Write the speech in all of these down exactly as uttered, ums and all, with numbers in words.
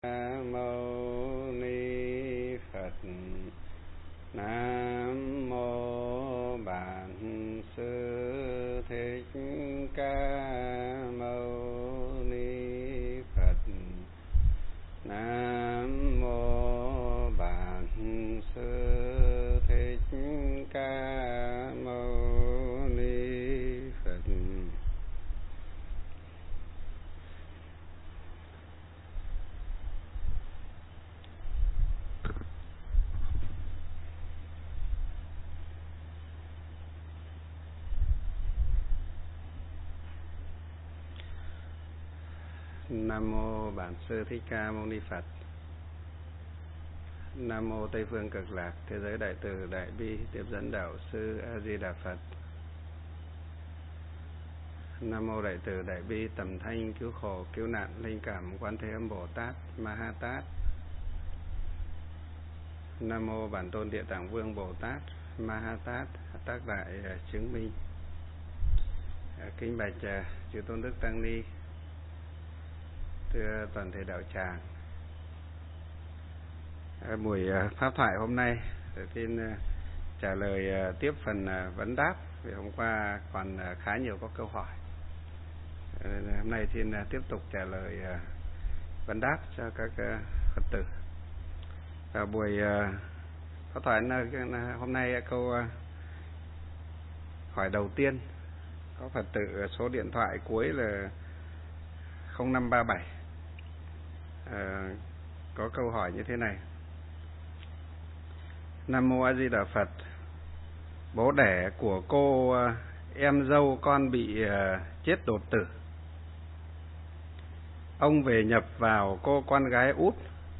Nam mô Ni Phật. Nam mô Bản Sư Thích Ca Mâu Ni Phật. Nam mô Bản Sư Thích Ca Mâu Ni Phật. Nam mô Bản Sư Thích Ca Mâu Ni Phật. Nam mô Tây Phương Cực Lạc Thế Giới Đại Từ Đại Bi Tiếp Dẫn Đạo Sư A Di Đà Phật. Nam mô Đại Từ Đại Bi Tầm Thanh Cứu Khổ Cứu Nạn Linh Cảm Quan Thế Âm Bồ Tát Ma Ha Tát. Nam mô Bản Tôn Địa Tạng Vương Bồ Tát Ma Ha Tát tác đại chứng minh. Kính bạch chư Tôn Đức Tăng Ni, thưa toàn thể đạo tràng. Buổi pháp thoại hôm nay xin trả lời tiếp phần vấn đáp, vì hôm qua còn khá nhiều có câu hỏi. Hôm nay xin tiếp tục trả lời vấn đáp cho các Phật tử. Và buổi pháp thoại hôm nay, câu hỏi đầu tiên có Phật tử số điện thoại cuối là không năm ba bảy. À, có câu hỏi như thế này: Nam mô A Di Đà Phật. Bố đẻ của cô em dâu con bị chết đột tử. Ông về nhập vào cô con gái út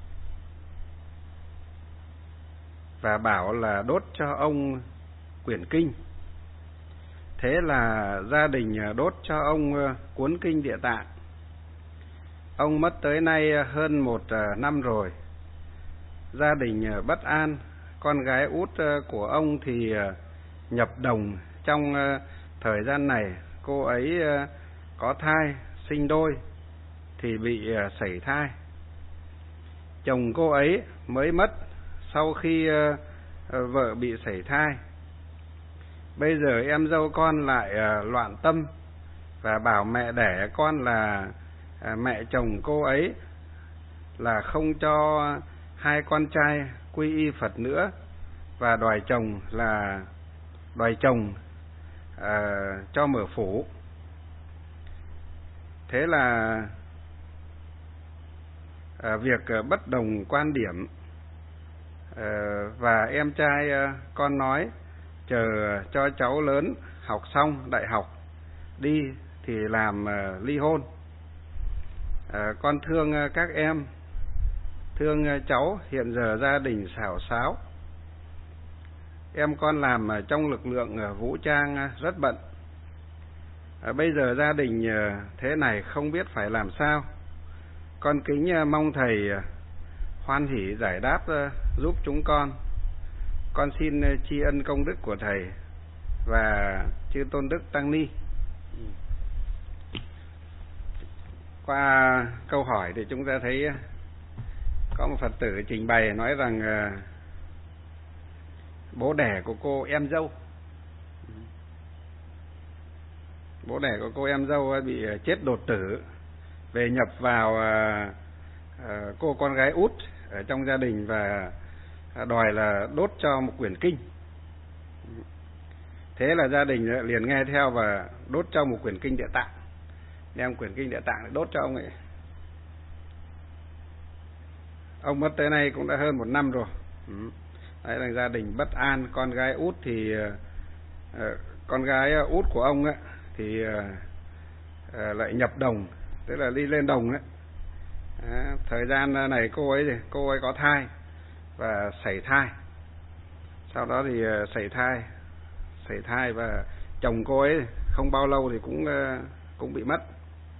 và bảo là đốt cho ông quyển kinh. Thế là gia đình đốt cho ông cuốn kinh Địa Tạng. Ông mất tới nay hơn một năm rồi. Gia đình bất an. Con gái út của ông thì nhập đồng. Trong thời gian này cô ấy có thai, sinh đôi thì bị sảy thai. Chồng cô ấy mới mất sau khi vợ bị sảy thai. Bây giờ em dâu con lại loạn tâm và bảo mẹ đẻ con là mẹ chồng cô ấy là không cho hai con trai quy y Phật nữa, và đòi chồng là đòi chồng à, cho mở phủ. Thế là à, việc à, bất đồng quan điểm, à, và em trai à, con nói chờ cho cháu lớn học xong đại học đi thì làm à, ly hôn. À, con thương các em, thương cháu. Hiện giờ gia đình xảo xáo. Em con làm trong lực lượng vũ trang rất bận. À, bây giờ gia đình thế này không biết phải làm sao. Con kính mong thầy hoan hỷ giải đáp giúp chúng con. Con xin tri ân công đức của thầy và chư Tôn Đức Tăng Ni. Qua câu hỏi thì chúng ta thấy có một Phật tử trình bày nói rằng uh, bố đẻ của cô em dâu bố đẻ của cô em dâu bị chết đột tử, về nhập vào uh, uh, cô con gái út ở trong gia đình và đòi là đốt cho một quyển kinh. Thế là gia đình liền nghe theo và đốt cho một quyển kinh Địa Tạng, đem quyển kinh Địa Tạng để đốt cho ông ấy. Ông mất tới nay cũng đã hơn một năm rồi. Đấy là gia đình bất an. Con gái út thì uh, con gái út của ông ấy thì uh, uh, lại nhập đồng, tức là đi lên đồng ấy. À, thời gian này cô ấy thì cô ấy có thai và sảy thai. Sau đó thì uh, sảy thai, sảy thai và chồng cô ấy không bao lâu thì cũng uh, cũng bị mất.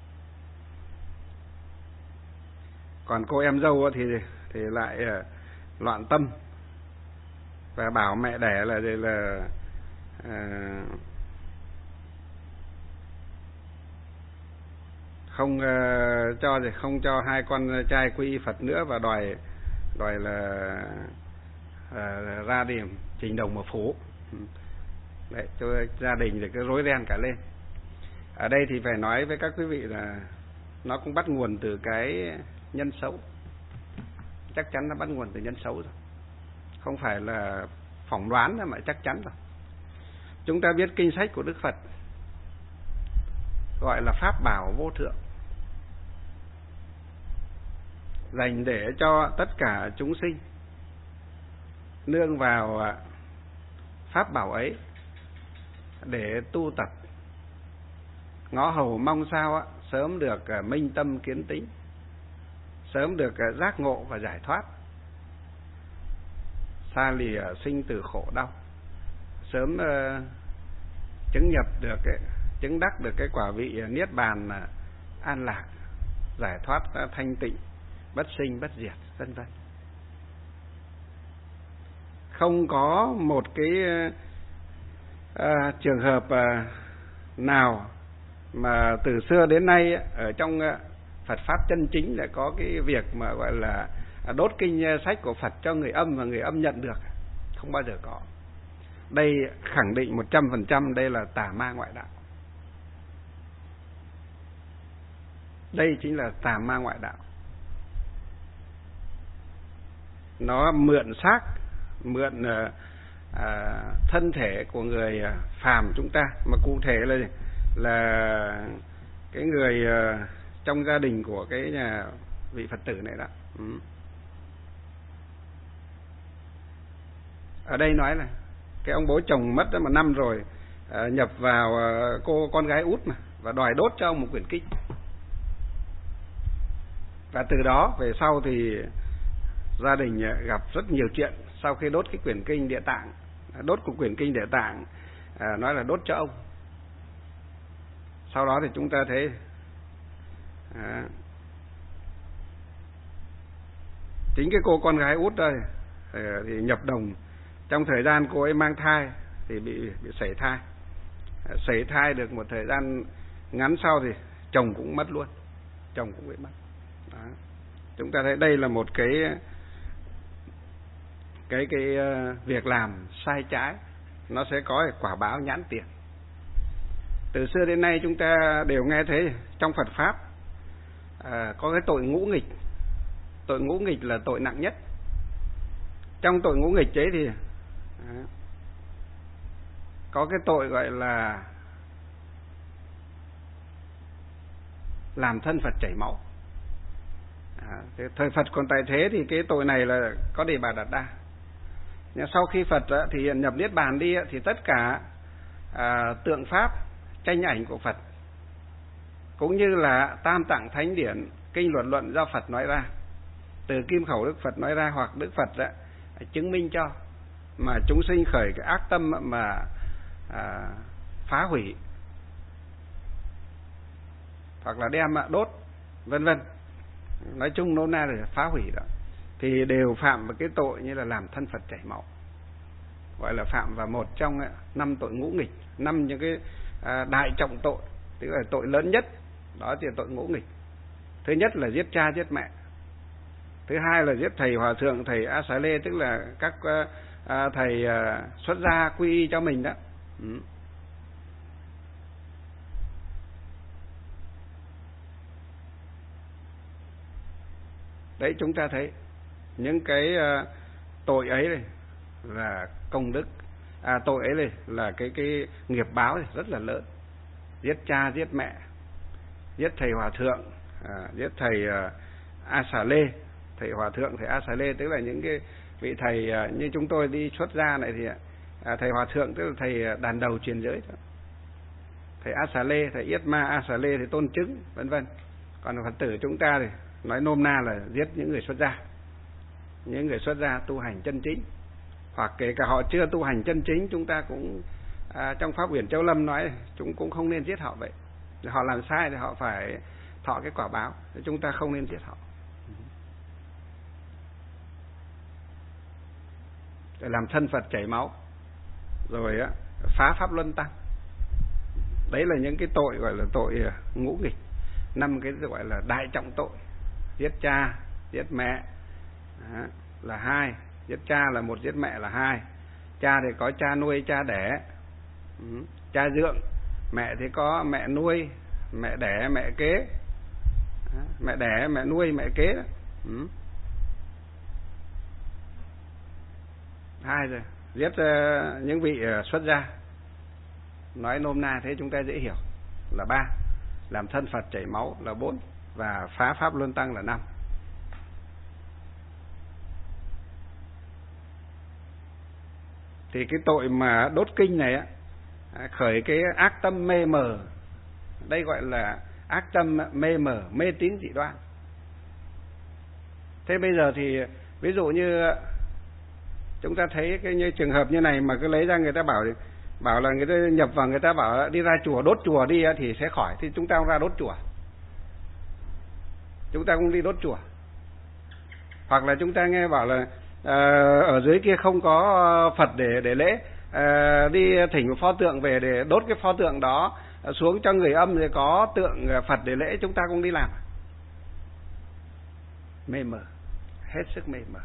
Còn cô em dâu thì thì lại uh, loạn tâm và bảo mẹ đẻ là là uh, không uh, cho thì không cho hai con trai quy y Phật nữa và đòi đòi là uh, ra điểm trình đồng một phố. Đấy, cho gia đình thì cứ rối ren cả lên. Ở đây thì phải nói với các quý vị là nó cũng bắt nguồn từ cái nhân xấu, chắc chắn nó bắt nguồn từ nhân xấu rồi, không phải là phỏng đoán mà chắc chắn rồi. Chúng ta biết kinh sách của Đức Phật gọi là pháp bảo vô thượng, dành để cho tất cả chúng sinh nương vào pháp bảo ấy để tu tập, ngõ hầu mong sao sớm được minh tâm kiến tính, sớm được giác ngộ và giải thoát, xa lìa sinh tử khổ đau, sớm chứng nhập được cái, chứng đắc được cái quả vị niết bàn an lạc, giải thoát thanh tịnh, bất sinh bất diệt, vân vân. Không có một cái à, trường hợp à, nào mà từ xưa đến nay ở trong Phật pháp chân chính lại có cái việc mà gọi là đốt kinh sách của Phật cho người âm và người âm nhận được, không bao giờ có. Đây khẳng định một trăm phần trăm đây là tà ma ngoại đạo. Đây chính là tà ma ngoại đạo. Nó mượn xác, mượn à, thân thể của người phàm chúng ta, mà cụ thể là là cái người à, trong gia đình của cái nhà vị Phật tử này đó. Ừ. Ở đây nói là cái ông bố chồng mất một năm rồi, à, nhập vào à, cô con gái út mà, và đòi đốt cho ông một quyển kinh. Và từ đó về sau thì gia đình gặp rất nhiều chuyện. Sau khi đốt cái quyển kinh Địa Tạng, đốt của quyển kinh Địa Tạng, à, nói là đốt cho ông. Sau đó thì chúng ta thấy à, chính cái cô con gái út đây thì nhập đồng trong thời gian cô ấy mang thai thì bị bị sảy thai, sảy thai được một thời gian ngắn sau thì chồng cũng mất luôn, chồng cũng bị mất. Đó. Chúng ta thấy đây là một cái cái cái việc làm sai trái, nó sẽ có quả báo nhãn tiền. Từ xưa đến nay chúng ta đều nghe thấy trong Phật pháp à, có cái tội ngũ nghịch. Tội ngũ nghịch là tội nặng nhất. Trong tội ngũ nghịch ấy thì à, có cái tội gọi là làm thân Phật chảy máu. À, thời Phật còn tại thế thì cái tội này là có Đề Bà Đạt Đa. Nhưng sau khi Phật á, thì hiện nhập niết bàn đi á, thì tất cả à, tượng pháp, tranh ảnh của Phật cũng như là Tam Tạng Thánh Điển, kinh luận luận do Phật nói ra, từ kim khẩu Đức Phật nói ra, hoặc Đức Phật á, chứng minh cho mà chúng sinh khởi cái ác tâm mà à, phá hủy hoặc là đem đốt vân vân, nói chung nôm na là phá hủy đó, thì đều phạm vào cái tội như là làm thân Phật chảy máu, gọi là phạm vào một trong năm tội ngũ nghịch, năm những cái à, đại trọng tội, tức là tội lớn nhất đó thì tội ngũ nghịch. Thứ nhất là giết cha giết mẹ, thứ hai là giết thầy hòa thượng, thầy A Xá Lê, tức là các à, thầy à, xuất gia quy y cho mình đó. Ừ. Đấy, chúng ta thấy những cái uh, tội ấy này là công đức, à, tội ấy này là cái cái nghiệp báo này rất là lớn. Giết cha giết mẹ, giết thầy hòa thượng, à, giết thầy uh, A Xá Lê, thầy hòa thượng, thầy A Xá Lê, tức là những cái vị thầy uh, như chúng tôi đi xuất gia này thì uh, thầy hòa thượng tức là thầy đàn đầu truyền giới, thầy A Xá Lê, thầy Yết Ma A Xá Lê thì tôn chứng vân vân. Còn Phật tử chúng ta thì nói nôm na là giết những người xuất gia, những người xuất gia tu hành chân chính, hoặc kể cả họ chưa tu hành chân chính, chúng ta cũng à, trong pháp Uyển Châu Lâm nói chúng cũng không nên giết họ vậy. Họ làm sai thì họ phải thọ cái quả báo, chúng ta không nên giết họ. Để làm thân Phật chảy máu, rồi á, phá pháp luân tăng. Đấy là những cái tội gọi là tội ngũ nghịch. năm cái gọi là đại trọng tội. Giết cha, giết mẹ đó, là hai. Giết cha là một, giết mẹ là hai. Cha thì có cha nuôi, cha đẻ, ừ. cha dượng. Mẹ thì có mẹ nuôi, mẹ đẻ, mẹ kế. Đó, mẹ đẻ, mẹ nuôi, mẹ kế đó. Ừ. Hai rồi. Giết uh, những vị uh, xuất gia, nói nôm na thế chúng ta dễ hiểu, là ba. Làm thân Phật chảy máu là bốn. Và phá pháp luân tăng là năm. Thì cái tội mà đốt kinh này á, khởi cái ác tâm mê mờ, đây gọi là ác tâm mê mờ, mê tín dị đoan. Thế bây giờ thì ví dụ như chúng ta thấy cái như trường hợp như này mà cứ lấy ra người ta bảo bảo là người ta nhập vào, người ta bảo đi ra chùa đốt chùa đi thì sẽ khỏi, thì chúng ta không ra đốt chùa, chúng ta cũng đi đốt chùa. Hoặc là chúng ta nghe bảo là à, ở dưới kia không có Phật để để lễ, à, đi thỉnh một pho tượng về để đốt cái pho tượng đó xuống cho người âm, thì có tượng Phật để lễ, chúng ta cũng đi làm. Mê mờ, hết sức mê mờ.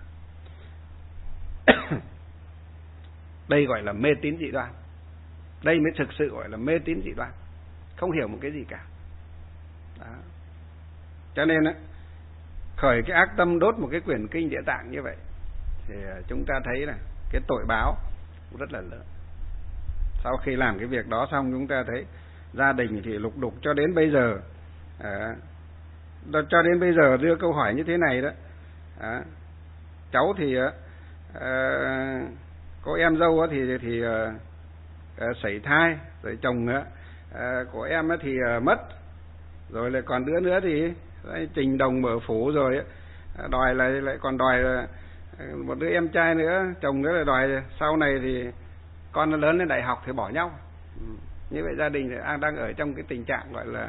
Đây gọi là mê tín dị đoan. Đây mới thực sự gọi là mê tín dị đoan, không hiểu một cái gì cả. Đó. Cho nên á, khởi cái ác tâm đốt một cái quyển kinh Địa Tạng như vậy thì chúng ta thấy là cái tội báo cũng rất là lớn. Sau khi làm cái việc đó xong, chúng ta thấy gia đình thì lục đục cho đến bây giờ. À, cho đến bây giờ đưa câu hỏi như thế này đó. À, cháu thì à, có em dâu thì thì à, à, sảy thai, rồi chồng à, của em thì à, mất, rồi lại còn đứa nữa thì trình đồng mở phủ, rồi đòi lại lại còn đòi một đứa em trai nữa, chồng nữa là đòi sau này thì con nó lớn lên đại học thì bỏ nhau. Như vậy gia đình thì đang ở trong cái tình trạng gọi là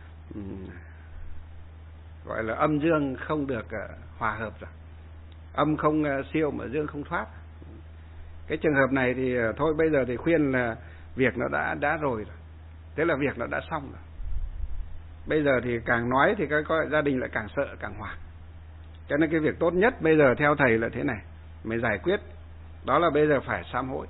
gọi là âm dương không được hòa hợp rồi, âm không siêu mà dương không thoát. Cái trường hợp này thì thôi bây giờ thì khuyên là việc nó đã đã rồi, rồi. Thế là việc nó đã xong rồi. Bây giờ thì càng nói thì cái gia đình lại càng sợ, càng hoảng. Cho nên cái việc tốt nhất bây giờ theo thầy là thế này, mới giải quyết, đó là bây giờ phải sám hối,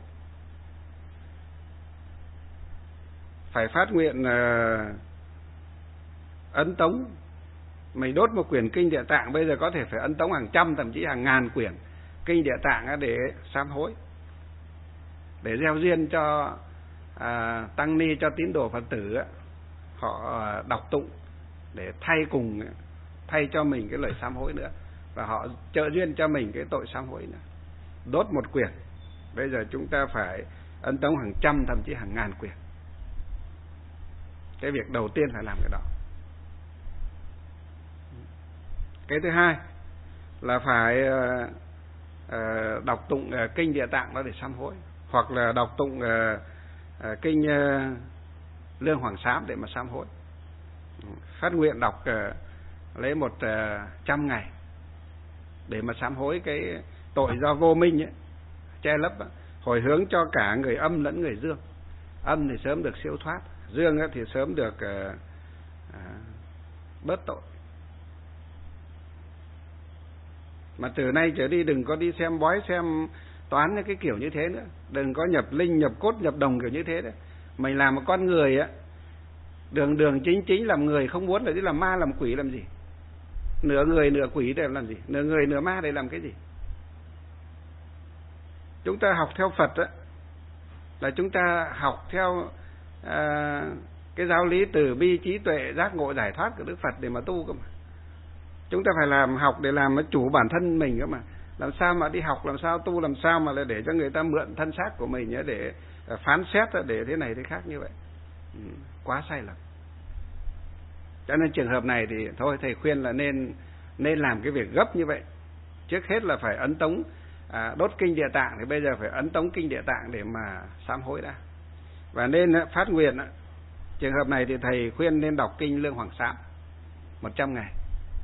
phải phát nguyện uh, ấn tống. Mày đốt một quyển kinh Địa Tạng, bây giờ có thể phải ấn tống hàng trăm, thậm chí hàng ngàn quyển kinh Địa Tạng để sám hối, để gieo duyên cho uh, tăng ni, cho tín đồ Phật tử uh, họ đọc tụng để thay cùng thay cho mình cái lời sám hối nữa, và họ trợ duyên cho mình cái tội sám hối nữa. Đốt một quyển, bây giờ chúng ta phải ấn tống hàng trăm, thậm chí hàng ngàn quyển. Cái việc đầu tiên phải làm cái đó. Cái thứ hai là phải uh, uh, đọc tụng uh, kinh Địa Tạng đó để sám hối, hoặc là đọc tụng uh, uh, kinh uh, Lương Hoàng Sám để mà sám hối. Phát nguyện đọc uh, lấy một uh, trăm ngày để mà sám hối cái tội do vô minh ấy, che lấp ấy, hồi hướng cho cả người âm lẫn người dương. Âm thì sớm được siêu thoát, dương ấy thì sớm được uh, uh, bớt tội. Mà từ nay trở đi đừng có đi xem bói, xem toán những cái kiểu như thế nữa, đừng có nhập linh, nhập cốt, nhập đồng kiểu như thế đấy. Mình làm một con người á, đường đường chính chính làm người, không muốn là đi làm ma làm quỷ làm gì. Nửa người nửa quỷ để làm gì, nửa người nửa ma để làm cái gì. Chúng ta học theo Phật á, là chúng ta học theo à, cái giáo lý từ bi, trí tuệ, giác ngộ, giải thoát của Đức Phật để mà tu cơ mà. Chúng ta phải làm học để làm chủ bản thân mình cơ mà. Làm sao mà đi học, làm sao tu, làm sao mà lại để cho người ta mượn thân xác của mình nhé, để phán xét, để thế này thế khác như vậy. Ừ, quá sai lầm. Cho nên trường hợp này thì thôi thầy khuyên là nên nên làm cái việc gấp như vậy. Trước hết là phải ấn tống à, đốt kinh Địa Tạng, thì bây giờ phải ấn tống kinh Địa Tạng để mà sám hối đã. Và nên phát nguyện, trường hợp này thì thầy khuyên nên đọc kinh Lương Hoàng Sám một trăm ngày.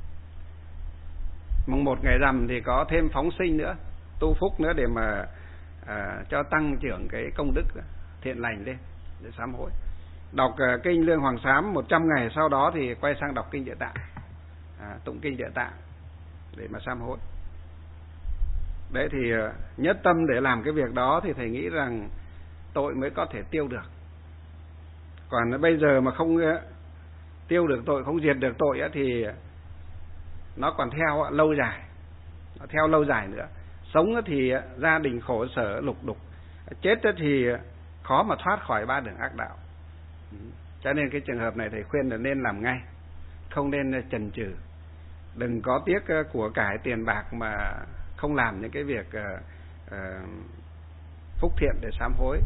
Mùng một ngày rằm thì có thêm phóng sinh nữa, tu phúc nữa để mà à, cho tăng trưởng cái công đức thiện lành lên để sám hối. đọc uh, kinh Lương Hoàng Sám một trăm ngày, sau đó thì quay sang đọc kinh Địa Tạng, à, tụng kinh Địa Tạng để mà sám hối. Đấy thì uh, nhất tâm để làm cái việc đó thì thầy nghĩ rằng tội mới có thể tiêu được. Còn bây giờ mà không uh, tiêu được tội, không diệt được tội uh, thì nó còn theo uh, lâu dài, nó theo lâu dài nữa. Sống uh, thì uh, gia đình khổ sở lục đục, chết uh, thì uh, khó mà thoát khỏi ba đường ác đạo. Cho nên cái trường hợp này thầy khuyên là nên làm ngay, không nên chần chừ, đừng có tiếc của cải tiền bạc mà không làm những cái việc uh, uh, phúc thiện để sám hối.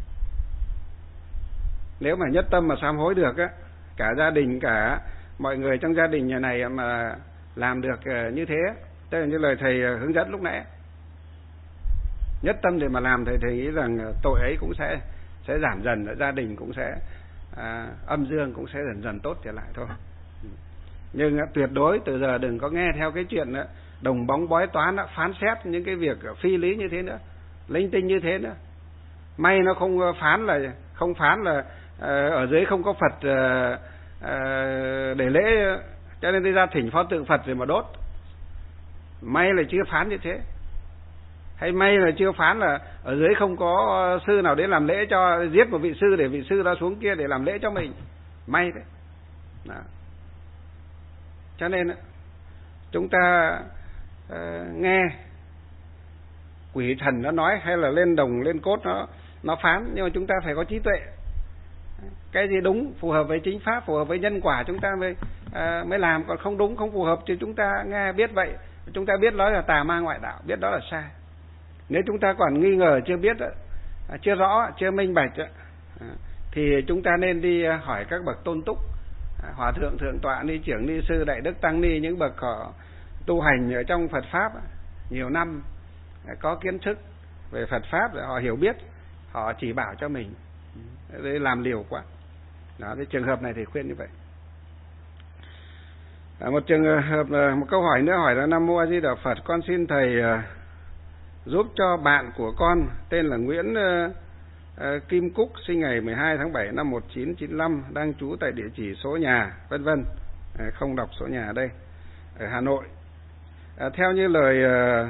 Nếu mà nhất tâm mà sám hối được á, cả gia đình, cả mọi người trong gia đình nhà này mà làm được uh, như thế, tức là như lời thầy hướng dẫn lúc nãy, nhất tâm để mà làm, thầy thầy nghĩ rằng tội ấy cũng sẽ sẽ giảm dần, gia đình cũng sẽ à, âm dương cũng sẽ dần dần tốt trở lại thôi. Nhưng à, tuyệt đối từ giờ đừng có nghe theo cái chuyện đó, đồng bóng bói toán đó, phán xét những cái việc phi lý như thế nữa, linh tinh như thế nữa. May nó không phán là không phán là à, ở dưới không có Phật à, à, để lễ, cho nên đi ra thỉnh pho tượng Phật rồi mà đốt. May là chưa phán như thế. Hay may là chưa phán là ở dưới không có sư nào đến làm lễ cho, giết một vị sư để vị sư ra xuống kia để làm lễ cho mình. May đấy. Đó. Cho nên chúng ta uh, nghe quỷ thần nó nói hay là lên đồng lên cốt nó nó phán, nhưng mà chúng ta phải có trí tuệ. Cái gì đúng, phù hợp với chính pháp, phù hợp với nhân quả chúng ta mới uh, mới làm, còn không đúng, không phù hợp thì chúng ta nghe biết vậy, chúng ta biết đó là tà ma ngoại đạo, biết đó là sai. Nếu chúng ta còn nghi ngờ, chưa biết, chưa rõ, chưa minh bạch thì chúng ta nên đi hỏi các bậc tôn túc, hòa thượng, thượng tọa, ni trưởng, ni sư, đại đức, tăng ni, những bậc họ tu hành ở trong Phật pháp nhiều năm, có kiến thức về Phật pháp, họ hiểu biết, họ chỉ bảo cho mình, để làm liều quá. Đó, cái trường hợp này thì khuyên như vậy. Một trường hợp, một câu hỏi nữa hỏi là: Nam Mô A Di Đà Phật, con xin thầy giúp cho bạn của con tên là Nguyễn uh, uh, Kim Cúc, sinh ngày mười hai tháng bảy năm một nghìn chín trăm chín mươi lăm, đang trú tại địa chỉ số nhà vân vân, uh, không đọc số nhà ở đây, ở Hà Nội. Uh, theo như lời uh,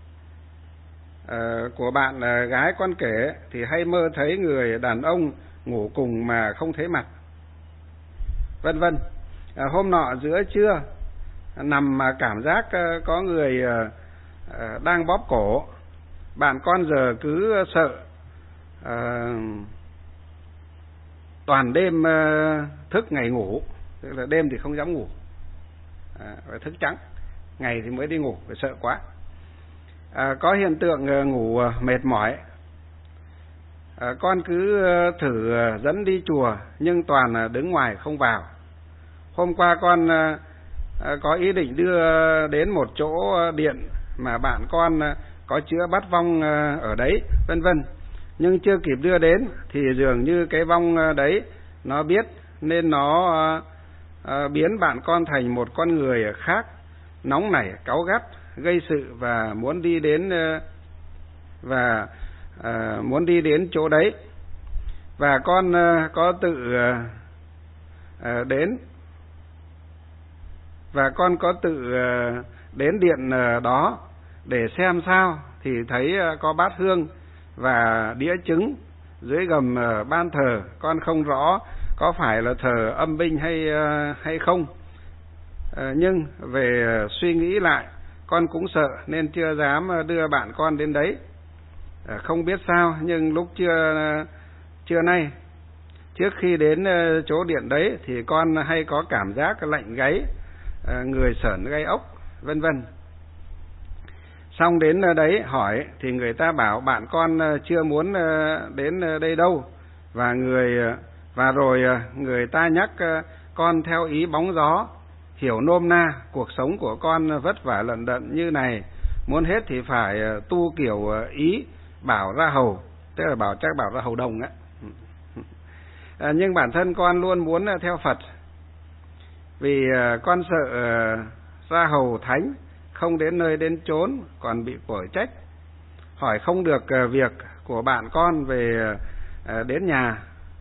uh, của bạn uh, gái con kể thì hay mơ thấy người đàn ông ngủ cùng mà không thấy mặt, vân vân. Uh, hôm nọ giữa trưa nằm mà cảm giác uh, có người uh, uh, đang bóp cổ. Bạn con giờ cứ sợ uh, toàn đêm uh, thức ngày ngủ, tức là đêm thì không dám ngủ, à, phải thức trắng, ngày thì mới đi ngủ, phải sợ quá. À, có hiện tượng uh, ngủ uh, mệt mỏi. À, con cứ uh, thử uh, dẫn đi chùa nhưng toàn uh, đứng ngoài không vào. Hôm qua con uh, uh, có ý định đưa đến một chỗ uh, điện mà bạn con uh, có chứa bát vong ở đấy, vân vân. Nhưng chưa kịp đưa đến thì dường như cái vong đấy nó biết, nên nó uh, biến bạn con thành một con người khác, nóng nảy, cáu gắt, gây sự và muốn đi đến uh, và uh, muốn đi đến chỗ đấy. Và con uh, có tự uh, uh, đến và con có tự uh, đến điện uh, đó để xem sao, thì thấy có bát hương và đĩa trứng dưới gầm ban thờ. Con không rõ có phải là thờ âm binh hay hay không, nhưng về suy nghĩ lại con cũng sợ nên chưa dám đưa bạn con đến đấy. Không biết sao, nhưng lúc trưa trưa nay trước khi đến chỗ điện đấy thì con hay có cảm giác lạnh gáy, người sởn gai ốc, vân vân. Xong đến đấy hỏi thì người ta bảo bạn con chưa muốn đến đây đâu, và người và rồi người ta nhắc con theo ý bóng gió, hiểu nôm na cuộc sống của con vất vả lận đận như này, muốn hết thì phải tu kiểu ý bảo ra hầu, tức là bảo chắc bảo ra hầu đồng á. À, nhưng bản thân con luôn muốn theo Phật, vì con sợ ra hầu thánh không đến nơi đến chốn còn bị quở trách, hỏi không được việc của bạn con về đến nhà,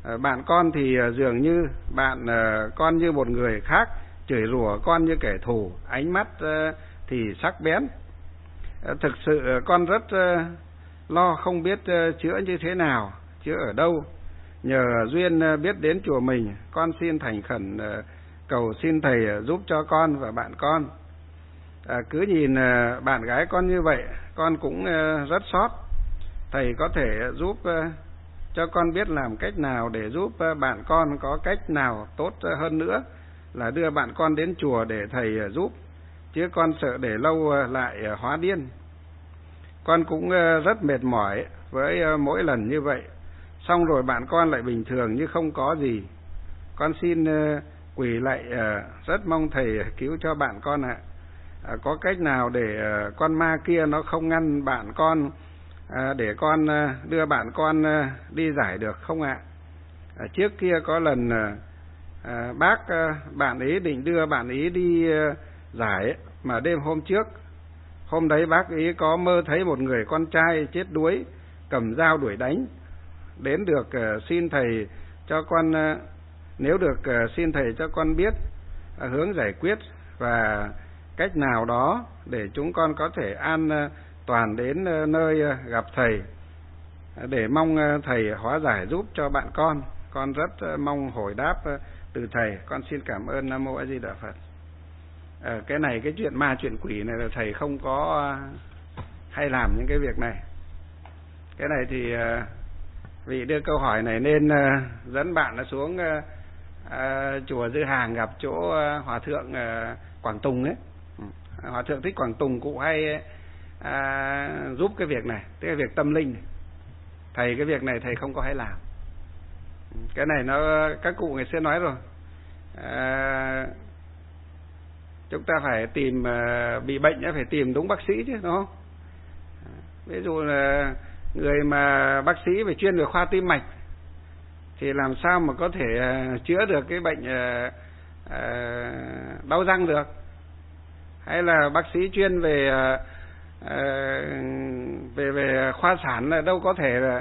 Bạn con thì dường như bạn con như một người khác, chửi rủa con như kẻ thù, ánh mắt thì sắc bén. Thực sự con rất lo không biết chữa như thế nào, chữa ở đâu. Nhờ duyên biết đến chùa mình, con xin thành khẩn cầu xin thầy giúp cho con và bạn con. À, cứ nhìn bạn gái con như vậy, con cũng rất xót. Thầy có thể giúp cho con biết làm cách nào để giúp bạn con có cách nào tốt hơn nữa là đưa bạn con đến chùa để thầy giúp, chứ con sợ để lâu lại hóa điên. Con cũng rất mệt mỏi với mỗi lần như vậy, xong rồi bạn con lại bình thường như không có gì. Con xin quỳ lại rất mong thầy cứu cho bạn con ạ. À, có cách nào để con ma kia nó không ngăn bạn con, à, để con đưa bạn con đi giải được không ạ? À, trước kia có lần à, bác bạn ấy định đưa bạn ấy đi giải, mà đêm hôm trước, hôm đấy bác ấy có mơ thấy một người con trai chết đuối, cầm dao đuổi đánh. Đến được xin thầy cho con, nếu được xin thầy cho con biết hướng giải quyết và cách nào đó để chúng con có thể an toàn đến nơi gặp thầy, để mong thầy hóa giải giúp cho bạn con. Con rất mong hồi đáp từ thầy. Con xin cảm ơn. Nam Mô A Di Đà Phật. À, cái này, cái chuyện ma chuyện quỷ này là thầy không có hay làm những cái việc này. Cái này thì vị đưa câu hỏi này nên dẫn bạn nó xuống chùa Dư Hàng gặp chỗ Hòa Thượng Quảng Tùng ấy. Hòa Thượng Thích Quảng Tùng cụ hay à, giúp cái việc này, tức là việc tâm linh này. Thầy cái việc này thầy không có hay làm. Cái này nó, các cụ ngày xưa nói rồi, à, chúng ta phải tìm, à, bị bệnh phải tìm đúng bác sĩ chứ, đúng không? Ví dụ là người mà bác sĩ phải chuyên về khoa tim mạch thì làm sao mà có thể à, chữa được cái bệnh à, à, đau răng được. Hay là bác sĩ chuyên về uh, về về khoa sản là đâu có thể là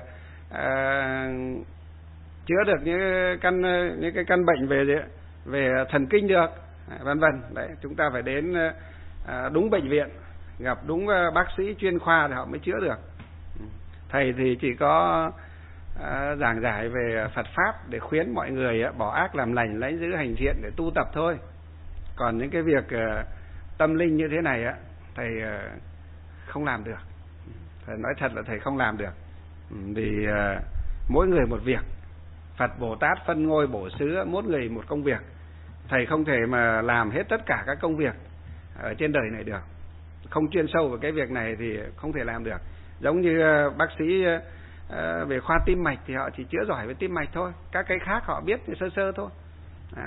uh, chữa được những căn những cái căn bệnh về về thần kinh được, vân vân. Đấy, chúng ta phải đến uh, đúng bệnh viện, gặp đúng uh, bác sĩ chuyên khoa thì họ mới chữa được. Thầy thì chỉ có uh, giảng giải về Phật pháp để khuyến mọi người uh, bỏ ác làm lành, lãnh giữ hành thiện để tu tập thôi. Còn những cái việc uh, tâm linh như thế này á, thầy không làm được. Thầy nói thật là thầy không làm được. Vì uh, mỗi người một việc, Phật Bồ Tát phân ngôi bổ xứ, mỗi người một công việc. Thầy không thể mà làm hết tất cả các công việc ở trên đời này được. Không chuyên sâu vào cái việc này thì không thể làm được. Giống như uh, bác sĩ uh, về khoa tim mạch thì họ chỉ chữa giỏi về tim mạch thôi, các cái khác họ biết sơ sơ thôi. Đó.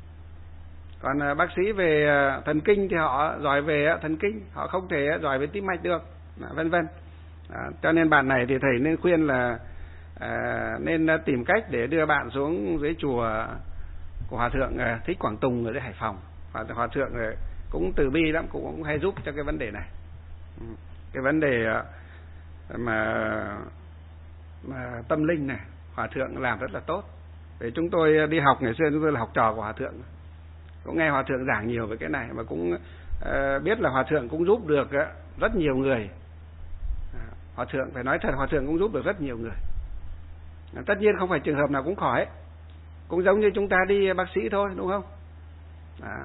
Còn uh, bác sĩ về uh, thần kinh thì họ giỏi về uh, thần kinh, họ không thể uh, giỏi về tim mạch được, uh, vân vân. Uh, cho nên bạn này thì thầy nên khuyên là uh, nên uh, tìm cách để đưa bạn xuống dưới chùa của Hòa Thượng uh, Thích Quảng Tùng ở dưới Hải Phòng. Hòa, Hòa Thượng uh, cũng từ bi lắm, cũng, cũng hay giúp cho cái vấn đề này. Uh, cái vấn đề uh, mà, mà tâm linh này, Hòa Thượng làm rất là tốt. Vì chúng tôi đi học ngày xưa chúng tôi là học trò của Hòa Thượng, cũng nghe Hòa Thượng giảng nhiều về cái này, mà cũng uh, biết là Hòa Thượng cũng giúp được uh, rất nhiều người. uh, Hòa Thượng phải nói thật, Hòa Thượng cũng giúp được rất nhiều người. uh, Tất nhiên không phải trường hợp nào cũng khỏi, cũng giống như chúng ta đi bác sĩ thôi, đúng không? uh,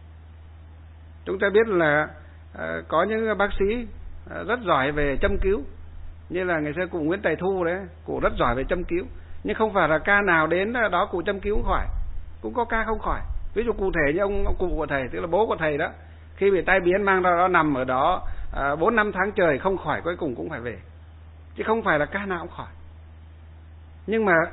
Chúng ta biết là uh, có những bác sĩ uh, rất giỏi về châm cứu, như là ngày xưa cụ Nguyễn Tài Thu đấy, cụ rất giỏi về châm cứu, nhưng không phải là ca nào đến đó cụ châm cứu cũng khỏi, cũng có ca không khỏi. Ví dụ cụ thể như ông, ông cụ của thầy, tức là bố của thầy đó, khi bị tai biến mang ra đó nằm ở đó bốn năm tháng trời không khỏi, cuối cùng cũng phải về, chứ không phải là ca nào cũng khỏi. Nhưng mà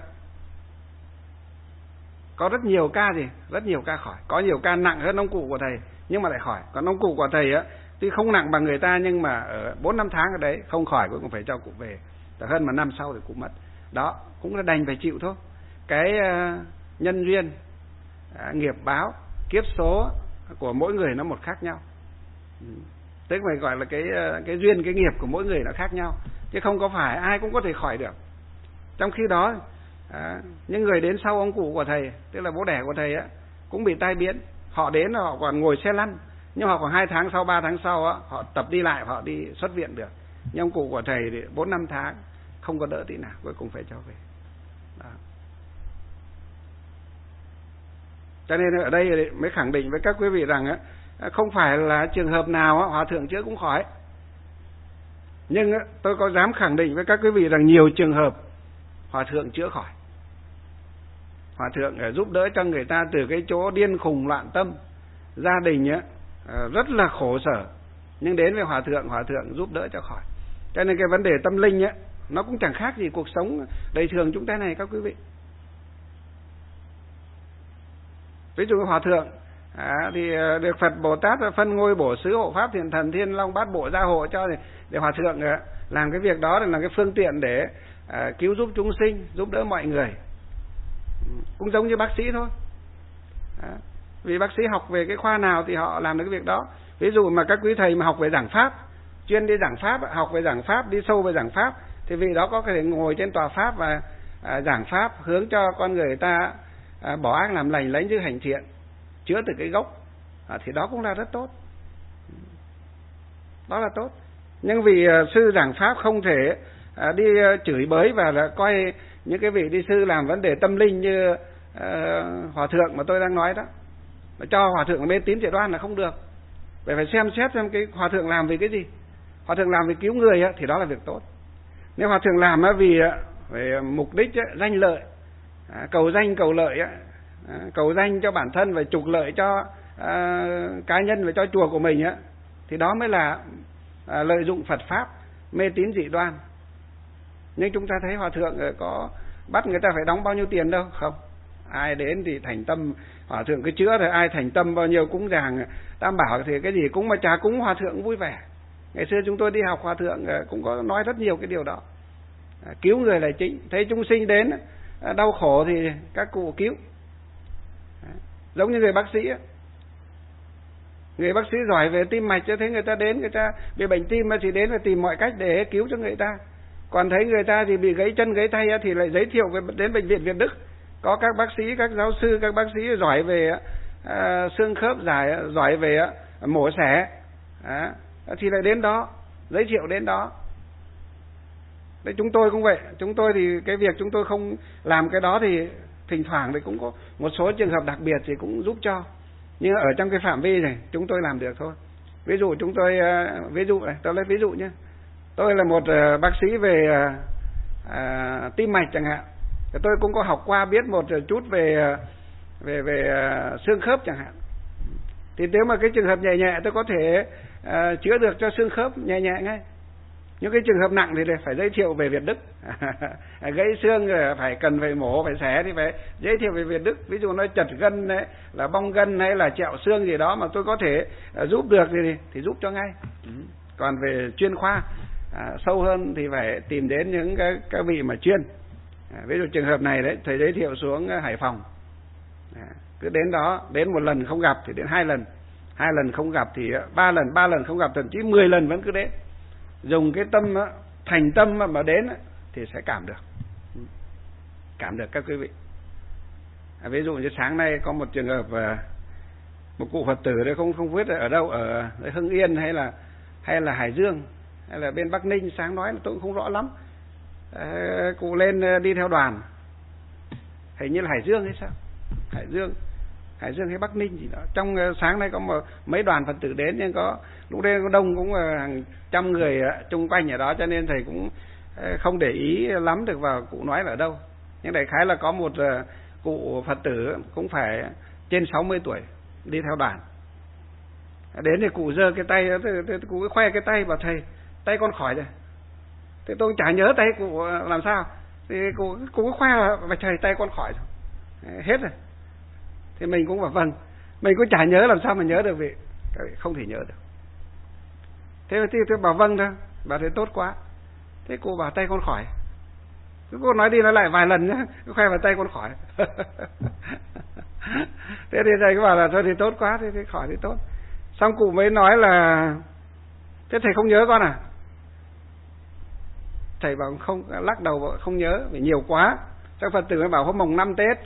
có rất nhiều ca gì, rất nhiều ca khỏi, có nhiều ca nặng hơn ông cụ của thầy nhưng mà lại khỏi. Còn ông cụ của thầy á, tuy không nặng bằng người ta nhưng mà ở bốn năm tháng ở đấy không khỏi, cuối cùng phải cho cụ về, hơn mà năm sau thì cụ mất. Đó cũng là đành phải chịu thôi. Cái uh, nhân duyên, uh, nghiệp báo, kiếp số của mỗi người nó một khác nhau. ừ. Tức phải gọi là cái uh, cái duyên, cái nghiệp của mỗi người nó khác nhau, chứ không có phải ai cũng có thể khỏi được. Trong khi đó À, những người đến sau ông cụ của thầy, tức là bố đẻ của thầy á, cũng bị tai biến. Họ đến họ còn ngồi xe lăn, nhưng họ khoảng hai tháng sau, ba tháng sau á, họ tập đi lại, họ đi xuất viện được. Nhưng ông cụ của thầy thì bốn năm tháng không có đỡ tí nào, cuối cùng phải cho về. Đó. Cho nên ở đây mới khẳng định với các quý vị rằng á, không phải là trường hợp nào á, hòa thượng chữa cũng khỏi. Nhưng á, tôi có dám khẳng định với các quý vị rằng nhiều trường hợp hòa thượng chữa khỏi. Hòa thượng giúp đỡ cho người ta từ cái chỗ điên khùng loạn tâm, gia đình á, rất là khổ sở, nhưng đến với hòa thượng, hòa thượng giúp đỡ cho khỏi. Cho nên cái vấn đề tâm linh á, nó cũng chẳng khác gì cuộc sống đời thường chúng ta này các quý vị. Ví dụ hòa thượng à, thì được Phật Bồ Tát phân ngôi bổ xứ hộ pháp thiện thần thiên long bát bộ gia hộ cho, để, để hòa thượng à, làm cái việc đó là cái phương tiện để à, cứu giúp chúng sinh, giúp đỡ mọi người. Cũng giống như bác sĩ thôi. À, vì bác sĩ học về cái khoa nào thì họ làm được cái việc đó. Ví dụ mà các quý thầy mà học về giảng pháp, chuyên đi giảng pháp, học về giảng pháp, đi sâu về giảng pháp, thì vị đó có thể ngồi trên tòa pháp và à, giảng pháp hướng cho con người ta à, bỏ ác làm lành, lấy như hành thiện, chữa từ cái gốc, à, thì đó cũng là rất tốt. Đó là tốt. Nhưng vì à, sư giảng pháp không thể à, đi à, chửi bới và là coi những cái vị đi sư làm vấn đề tâm linh như à, hòa thượng mà tôi đang nói đó, mà cho hòa thượng mê tín dị đoan là không được. Vậy phải xem xét xem cái hòa thượng làm vì cái gì. Hòa thượng làm vì cứu người á, thì đó là việc tốt. Nếu hòa thượng làm á, vì về mục đích á, danh lợi, à, cầu danh cầu lợi á, à, cầu danh cho bản thân và trục lợi cho à, cá nhân và cho chùa của mình á, thì đó mới là à, lợi dụng Phật pháp, mê tín dị đoan. Nhưng chúng ta thấy hòa thượng có bắt người ta phải đóng bao nhiêu tiền đâu, không. Ai đến thì thành tâm, hòa thượng cứ chữa rồi, ai thành tâm bao nhiêu cúng dường tam bảo thì cái gì cũng mà trà cúng hòa thượng vui vẻ. Ngày xưa chúng tôi đi học, hòa thượng cũng có nói rất nhiều cái điều đó. À, cứu người là chính. Thấy chúng sinh đến đau khổ thì các cụ cứu. À, giống như người bác sĩ ấy. Người bác sĩ giỏi về tim mạch, cho thấy người ta đến, người ta bị bệnh tim thì đến và tìm mọi cách để cứu cho người ta. Còn thấy người ta thì bị gãy chân gãy tay thì lại giới thiệu đến bệnh viện Việt Đức. Có các bác sĩ, các giáo sư, các bác sĩ giỏi về à, xương khớp, giải giỏi về à, mổ xẻ, à, thì lại đến đó, giới thiệu đến đó. Đấy, chúng tôi cũng vậy. Chúng tôi thì cái việc chúng tôi không làm cái đó thì thỉnh thoảng thì cũng có một số trường hợp đặc biệt thì cũng giúp cho. Nhưng ở trong cái phạm vi này chúng tôi làm được thôi. Ví dụ chúng tôi, ví dụ này, tôi lấy ví dụ nhé. Tôi là một bác sĩ về à, tim mạch chẳng hạn. Tôi cũng có học qua, biết một chút về về về xương khớp chẳng hạn. Thì nếu mà cái trường hợp nhẹ nhẹ tôi có thể uh, chữa được cho xương khớp nhẹ nhẹ ngay. Những cái trường hợp nặng thì phải giới thiệu về Việt Đức. Gãy xương rồi phải cần phải mổ, phải xẻ thì phải giới thiệu về Việt Đức. Ví dụ nó chật gân đấy, là bong gân hay là trẹo xương gì đó mà tôi có thể uh, giúp được thì thì giúp cho ngay. Còn về chuyên khoa uh, sâu hơn thì phải tìm đến những cái các vị mà chuyên. À, ví dụ trường hợp này đấy, thầy giới thiệu xuống Hải Phòng, à, cứ đến đó, đến một lần không gặp thì đến hai lần, hai lần không gặp thì ba lần, ba lần không gặp thậm chí mười lần vẫn cứ đến. Dùng cái tâm thành tâm mà đến thì sẽ cảm được, cảm được các quý vị. À, ví dụ như sáng nay có một trường hợp à, một cụ Phật tử đấy, không không biết ở đâu, ở Hưng Yên hay là hay là Hải Dương hay là bên Bắc Ninh, sáng nói là tôi cũng không rõ lắm. À, cụ lên đi theo đoàn, hình như là Hải Dương hay sao, Hải Dương, Hải Dương hay Bắc Ninh gì đó. Trong sáng nay có một, mấy đoàn Phật tử đến, nhưng có lúc đây có đông, cũng hàng trăm người chung quanh ở đó, cho nên thầy cũng không để ý lắm được vào cụ nói là ở đâu. Nhưng đại khái là có một cụ Phật tử cũng phải trên sáu mươi tuổi đi theo đoàn. Đến thì cụ giơ cái tay, cụ khoe cái tay bảo thầy, tay con khỏi rồi. Thì tôi chả nhớ tay cụ làm sao, thì cụ cụ khoe và trời, tay con khỏi rồi, hết rồi. Thì mình cũng bảo vâng, mình cũng chả nhớ, làm sao mà nhớ được vậy, không thể nhớ được. Thế thì tôi bảo vâng thôi, bảo thế tốt quá. Thế cô bảo tay con khỏi. Cô nói đi nói lại vài lần nhá, khoe vào tay con khỏi. Thế thì thầy cứ bảo là thôi thì tốt quá, thế thì khỏi thì tốt. Xong cụ mới nói là thế thầy không nhớ con à? Thầy bảo không, lắc đầu bảo không nhớ, vì nhiều quá. Các Phật tử mới bảo hôm mồng năm Tết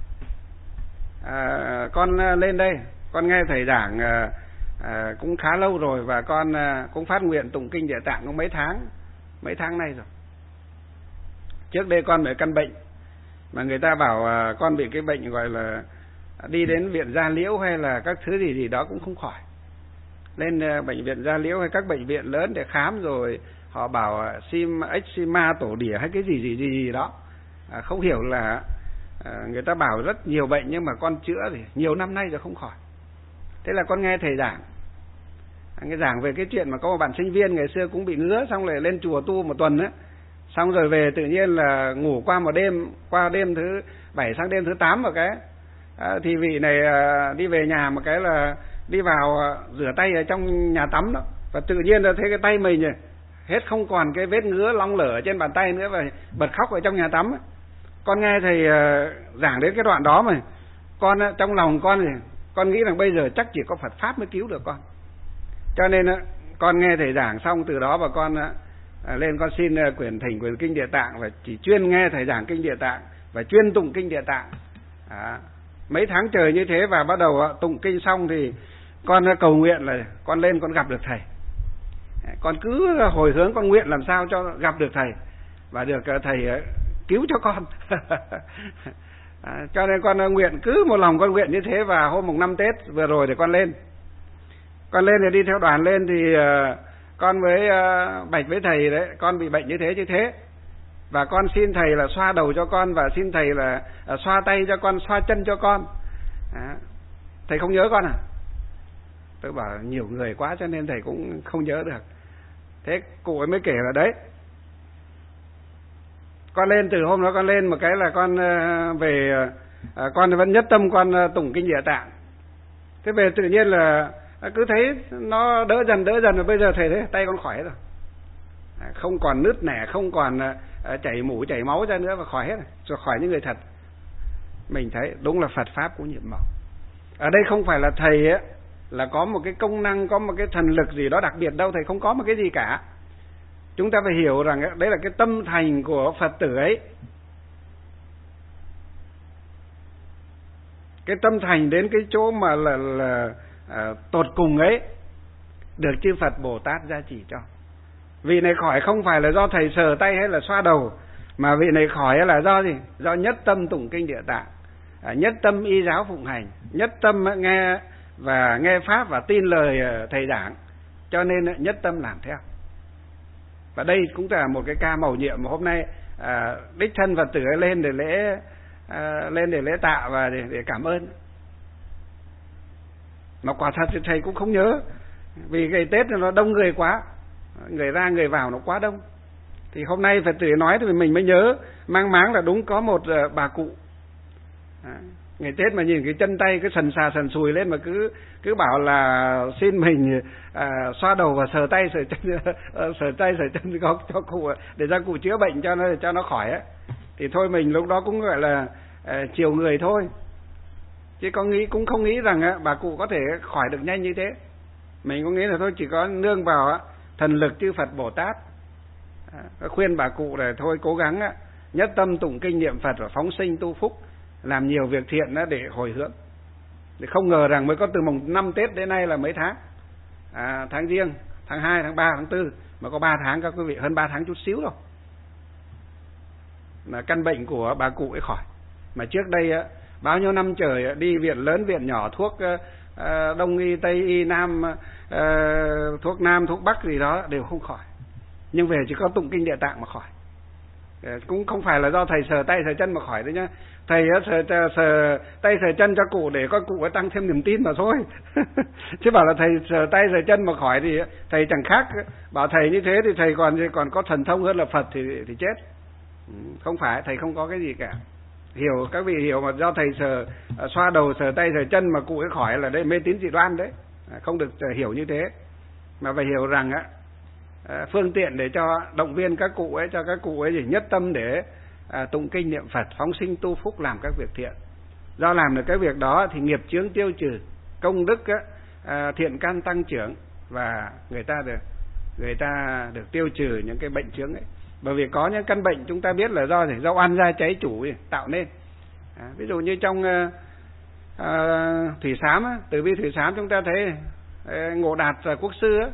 à, con lên đây, con nghe thầy giảng à, à, cũng khá lâu rồi, và con à, cũng phát nguyện tụng kinh Địa Tạng cũng mấy tháng, mấy tháng nay rồi. Trước đây con bị căn bệnh mà người ta bảo à, con bị cái bệnh gọi là đi đến viện da liễu hay là các thứ gì gì đó cũng không khỏi. Lên à, bệnh viện da liễu hay các bệnh viện lớn để khám rồi họ bảo à, sim eczema tổ đỉa hay cái gì gì gì, gì đó. À, không hiểu là à, người ta bảo rất nhiều bệnh nhưng mà con chữa thì nhiều năm nay rồi không khỏi. Thế là con nghe thầy giảng, nghe giảng về cái chuyện mà có một bạn sinh viên ngày xưa cũng bị ngứa, xong rồi lên chùa tu một tuần á, xong rồi về tự nhiên là ngủ qua một đêm, qua đêm thứ bảy sang đêm thứ tám một cái, à, thì vị này à, đi về nhà một cái là đi vào à, rửa tay ở trong nhà tắm đó, và tự nhiên là thấy cái tay mình này, hết không còn cái vết ngứa long lở ở trên bàn tay nữa, và bật khóc ở trong nhà tắm. Con nghe thầy uh, giảng đến cái đoạn đó mà con uh, trong lòng con thì con nghĩ rằng bây giờ chắc chỉ có Phật pháp mới cứu được con. Cho nên uh, con nghe thầy giảng xong từ đó và con uh, lên con xin uh, quyển thỉnh quyển kinh Địa Tạng, và chỉ chuyên nghe thầy giảng kinh Địa Tạng và chuyên tụng kinh Địa Tạng. À, mấy tháng trời như thế, và bắt đầu uh, tụng kinh xong thì con uh, cầu nguyện là con lên con gặp được thầy. Con cứ hồi hướng con nguyện làm sao cho gặp được thầy và được thầy cứu cho con. À, cho nên con nguyện, cứ một lòng con nguyện như thế. Và hôm mùng năm Tết vừa rồi thì con lên con lên thì đi theo đoàn lên thì uh, con mới uh, bạch với thầy đấy, con bị bệnh như thế như thế, và con xin thầy là xoa đầu cho con, và xin thầy là uh, xoa tay cho con, xoa chân cho con. À, thầy không nhớ con à? Tôi bảo nhiều người quá cho nên thầy cũng không nhớ được. Thế cụ ấy mới kể là đấy, con lên từ hôm đó con lên một cái là con về, con vẫn nhất tâm con tụng kinh Địa Tạng. Thế về tự nhiên là cứ thấy nó đỡ dần đỡ dần, và bây giờ thầy thấy tay con khỏi hết rồi, không còn nứt nẻ, không còn chảy mủ chảy máu ra nữa, và khỏi hết rồi, khỏi những người thật. Mình thấy đúng là Phật pháp của nhiệm màu. Ở đây không phải là thầy ấy là có một cái công năng, có một cái thần lực gì đó đặc biệt đâu, thầy không có một cái gì cả. Chúng ta phải hiểu rằng đấy là cái tâm thành của Phật tử ấy. Cái tâm thành đến cái chỗ mà là, là à, tột cùng ấy, được chư Phật Bồ Tát gia trì cho. Vị này khỏi không phải là do thầy sờ tay hay là xoa đầu, mà vị này khỏi là do gì? Do nhất tâm tụng kinh Địa Tạng, à, nhất tâm y giáo phụng hành, nhất tâm nghe và nghe pháp và tin lời thầy giảng, cho nên nhất tâm làm theo. Và đây cũng là một cái ca mầu nhiệm mà hôm nay à, đích thân Phật tử lên để lễ à, lên để lễ tạ và để, để cảm ơn. Mà quả thật thì thầy cũng không nhớ, vì ngày Tết nó đông người quá, người ra người vào nó quá đông. Thì hôm nay Phật tử nói thì mình mới nhớ, mang máng là đúng có một uh, bà cụ. À, ngày Tết mà nhìn cái chân tay cái sần xà sần sùi lên mà cứ cứ bảo là xin mình à, xoa đầu và sờ tay sờ chân sờ tay sờ chân cho, cho cụ để cho cụ chữa bệnh cho nó cho nó khỏi ấy. Thì thôi mình lúc đó cũng gọi là à, chiều người thôi, chứ có nghĩ cũng không nghĩ rằng á, bà cụ có thể khỏi được nhanh như thế. Mình cũng nghĩ là thôi chỉ có nương vào á, thần lực chư Phật Bồ Tát. À, khuyên bà cụ là thôi cố gắng á, nhất tâm tụng kinh niệm Phật và phóng sinh tu phúc, làm nhiều việc thiện đó để hồi hướng. Thì không ngờ rằng mới có từ mùng năm Tết đến nay là mấy tháng, à, tháng Giêng, tháng hai, tháng ba, tháng tư, mà có ba tháng các quý vị, hơn ba tháng chút xíu đâu mà căn bệnh của bà cụ ấy khỏi. Mà trước đây á, bao nhiêu năm trời đi viện lớn viện nhỏ, thuốc uh, đông y tây y nam, uh, thuốc nam thuốc bắc gì đó đều không khỏi, nhưng về chỉ có tụng kinh Địa Tạng mà khỏi. Cũng không phải là do thầy sờ tay sờ chân mà khỏi đấy nhá, thầy sờ, sờ, sờ tay sờ chân cho cụ để có cụ tăng thêm niềm tin mà thôi. Chứ bảo là thầy sờ tay sờ chân mà khỏi thì thầy chẳng khác, bảo thầy như thế thì thầy còn còn có thần thông hơn là Phật thì thì chết. Không phải, thầy không có cái gì cả. Hiểu, các vị hiểu mà do thầy sờ xoa đầu sờ tay sờ chân mà cụ ấy khỏi là đây mê tín dị đoan đấy, không được hiểu như thế. Mà phải hiểu rằng á, phương tiện để cho động viên các cụ ấy, cho các cụ ấy gì nhất tâm để à, tụng kinh niệm Phật, phóng sinh tu phúc, làm các việc thiện. Do làm được cái việc đó thì nghiệp chướng tiêu trừ, công đức á, à, thiện căn tăng trưởng, và người ta được người ta được tiêu trừ những cái bệnh chướng ấy. Bởi vì có những căn bệnh chúng ta biết là do gì? Do oan gia cháy chủ tạo nên. À, ví dụ như trong uh, uh, Thủy Sám á, Tử vi Thủy Sám chúng ta thấy uh, Ngộ Đạt là quốc sư á.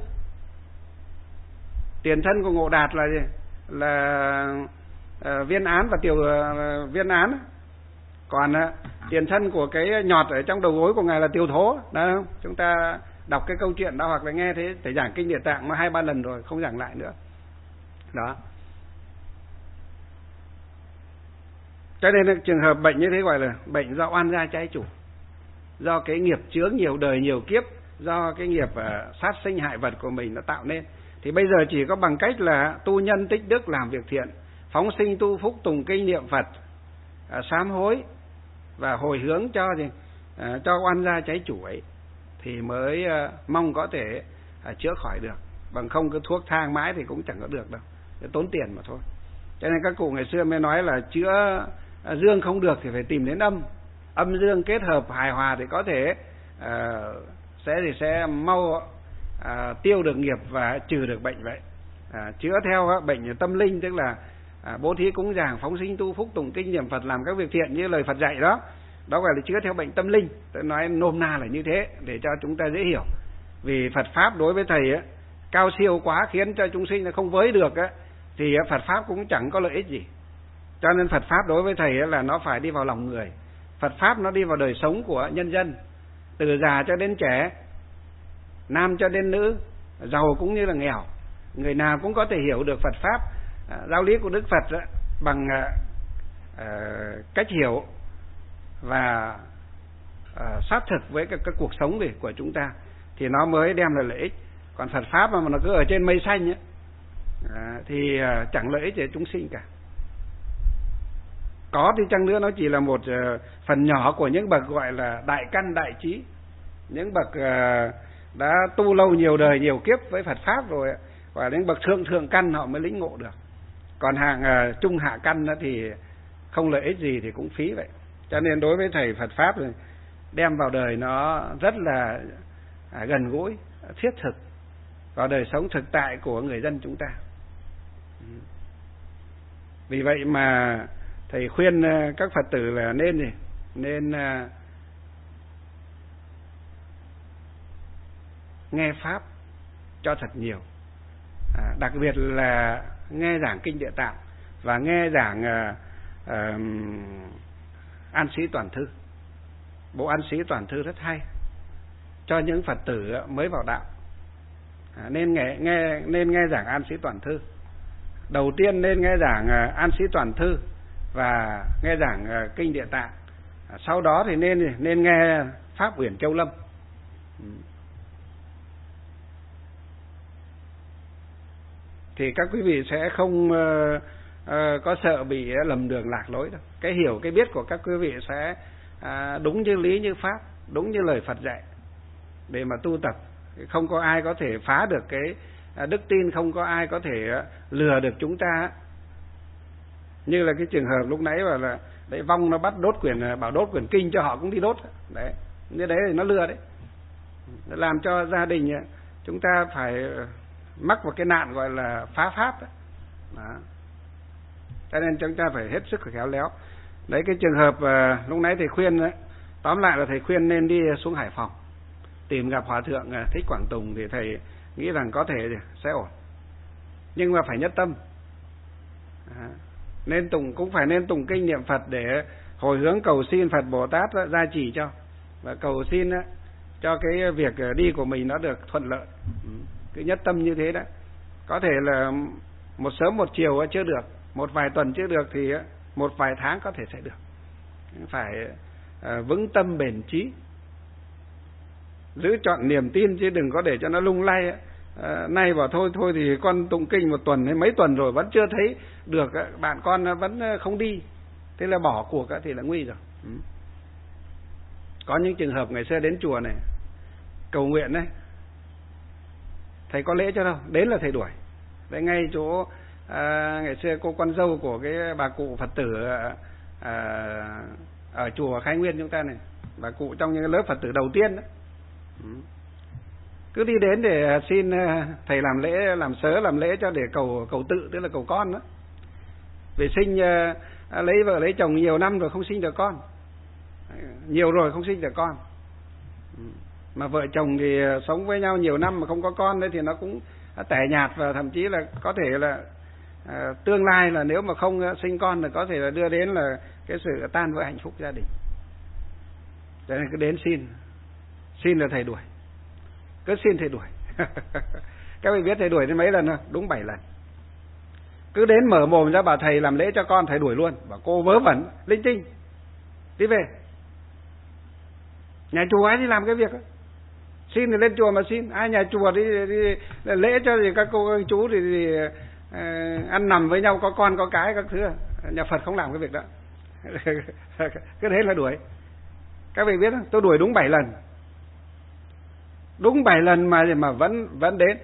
Tiền thân của Ngộ Đạt là gì? Là uh, Viên Án và Tiểu uh, Viên Án á. Còn uh, tiền thân của cái nhọt ở trong đầu gối của ngài là Tiêu Thố, đó không? Chúng ta đọc cái câu chuyện đó hoặc là nghe thế thầy giảng kinh Địa Tạng nó hai ba lần rồi, không giảng lại nữa. Đó. Cho nên là trường hợp bệnh như thế gọi là bệnh do oan gia trái chủ, do cái nghiệp chướng nhiều đời nhiều kiếp, do cái nghiệp uh, sát sinh hại vật của mình nó tạo nên. Thì bây giờ chỉ có bằng cách là tu nhân tích đức, làm việc thiện, phóng sinh tu phúc, tùng kinh niệm Phật, uh, sám hối và hồi hướng cho gì uh, cho oan gia trái chủ ấy thì mới uh, mong có thể uh, chữa khỏi được. Bằng không cứ thuốc thang mãi thì cũng chẳng có được đâu, để tốn tiền mà thôi. Cho nên các cụ ngày xưa mới nói là chữa uh, dương không được thì phải tìm đến âm, âm dương kết hợp hài hòa thì có thể uh, sẽ thì sẽ mau uh, tiêu được nghiệp và trừ được bệnh vậy. Uh, chữa theo uh, bệnh tâm linh tức là uh, bố thí cúng dường, phóng sinh tu phúc, tụng kinh niệm Phật, làm các việc thiện như lời Phật dạy đó. Đó gọi là chữa theo bệnh tâm linh. Tôi nói nôm na là như thế để cho chúng ta dễ hiểu. Vì Phật pháp đối với thầy ấy, cao siêu quá khiến cho chúng sinh không với được ấy, thì Phật pháp cũng chẳng có lợi ích gì. Cho nên Phật pháp đối với thầy ấy là nó phải đi vào lòng người. Phật pháp nó đi vào đời sống của nhân dân, từ già cho đến trẻ, nam cho đến nữ, giàu cũng như là nghèo, người nào cũng có thể hiểu được Phật pháp, giáo lý của Đức Phật ấy, bằng uh, cách hiểu và uh, sát thực với cái, cái cuộc sống về của chúng ta thì nó mới đem lại lợi ích. Còn Phật pháp mà nó cứ ở trên mây xanh ấy, à, thì uh, chẳng lợi ích để chúng sinh cả. Có thì chăng nữa nó chỉ là một uh, phần nhỏ của những bậc gọi là đại căn đại trí, những bậc uh, đã tu lâu nhiều đời nhiều kiếp với Phật pháp rồi, và đến bậc thượng thượng căn họ mới lĩnh ngộ được. Còn hàng uh, trung hạ căn đó thì không lợi ích gì thì cũng phí vậy. Cho nên đối với thầy Phật pháp thì đem vào đời nó rất là à, gần gũi, thiết thực vào đời sống thực tại của người dân chúng ta. Vì vậy mà thầy khuyên các Phật tử là nên gì? Nên uh, nghe pháp cho thật nhiều, à, đặc biệt là nghe giảng kinh Địa Tạng và nghe giảng uh, uh, An Sĩ Toàn Thư. Bộ An Sĩ Toàn Thư rất hay cho những Phật tử mới vào đạo. À, nên nghe nghe nên nghe giảng An Sĩ Toàn Thư. Đầu tiên nên nghe giảng uh, An Sĩ Toàn Thư và nghe giảng uh, kinh Địa Tạng. À, sau đó thì nên nên nghe pháp Uyển Châu Lâm. Ừ. Thì các quý vị sẽ không uh, uh, có sợ bị lầm đường lạc lối đâu. Cái hiểu cái biết của các quý vị sẽ uh, đúng như lý như pháp, đúng như lời Phật dạy để mà tu tập. Không có ai có thể phá được cái uh, đức tin, không có ai có thể uh, lừa được chúng ta. Như là cái trường hợp lúc nãy bảo là đấy, vong nó bắt đốt quyển, bảo đốt quyển kinh cho họ cũng đi đốt đấy, như đấy thì nó lừa đấy, nó làm cho gia đình chúng ta phải mắc vào cái nạn gọi là phá pháp đó. Đó. Cho nên chúng ta phải hết sức khéo léo. Đấy, cái trường hợp uh, lúc nãy thầy khuyên đấy, tóm lại là thầy khuyên nên đi xuống Hải Phòng tìm gặp Hòa thượng uh, Thích Quảng Tùng thì thầy nghĩ rằng có thể sẽ ổn, nhưng mà phải nhất tâm. Đó. Nên tụng cũng phải nên tụng kinh niệm Phật để hồi hướng cầu xin Phật Bồ Tát gia trì cho, và cầu xin đó, cho cái việc đi của mình nó được thuận lợi. Cứ nhất tâm như thế đó. Có thể là một sớm một chiều chưa được, một vài tuần chưa được thì một vài tháng có thể sẽ được. Phải vững tâm bền chí, giữ trọn niềm tin chứ đừng có để cho nó lung lay. À, nay bảo thôi thôi thì con tụng kinh một tuần hay mấy tuần rồi vẫn chưa thấy được, bạn con vẫn không đi, thế là bỏ cuộc thì là nguy rồi. Ừ. Có những trường hợp ngày xưa đến chùa này cầu nguyện đấy, thầy có lễ cho đâu, đến là thầy đuổi. Đấy, ngay chỗ à, ngày xưa cô con dâu của cái bà cụ Phật tử à, ở chùa Khai Nguyên chúng ta này, bà cụ trong những lớp Phật tử đầu tiên đó. Ừ. cứ đi đến để xin thầy làm lễ, làm sớ, làm lễ cho để cầu cầu tự, tức là cầu con đó. Vì sinh lấy vợ lấy chồng nhiều năm rồi không sinh được con, nhiều rồi không sinh được con, mà vợ chồng thì sống với nhau nhiều năm mà không có con đấy thì nó cũng tẻ nhạt, và thậm chí là có thể là à, tương lai là nếu mà không sinh con là có thể là đưa đến là cái sự tan vỡ hạnh phúc gia đình. Cho nên cứ đến xin, xin là thầy đuổi, cứ xin thầy đuổi. Các vị biết thầy đuổi đến mấy lần không? Đúng bảy lần. Cứ đến mở mồm ra bảo thầy làm lễ cho con, thầy đuổi luôn, bảo cô vớ vẩn linh tinh, đi về. Nhà chùa ai đi làm cái việc đó. Xin thì lên chùa mà xin, ai nhà chùa đi, đi lễ cho thì các cô các chú thì, thì uh, ăn nằm với nhau, có con có cái các thứ. Nhà Phật không làm cái việc đó. Cứ thế là đuổi. Các vị biết không? Tôi đuổi đúng bảy lần, đúng bảy lần mà mà vẫn vẫn đến.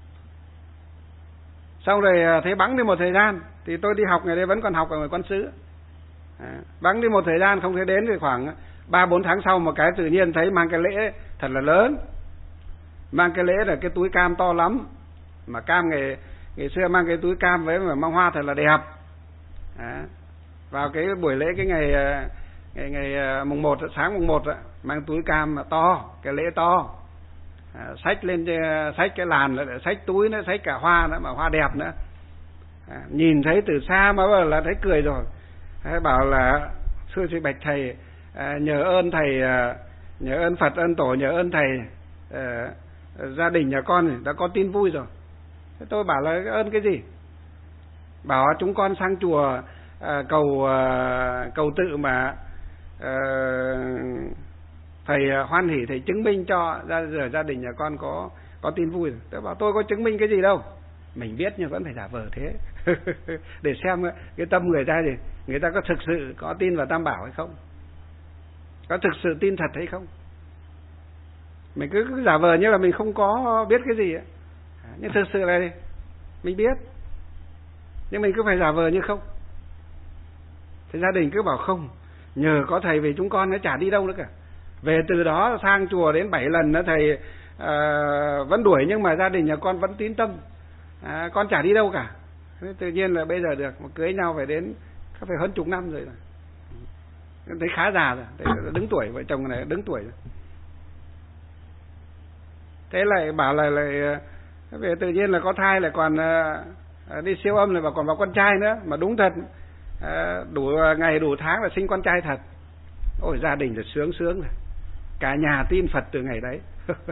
Xong rồi thấy bẵng đi một thời gian thì tôi đi học ngày đấy vẫn còn học ở ngoài Quan Xứ. À, bẵng đi một thời gian không thấy đến thì khoảng ba bốn tháng sau một cái tự nhiên thấy mang cái lễ thật là lớn, mang cái lễ là cái túi cam to lắm, mà cam ngày ngày xưa mang cái túi cam với mà mang hoa thật là đẹp. À, vào cái buổi lễ cái ngày ngày ngày mùng một, sáng mùng một mang túi cam mà to, cái lễ to. À, xách lên xách cái làn nữa, xách túi nữa, xách cả hoa nữa mà hoa đẹp nữa. À, nhìn thấy từ xa mà là thấy cười rồi. À, bảo là xưa sư bạch thầy, à, nhờ ơn thầy, à, nhờ ơn Phật ơn tổ, nhờ ơn thầy, à, gia đình nhà con đã có tin vui rồi. Thế tôi bảo là ơn cái gì? Bảo chúng con sang chùa à, cầu à, cầu tự mà à, thầy hoan hỉ, thầy chứng minh cho ra giờ gia đình nhà con có có tin vui rồi. Tôi bảo tôi có chứng minh cái gì đâu, mình biết nhưng vẫn phải giả vờ thế. Để xem cái tâm người ta thì người ta có thực sự có tin vào Tam Bảo hay không, có thực sự tin thật hay không. Mình cứ, cứ giả vờ như là mình không có biết cái gì ấy. Nhưng thực sự là mình biết, nhưng mình cứ phải giả vờ như không. Thì gia đình cứ bảo không, nhờ có thầy vì chúng con nó chả đi đâu nữa cả. Về từ đó sang chùa đến bảy lần đó thầy à, vẫn đuổi, nhưng mà gia đình nhà con vẫn tín tâm, à, con chả đi đâu cả. Thế tự nhiên là bây giờ được một cưới nhau phải đến phải hơn chục năm rồi, rồi thấy khá già rồi, thấy đứng tuổi, vợ chồng này đứng tuổi rồi. Thế lại bảo là lại về tự nhiên là có thai, lại còn à, đi siêu âm lại bảo còn vào con trai nữa, mà đúng thật à, đủ ngày đủ tháng là sinh con trai thật. Ôi gia đình là sướng sướng rồi, cả nhà tin Phật từ ngày đấy.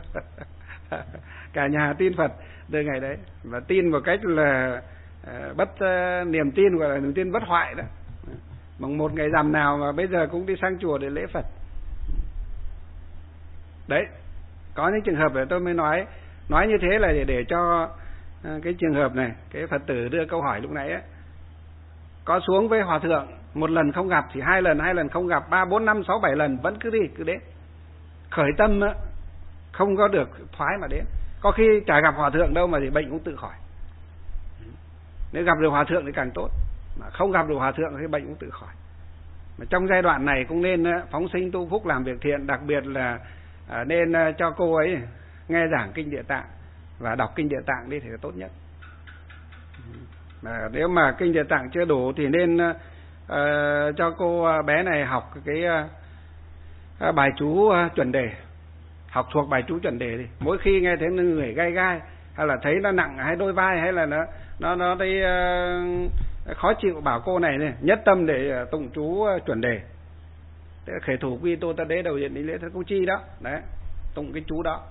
Cả nhà tin Phật từ ngày đấy, và tin một cách là uh, bất uh, niềm tin, gọi là niềm tin bất hoại đó. Mùng một ngày rằm nào mà bây giờ cũng đi sang chùa để lễ Phật. Đấy, có những trường hợp để tôi mới nói nói như thế là để, để cho uh, cái trường hợp này, cái Phật tử đưa câu hỏi lúc nãy ấy, có xuống với hòa thượng một lần không gặp thì hai lần, hai lần không gặp, ba bốn năm sáu bảy lần vẫn cứ đi cứ đến. Khởi tâm á, không có được thoái mà đến. Có khi chả gặp hòa thượng đâu mà thì bệnh cũng tự khỏi. Nếu gặp được hòa thượng thì càng tốt, mà không gặp được hòa thượng thì bệnh cũng tự khỏi. Mà trong giai đoạn này cũng nên phóng sinh tu phúc làm việc thiện, đặc biệt là nên cho cô ấy nghe giảng kinh Địa Tạng và đọc kinh Địa Tạng đi thì là tốt nhất. Mà nếu mà kinh Địa Tạng chưa đủ thì nên uh, cho cô bé này học cái uh, bài chú uh, chuẩn đề, học thuộc bài chú chuẩn đề đi. Mỗi khi nghe thấy người gai gai, hay là thấy nó nặng hay đôi vai, hay là nó nó nó thấy uh, khó chịu, bảo cô này này nhất tâm để uh, tụng chú uh, chuẩn đề. Thế khởi thủ quy tô ta đế đầu diện lý lễ thất cô chi đó, đấy, tụng cái chú đó,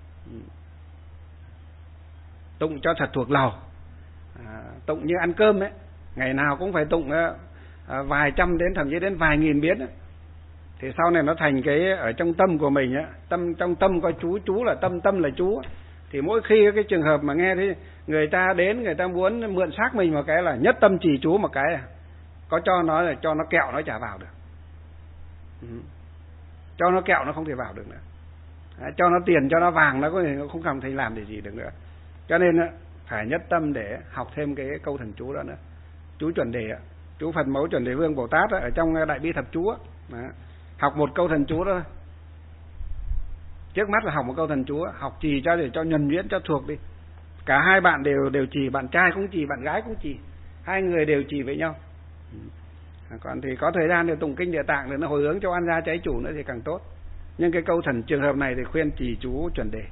tụng cho thật thuộc lòng. À, tụng như ăn cơm ấy, ngày nào cũng phải tụng à, vài trăm đến thậm chí đến vài nghìn biến ấy. Thì sau này nó thành cái ở trong tâm của mình ấy, tâm trong tâm có chú, chú là tâm, tâm là chú ấy. Thì mỗi khi cái trường hợp mà nghe thấy người ta đến, người ta muốn mượn xác mình một cái là nhất tâm trì chú một cái, có cho nó là cho nó kẹo nó chả vào được, ừ. Cho nó kẹo nó không thể vào được nữa, à, cho nó tiền cho nó vàng nó có thể nó không cảm thấy làm để gì được nữa. Cho nên phải nhất tâm để học thêm cái câu thần chú đó nữa, chú chuẩn đề, chú Phật mẫu chuẩn đề vương Bồ Tát ở trong Đại Bi Thập Chú đó. Học một câu thần chú đó, Trước mắt là học một câu thần chú, học trì cho để cho nhuần nhuyễn, cho thuộc đi. Cả hai bạn đều đều trì, bạn trai cũng trì, bạn gái cũng trì, hai người đều trì với nhau. Còn thì có thời gian thì tụng kinh Địa Tạng để nó hồi hướng cho oan gia cháy chủ nữa thì càng tốt. Nhưng cái câu thần trường hợp này thì khuyên trì chú chuẩn đề,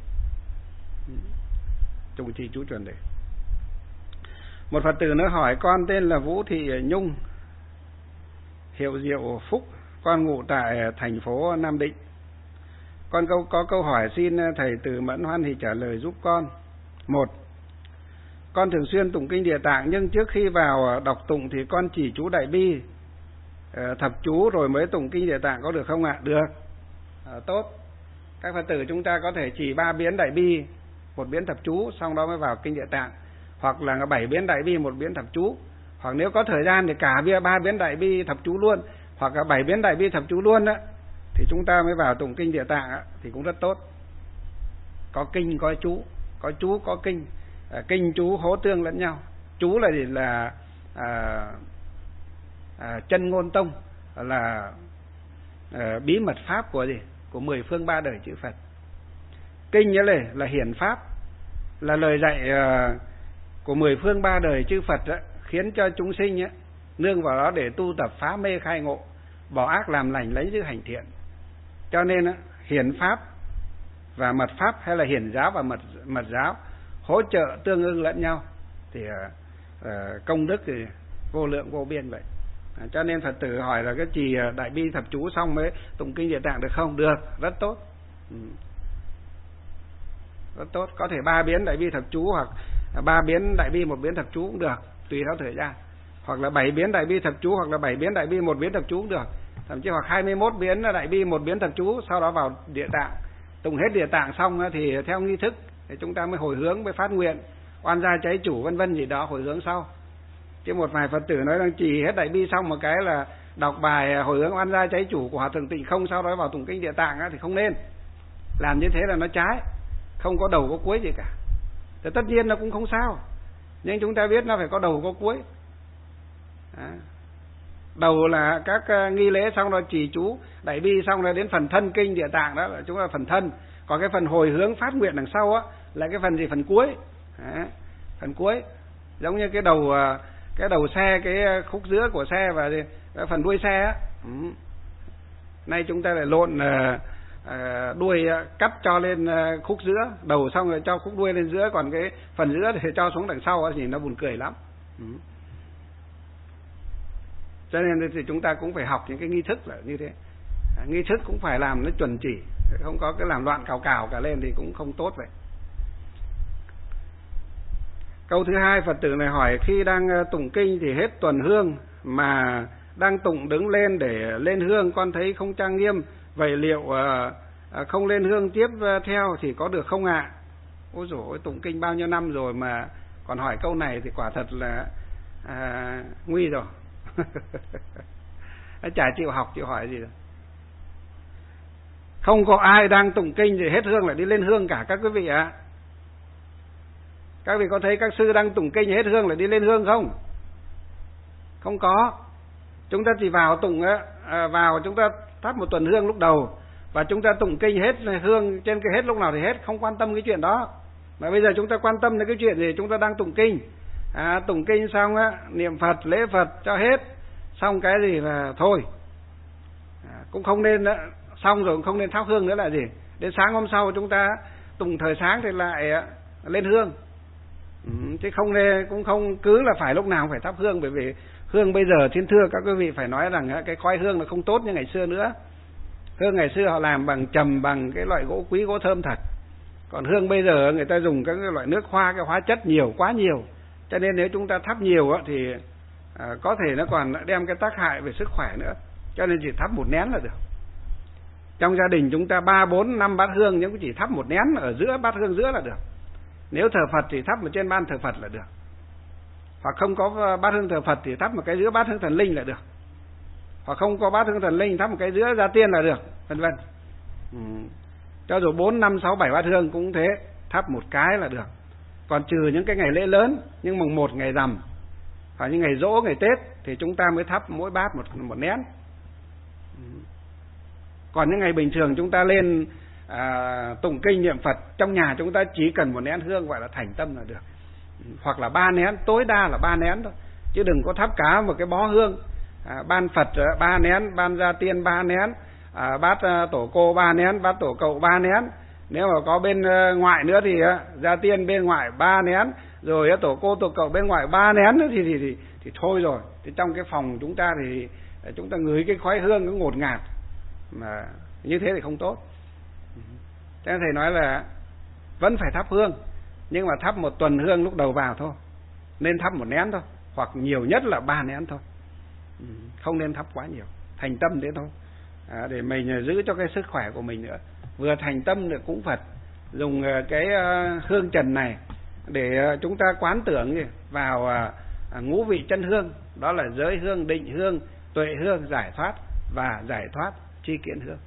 tụng trì chú chuẩn đề. Một Phật tử nữa hỏi: con tên là Vũ Thị Nhung, hiệu Diệu Phúc, con ngụ tại thành phố Nam Định. Con câu có câu hỏi xin thầy Từ Mẫn hoan hỷ trả lời giúp con. Một, con thường xuyên tụng kinh Địa Tạng, nhưng trước khi vào đọc tụng thì con chỉ chú Đại Bi, thập chú rồi mới tụng kinh Địa Tạng, có được không ạ? Được, à, tốt. Các Phật tử chúng ta có thể chỉ ba biến Đại Bi, một biến thập chú, xong đó mới vào kinh Địa Tạng, hoặc là bảy biến Đại Bi, một biến thập chú, hoặc nếu có thời gian thì cả ba biến Đại Bi thập chú luôn, hoặc là bảy biến Đại Bi thập chú luôn đó, thì chúng ta mới vào tụng kinh Địa Tạng á, thì cũng rất tốt. Có kinh có chú, có chú có kinh, à, kinh chú hỗ tương lẫn nhau. Chú là gì? Là à, à, chân ngôn tông, là à, bí mật pháp của gì? Của mười phương ba đời chư Phật. Kinh nhớ là là hiển pháp, là lời dạy à, của mười phương ba đời chư Phật đó, khiến cho chúng sinh á, nương vào đó để tu tập phá mê khai ngộ, bỏ ác làm lành, lấy giữ hành thiện. Cho nên á, hiển pháp và mật pháp, hay là hiển giáo và mật mật giáo hỗ trợ tương ưng lẫn nhau, thì uh, công đức thì vô lượng vô biên vậy. À, cho nên Phật tử hỏi là cái trì Đại Bi thập chú xong mới tụng kinh Địa Tạng được không? Được, rất tốt. Ừ. Rất tốt, có thể ba biến Đại Bi thập chú, hoặc ba biến Đại Bi một biến thập chú cũng được, tùy theo thời gian. Hoặc là bảy biến Đại Bi thập chú, hoặc là bảy biến Đại Bi một biến thập chú cũng được. Thậm chí hoặc hai mươi mốt biến Đại Bi một biến thập chú, sau đó vào Địa Tạng. Tụng hết Địa Tạng xong thì theo nghi thức thì chúng ta mới hồi hướng, mới phát nguyện oan gia cháy chủ vân vân gì đó, hồi hướng sau. Chứ một vài Phật tử nói đang trì hết Đại Bi xong một cái là đọc bài hồi hướng oan gia cháy chủ của Hòa Thượng Tịnh Không, sau đó vào tụng kinh Địa Tạng thì không nên. Làm như thế là nó trái, không có đầu có cuối gì cả. Thì tất nhiên nó cũng không sao, nhưng chúng ta biết nó phải có đầu có cuối. À, đầu là các nghi lễ, xong rồi trì chú Đại Bi, xong rồi đến phần thân kinh Địa Tạng, đó là chúng ta phần thân. Còn cái phần hồi hướng phát nguyện đằng sau á là cái phần gì? Phần cuối. À, phần cuối giống như cái đầu cái đầu xe, cái khúc giữa của xe và cái phần đuôi xe á. Ừ. Nay chúng ta lại lộn uh, đuôi cắt cho lên khúc giữa, đầu xong rồi cho khúc đuôi lên giữa, còn cái phần giữa thì cho xuống đằng sau á, thì nó buồn cười lắm. Ừ. Cho nên thì chúng ta cũng phải học những cái nghi thức là như thế. À, nghi thức cũng phải làm nó chuẩn chỉ, không có cái làm loạn cào cào cả lên thì cũng không tốt vậy. Câu thứ hai, Phật tử này hỏi: khi đang tụng kinh thì hết tuần hương, mà đang tụng đứng lên để lên hương, con thấy không trang nghiêm, vậy liệu uh, không lên hương tiếp theo thì có được không ạ? Ôi dồi ôi, tụng kinh bao nhiêu năm rồi mà còn hỏi câu này thì quả thật là uh, nguy rồi. Chả chịu học chịu hỏi gì đâu. Không có ai đang tụng kinh thì hết hương lại đi lên hương cả, các quý vị ạ. À. Các vị có thấy các sư đang tụng kinh hết hương lại đi lên hương không? Không có. Chúng ta chỉ vào tụng á, à, vào chúng ta thắp một tuần hương lúc đầu, và chúng ta tụng kinh hết hương trên cái hết lúc nào thì hết, không quan tâm cái chuyện đó. Mà bây giờ chúng ta quan tâm đến cái chuyện gì? Chúng ta đang tụng kinh. À, tụng kinh xong á, niệm Phật, lễ Phật cho hết, xong cái gì là thôi. À, cũng không nên đó, xong rồi cũng không nên thắp hương nữa là gì? Đến sáng hôm sau chúng ta tụng thời sáng thì lại lên hương. Ừ, chứ không nên, cũng không cứ là phải lúc nào cũng phải thắp hương, bởi vì hương bây giờ xin thưa các quý vị phải nói rằng cái khói hương nó không tốt như ngày xưa nữa. Hương ngày xưa họ làm bằng trầm, bằng cái loại gỗ quý, gỗ thơm thật. Còn hương bây giờ người ta dùng các cái loại nước hoa, cái hóa chất nhiều, quá nhiều. Cho nên nếu chúng ta thắp nhiều thì à, có thể nó còn đem cái tác hại về sức khỏe nữa. Cho nên chỉ thắp một nén là được. Trong gia đình chúng ta ba, bốn, năm bát hương, nhưng cũng chỉ thắp một nén ở giữa bát hương giữa là được. Nếu thờ Phật thì thắp một trên ban thờ Phật là được. Hoặc không có bát hương thờ Phật thì thắp một cái giữa bát hương thần linh là được. Hoặc không có bát hương thần linh thắp một cái giữa gia tiên là được, vân vân. Ừ. Cho dù bốn, năm, sáu, bảy bát hương cũng thế, thắp một cái là được. Còn trừ những cái ngày lễ lớn, nhưng mùng một, ngày rằm, hoặc những ngày giỗ, ngày Tết thì chúng ta mới thắp mỗi bát một, một nén. Ừ. Còn những ngày bình thường chúng ta lên à, tụng kinh niệm Phật, trong nhà chúng ta chỉ cần một nén hương gọi là thành tâm là được, hoặc là ba nén, tối đa là ba nén thôi, chứ đừng có thắp cả một cái bó hương. À, ban Phật ba nén, ban gia tiên ba nén, à, bát tổ cô ba nén, bát tổ cậu ba nén. Nếu mà có bên ngoại nữa thì gia tiên bên ngoại ba nén, rồi tổ cô tổ cậu bên ngoại ba nén nữa thì thì thì, thì thôi rồi. Thì trong cái phòng chúng ta thì chúng ta ngửi cái khói hương nó ngột ngạt, mà như thế thì không tốt. Cho nên thầy nói là vẫn phải thắp hương, nhưng mà thắp một tuần hương lúc đầu vào thôi, nên thắp một nén thôi, hoặc nhiều nhất là ba nén thôi, không nên thắp quá nhiều. Thành tâm thế thôi, à, để mình giữ cho cái sức khỏe của mình nữa. Vừa thành tâm được cúng Phật, dùng cái hương trần này để chúng ta quán tưởng vào ngũ vị chân hương, đó là giới hương, định hương, tuệ hương, giải thoát và giải thoát tri kiến hương.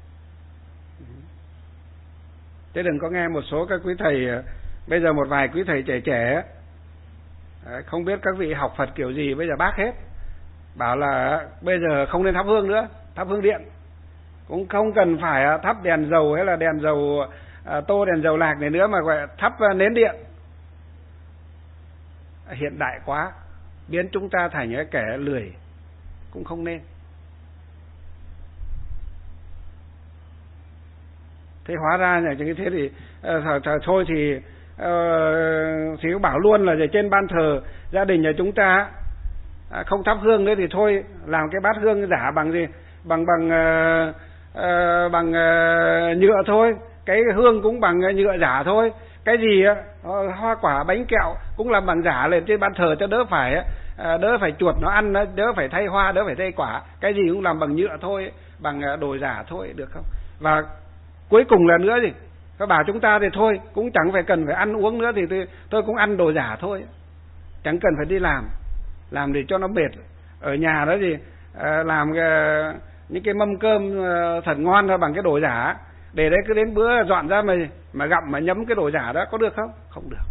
Chứ đừng có nghe một số các quý thầy, bây giờ một vài quý thầy trẻ trẻ không biết các vị học Phật kiểu gì, bây giờ bác hết, bảo là bây giờ không nên thắp hương nữa, thắp hương điện, cũng không cần phải thắp đèn dầu hay là đèn dầu à, tô đèn dầu lạc này nữa, mà gọi thắp nến điện. Hiện đại quá, biến chúng ta thành cái kẻ lười, cũng không nên. Thế hóa ra là như thế thì uh, thôi thì uh, thì bảo luôn là trên ban thờ gia đình nhà chúng ta uh, không thắp hương nữa thì thôi, làm cái bát hương giả bằng gì, bằng bằng uh, uh, bằng uh, nhựa thôi, cái hương cũng bằng nhựa giả thôi, cái gì uh, hoa quả bánh kẹo cũng làm bằng giả lên trên ban thờ cho đỡ phải uh, đỡ phải chuột nó ăn, đỡ phải thay hoa, đỡ phải thay quả, cái gì cũng làm bằng nhựa thôi, bằng uh, đồ giả thôi, được không? Và cuối cùng là nữa gì, các bà chúng ta thì thôi cũng chẳng phải cần phải ăn uống nữa, thì tôi, tôi cũng ăn đồ giả thôi, chẳng cần phải đi làm làm để cho nó mệt. Ở nhà đó gì à, làm cái, những cái mâm cơm thật ngon thôi bằng cái đồ giả, để đấy cứ đến bữa dọn ra mà mà gặm mà nhấm cái đồ giả đó, có được không? Không được.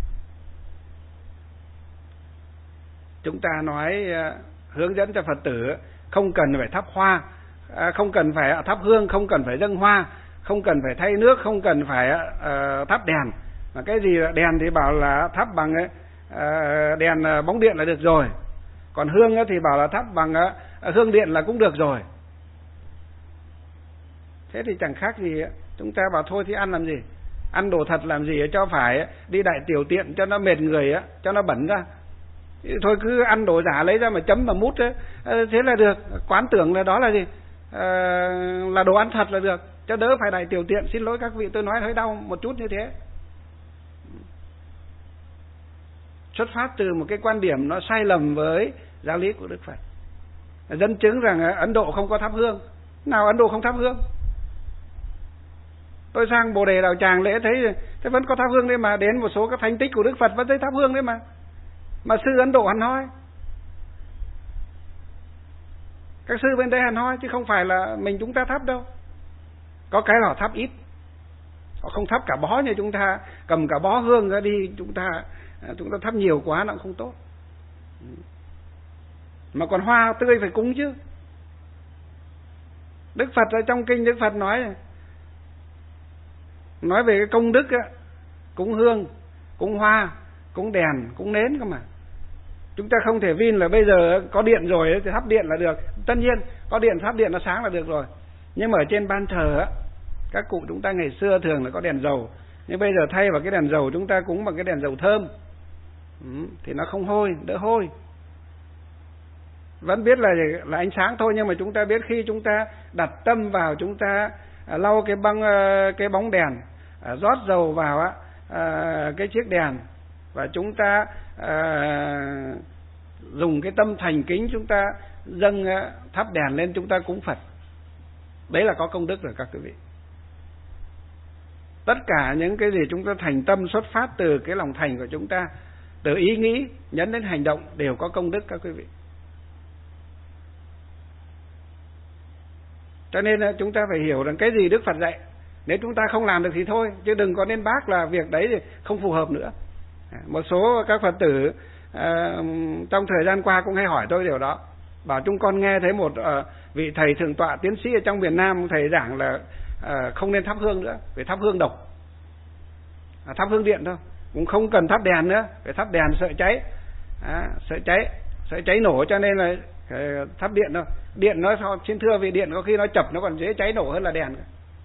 Chúng ta nói hướng dẫn cho Phật tử không cần phải thắp hoa, không cần phải thắp hương, không cần phải dâng hoa, không cần phải thay nước, không cần phải uh, thắp đèn. Mà cái gì là đèn thì bảo là thắp bằng uh, đèn bóng điện là được rồi. Còn hương thì bảo là thắp bằng uh, hương điện là cũng được rồi. Thế thì chẳng khác gì. Chúng ta bảo thôi thì ăn làm gì? Ăn đồ thật làm gì cho phải đi đại tiểu tiện cho nó mệt người, cho nó bẩn ra. Thôi cứ ăn đồ giả lấy ra mà chấm mà mút ấy. Thế là được. Quán tưởng là đó là gì? Uh, là đồ ăn thật là được, cho đỡ phải đại tiểu tiện. Xin lỗi các vị, tôi nói hơi đau một chút như thế. Xuất phát từ một cái quan điểm nó sai lầm với giáo lý của Đức Phật, dẫn chứng rằng Ấn Độ không có thắp hương. Nào Ấn Độ không thắp hương? Tôi sang Bồ Đề Đạo Tràng lễ thấy thế vẫn có thắp hương đấy mà, đến một số các thánh tích của Đức Phật vẫn thấy thắp hương đấy mà. Mà sư Ấn Độ hẳn hoi, các sư bên đây hẳn hoi, chứ không phải là mình chúng ta thắp đâu. Có cái họ thắp ít, họ không thắp cả bó như chúng ta, cầm cả bó hương ra đi, chúng ta chúng ta thắp nhiều quá nó cũng không tốt. Mà còn hoa tươi phải cúng chứ. Đức Phật ở trong kinh Đức Phật nói nói về cái công đức á, cúng hương, cúng hoa, cúng đèn, cúng nến cơ mà. Chúng ta không thể vin là bây giờ có điện rồi thì thắp điện là được. Tất nhiên có điện thắp điện nó sáng là được rồi. Nhưng mà ở trên ban thờ á, các cụ chúng ta ngày xưa thường là có đèn dầu, nhưng bây giờ thay vào cái đèn dầu chúng ta cúng bằng cái đèn dầu thơm, ừ, thì nó không hôi, đỡ hôi. Vẫn biết là là ánh sáng thôi, nhưng mà chúng ta biết khi chúng ta đặt tâm vào, chúng ta à, lau cái băng cái bóng đèn, à, rót dầu vào á, à, cái chiếc đèn, và chúng ta à, dùng cái tâm thành kính, chúng ta dâng à, thắp đèn lên, chúng ta cúng Phật. Đấy là có công đức rồi các quý vị. Tất cả những cái gì chúng ta thành tâm xuất phát từ cái lòng thành của chúng ta, từ ý nghĩ nhấn đến hành động đều có công đức các quý vị. Cho nên là chúng ta phải hiểu rằng cái gì Đức Phật dạy, nếu chúng ta không làm được thì thôi, chứ đừng có nên bác là việc đấy thì không phù hợp nữa. Một số các Phật tử à, trong thời gian qua cũng hay hỏi tôi điều đó, bảo chúng con nghe thấy một uh, vị thầy thượng tọa tiến sĩ ở trong miền Nam, thầy giảng là à, không nên thắp hương nữa, phải thắp hương độc, à, thắp hương điện thôi, cũng không cần thắp đèn nữa, phải thắp đèn sợ cháy, à, sợ cháy, sợ cháy nổ, cho nên là thắp điện thôi. Điện nó sao xin thưa, vì điện có khi nó chập nó còn dễ cháy nổ hơn là đèn.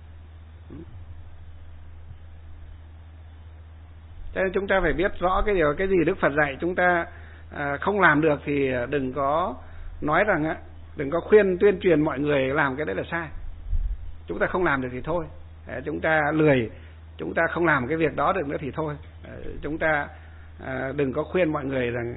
Cho nên chúng ta phải biết rõ cái điều cái gì Đức Phật dạy chúng ta à, không làm được thì đừng có nói rằng á, đừng có khuyên tuyên truyền mọi người làm cái đấy là sai. Chúng ta không làm được thì thôi, à, chúng ta lười, chúng ta không làm cái việc đó được nữa thì thôi, à, chúng ta à, đừng có khuyên mọi người rằng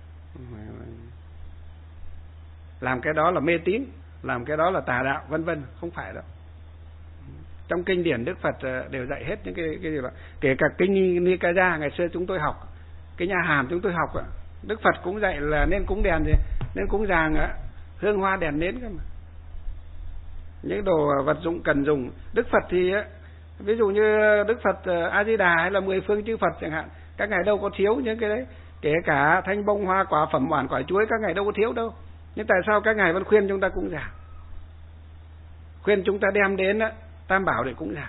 làm cái đó là mê tín, làm cái đó là tà đạo, vân vân, không phải đâu. Trong kinh điển Đức Phật đều dạy hết những cái cái gì đó, kể cả kinh Nikaya ngày xưa chúng tôi học, cái nhà Hàm chúng tôi học, Đức Phật cũng dạy là nên cúng đèn gì, nên cúng dàng hương hoa đèn nến cơ mà. Những đồ vật dụng cần dùng, Đức Phật thì ví dụ như Đức Phật A Di Đà hay là mười phương chư Phật chẳng hạn, các ngài đâu có thiếu những cái đấy, kể cả thanh bông hoa quả phẩm oản quả chuối các ngài đâu có thiếu đâu. Nhưng tại sao các ngài vẫn khuyên chúng ta cúng dường, khuyên chúng ta đem đến Tam Bảo để cúng dường?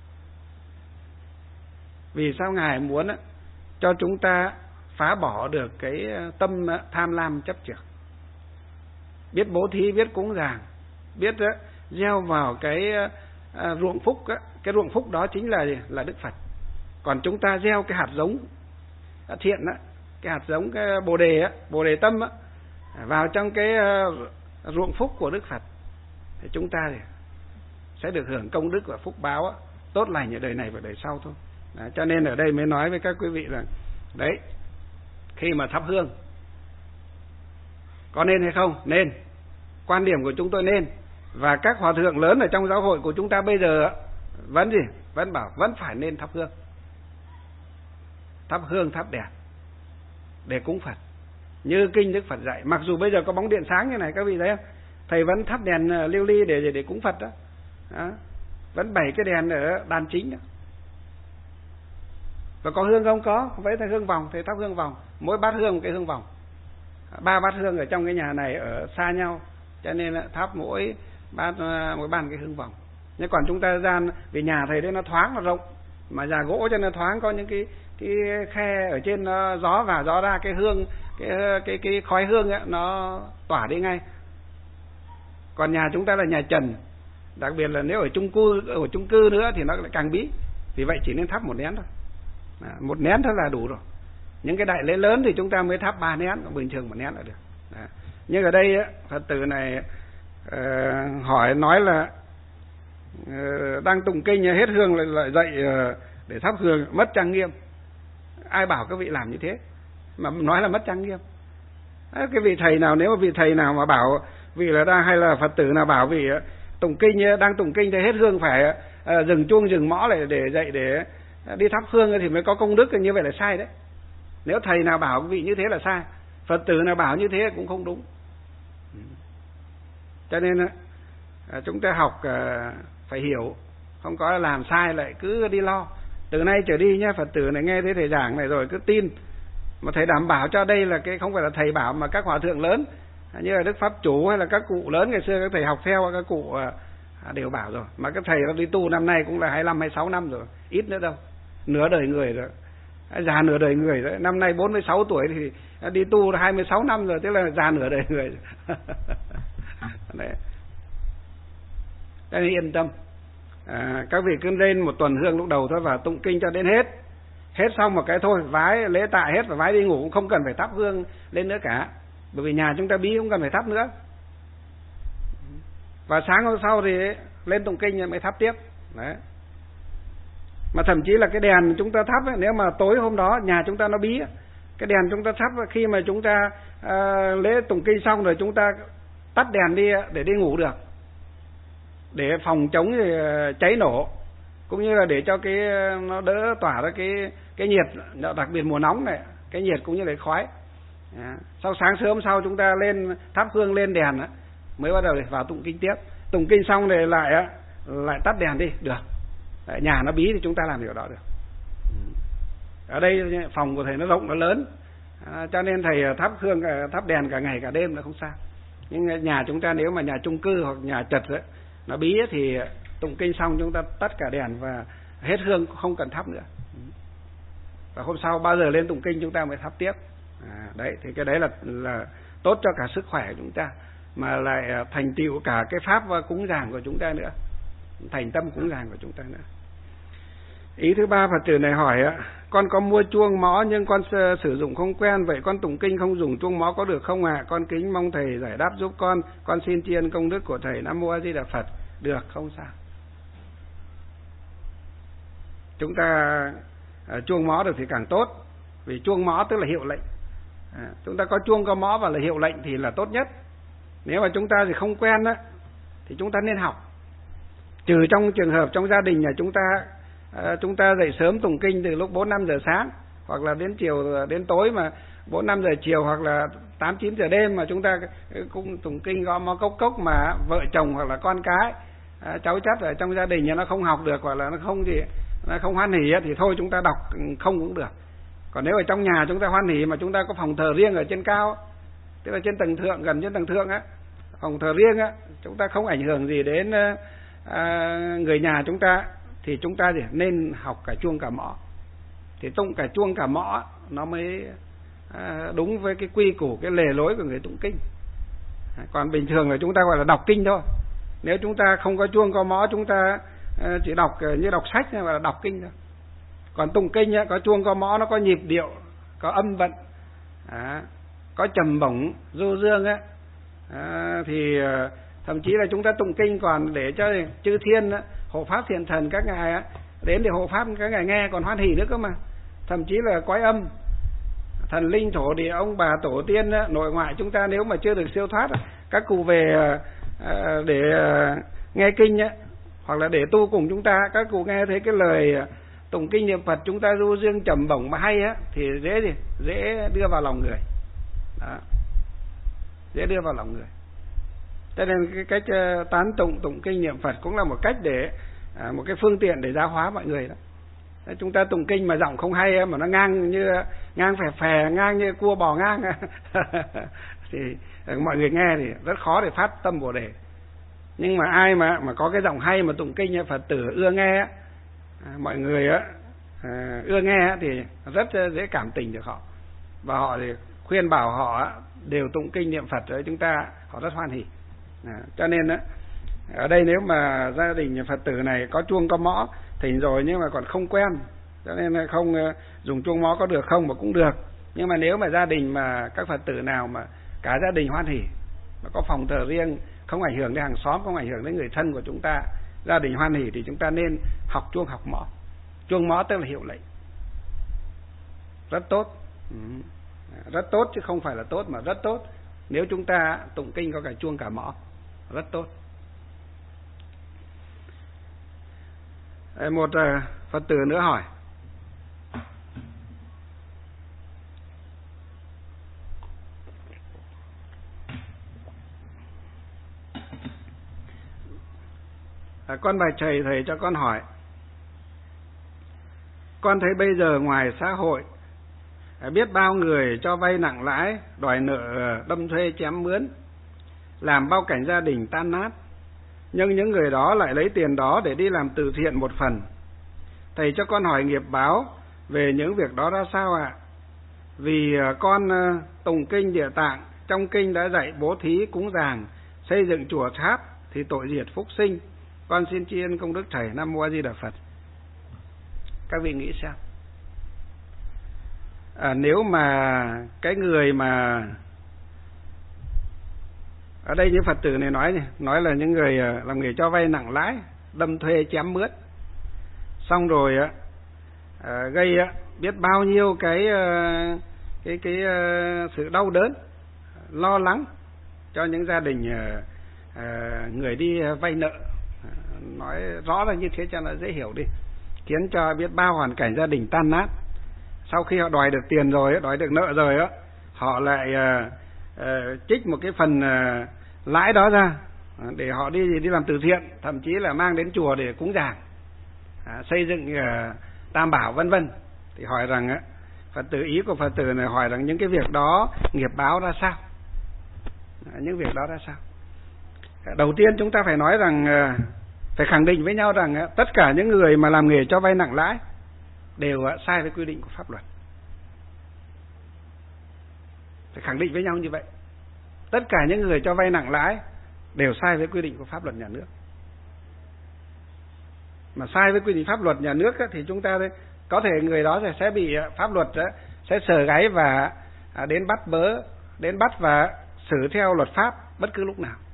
Vì sao ngài muốn cho chúng ta phá bỏ được cái tâm tham lam chấp trước, biết bố thí, biết cúng dường, biết gieo vào cái ruộng phúc, cái ruộng phúc đó chính là là Đức Phật. Còn chúng ta gieo cái hạt giống thiện, cái hạt giống cái bồ đề, bồ đề tâm vào trong cái ruộng phúc của Đức Phật, thì chúng ta thì sẽ được hưởng công đức và phúc báo tốt lành ở đời này và đời sau thôi. Đó, cho nên ở đây mới nói với các quý vị rằng đấy, khi mà thắp hương có nên hay không? Nên. Quan điểm của chúng tôi nên. Và các hòa thượng lớn ở trong giáo hội của chúng ta bây giờ vẫn gì? Vẫn bảo vẫn phải nên thắp hương. Thắp hương, thắp đèn để cúng Phật, như kinh Đức Phật dạy. Mặc dù bây giờ có bóng điện sáng như này các vị thấy không? Thầy vẫn thắp đèn lưu ly để để cúng Phật đó. Đó. Vẫn bày cái đèn ở đàn chính đó. Và có hương không? Có. Vậy thầy hương vòng, thầy thắp hương vòng, mỗi bát hương một cái hương vòng. Ba bát hương ở trong cái nhà này ở xa nhau, cho nên là thắp mỗi bát mỗi bàn cái hương vòng. Nhưng còn chúng ta gian, vì nhà thầy đấy nó thoáng, nó rộng, mà nhà gỗ cho nên thoáng, có những cái cái khe ở trên, nó gió vào gió ra, cái hương cái cái cái khói hương ấy, nó tỏa đi ngay. Còn nhà chúng ta là nhà trần, đặc biệt là nếu ở chung cư ở chung cư nữa thì nó lại càng bí. Vì vậy chỉ nên thắp một nén thôi, à, một nén thôi là đủ rồi. Những cái đại lễ lớn thì chúng ta mới thắp ba nén, còn bình thường một nén là được. À, nhưng ở đây á, Phật tử này uh, hỏi nói là uh, đang tụng kinh hết hương lại, lại dậy uh, để thắp hương, mất trang nghiêm. Ai bảo các vị làm như thế mà nói là mất trang nghiêm? À, cái vị thầy nào, nếu mà vị thầy nào mà bảo vị là đang, hay là Phật tử nào bảo vị uh, tụng kinh, đang tụng kinh thì hết hương phải uh, dừng chuông dừng mõ lại để dậy để uh, đi thắp hương thì mới có công đức, như vậy là sai đấy. Nếu thầy nào bảo vị như thế là sai, Phật tử nào bảo như thế cũng không đúng. Cho nên uh, chúng ta học uh, phải hiểu, không có làm sai lại cứ đi lo. Từ nay trở đi nhé, Phật tử này nghe thấy thầy giảng này rồi cứ tin. Mà thầy đảm bảo cho đây là cái không phải là thầy bảo, mà các hòa thượng lớn như là Đức Pháp Chủ hay là các cụ lớn ngày xưa các thầy học theo, các cụ uh, đều bảo rồi. Mà các thầy nó đi tu năm nay cũng là hai mươi lăm, hai mươi sáu năm rồi, ít nữa đâu, nửa đời người rồi, già nửa đời người rồi. Năm nay bốn mươi sáu tuổi thì đi tu hai mươi sáu năm rồi, tức là già nửa đời người rồi. Đấy. Nên yên tâm, à, các vị cứ lên một tuần hương lúc đầu thôi và tụng kinh cho đến hết. Hết xong một cái thôi, vái lễ tạ hết và vái đi ngủ, cũng không cần phải thắp hương lên nữa cả. Bởi vì nhà chúng ta bí, không cần phải thắp nữa. Và sáng hôm sau thì lên tụng kinh mới thắp tiếp. Đấy. Mà thậm chí là cái đèn chúng ta thắp ấy, nếu mà tối hôm đó nhà chúng ta nó bí, cái đèn chúng ta thắp khi mà chúng ta uh, lễ tụng kinh xong rồi chúng ta tắt đèn đi để đi ngủ được, để phòng chống cháy nổ, cũng như là để cho cái nó đỡ tỏa ra cái cái nhiệt, đặc biệt mùa nóng này, cái nhiệt cũng như là khói. À, sau sáng sớm sau chúng ta lên thắp hương lên đèn á, mới bắt đầu để vào tụng kinh tiếp. Tụng kinh xong thì lại á, lại tắt đèn đi được. Đấy, nhà nó bí thì chúng ta làm điều đó được. Ở đây phòng của thầy nó rộng, nó lớn, à, cho nên thầy thắp hương thắp đèn cả ngày cả đêm là không sao. Nhưng nhà chúng ta nếu mà nhà chung cư hoặc nhà chật ấy, nó bí thì tụng kinh xong chúng ta tắt cả đèn và hết hương, không cần thắp nữa. Và hôm sau bao giờ lên tụng kinh chúng ta mới thắp tiếp. À, đấy thì cái đấy là là tốt cho cả sức khỏe của chúng ta, mà lại thành tựu cả cái pháp cúng dường của chúng ta nữa, thành tâm cúng dường của chúng ta nữa. Ý thứ ba Phật tử này hỏi ạ, con có mua chuông mõ nhưng con sử dụng không quen, vậy con tụng kinh không dùng chuông mõ có được không ạ? À? Con kính mong thầy giải đáp giúp con, con xin tri ân công đức của thầy. Nam mô A Di Đà Phật. Được, không sao. Chúng ta à, chuông mõ được thì càng tốt, vì chuông mõ tức là hiệu lệnh. À, chúng ta có chuông có mõ và là hiệu lệnh thì là tốt nhất. Nếu mà chúng ta thì không quen á, thì chúng ta nên học. Trừ trong trường hợp trong gia đình nhà chúng ta à, chúng ta dậy sớm tụng kinh từ lúc bốn năm giờ sáng, hoặc là đến chiều đến tối mà bốn năm giờ chiều, hoặc là tám chín giờ đêm mà chúng ta cũng tụng kinh gõ mõ cốc cốc mà vợ chồng hoặc là con cái à, cháu chắt ở trong gia đình nhà nó không học được, hoặc là nó không gì nó không hoan hỉ thì thôi chúng ta đọc không cũng được. Còn nếu ở trong nhà chúng ta hoan hỉ mà chúng ta có phòng thờ riêng ở trên cao, tức là trên tầng thượng, gần trên tầng thượng á, phòng thờ riêng á, chúng ta không ảnh hưởng gì đến à, người nhà chúng ta, thì chúng ta thì nên học cả chuông cả mõ. Thì tụng cả chuông cả mõ nó mới à, đúng với cái quy củ, cái lề lối của người tụng kinh. À, còn bình thường là chúng ta gọi là đọc kinh thôi. Nếu chúng ta không có chuông có mõ, chúng ta à, chỉ đọc như đọc sách và là đọc kinh thôi. Còn tụng kinh á, có chuông có mõ, nó có nhịp điệu, có âm vận, à, có trầm bổng du dương á, à, thì à, thậm chí là chúng ta tụng kinh còn để cho chư thiên á, hộ pháp thiện thần các ngài á, đến để hộ pháp các ngài nghe còn hoan hỉ nữa cơ mà. Thậm chí là quái âm, thần linh thổ địa ông bà tổ tiên á, nội ngoại chúng ta nếu mà chưa được siêu thoát, các cụ về à, để à, nghe kinh á, hoặc là để tu cùng chúng ta, các cụ nghe thấy cái lời tụng kinh niệm Phật chúng ta du dương trầm bổng mà hay á, thì dễ gì dễ đưa vào lòng người. Đó. Dễ đưa vào lòng người. Cho nên cái cách tán tụng tụng kinh niệm Phật cũng là một cách để à, một cái phương tiện để giáo hóa mọi người đó. Đấy, chúng ta tụng kinh mà giọng không hay mà nó ngang như ngang phè phè, ngang như cua bò ngang thì mọi người nghe thì rất khó để phát tâm Bồ đề. Nhưng mà ai mà mà có cái giọng hay mà tụng kinh Phật tử ưa nghe á, à, mọi người á à, ưa nghe á, thì rất dễ cảm tình được họ, và họ thì khuyên bảo họ á, đều tụng kinh niệm Phật với chúng ta, họ rất hoan hỉ. À, cho nên á, ở đây nếu mà gia đình Phật tử này có chuông có mõ thỉnh rồi nhưng mà còn không quen, cho nên là không uh, dùng chuông mõ có được không mà cũng được. Nhưng mà nếu mà gia đình mà các Phật tử nào mà cả gia đình hoan hỉ, mà có phòng thờ riêng, không ảnh hưởng đến hàng xóm, không ảnh hưởng đến người thân của chúng ta, gia đình hoan hỉ, thì chúng ta nên học chuông học mõ. Chuông mõ tức là hiệu lệnh, rất tốt. Ừ. Rất tốt chứ không phải là tốt mà rất tốt. Nếu chúng ta tụng kinh có cả chuông cả mõ, rất tốt. Một uh, Phật tử nữa hỏi, à, con bạch thầy, thầy cho con hỏi, con thấy bây giờ ngoài xã hội biết bao người cho vay nặng lãi, đòi nợ đâm thuê chém mướn, làm bao cảnh gia đình tan nát, nhưng những người đó lại lấy tiền đó để đi làm từ thiện một phần. Thầy cho con hỏi nghiệp báo về những việc đó ra sao ạ? À? Vì con tụng kinh Địa Tạng, trong kinh đã dạy bố thí cúng dường, xây dựng chùa tháp thì tội diệt phúc sinh. Con xin tri ân công đức thầy. Nam mô A Di Đà Phật. Các vị nghĩ sao? À, nếu mà cái người mà ở đây những Phật tử này nói nói là những người làm nghề cho vay nặng lãi, đâm thuê chém mướn, xong rồi á à, gây á, biết bao nhiêu cái cái cái sự đau đớn, lo lắng cho những gia đình à, người đi vay nợ. Nói rõ ra như thế cho nó dễ hiểu đi, khiến cho biết bao hoàn cảnh gia đình tan nát. Sau khi họ đòi được tiền rồi, đòi được nợ rồi á, họ lại uh, uh, trích một cái phần uh, lãi đó ra để họ đi đi làm từ thiện, thậm chí là mang đến chùa để cúng dường, à, xây dựng uh, tam bảo vân vân. Thì hỏi rằng á, Phật tử, ý của Phật tử này hỏi rằng những cái việc đó nghiệp báo ra sao? À, những việc đó ra sao? Đầu tiên chúng ta phải nói rằng uh, phải khẳng định với nhau rằng tất cả những người mà làm nghề cho vay nặng lãi đều sai với quy định của pháp luật. Phải khẳng định với nhau như vậy. Tất cả những người cho vay nặng lãi đều sai với quy định của pháp luật nhà nước. Mà sai với quy định pháp luật nhà nước thì chúng ta có thể người đó sẽ bị pháp luật sẽ sờ gáy và đến bắt bớ, đến bắt và xử theo luật pháp bất cứ lúc nào.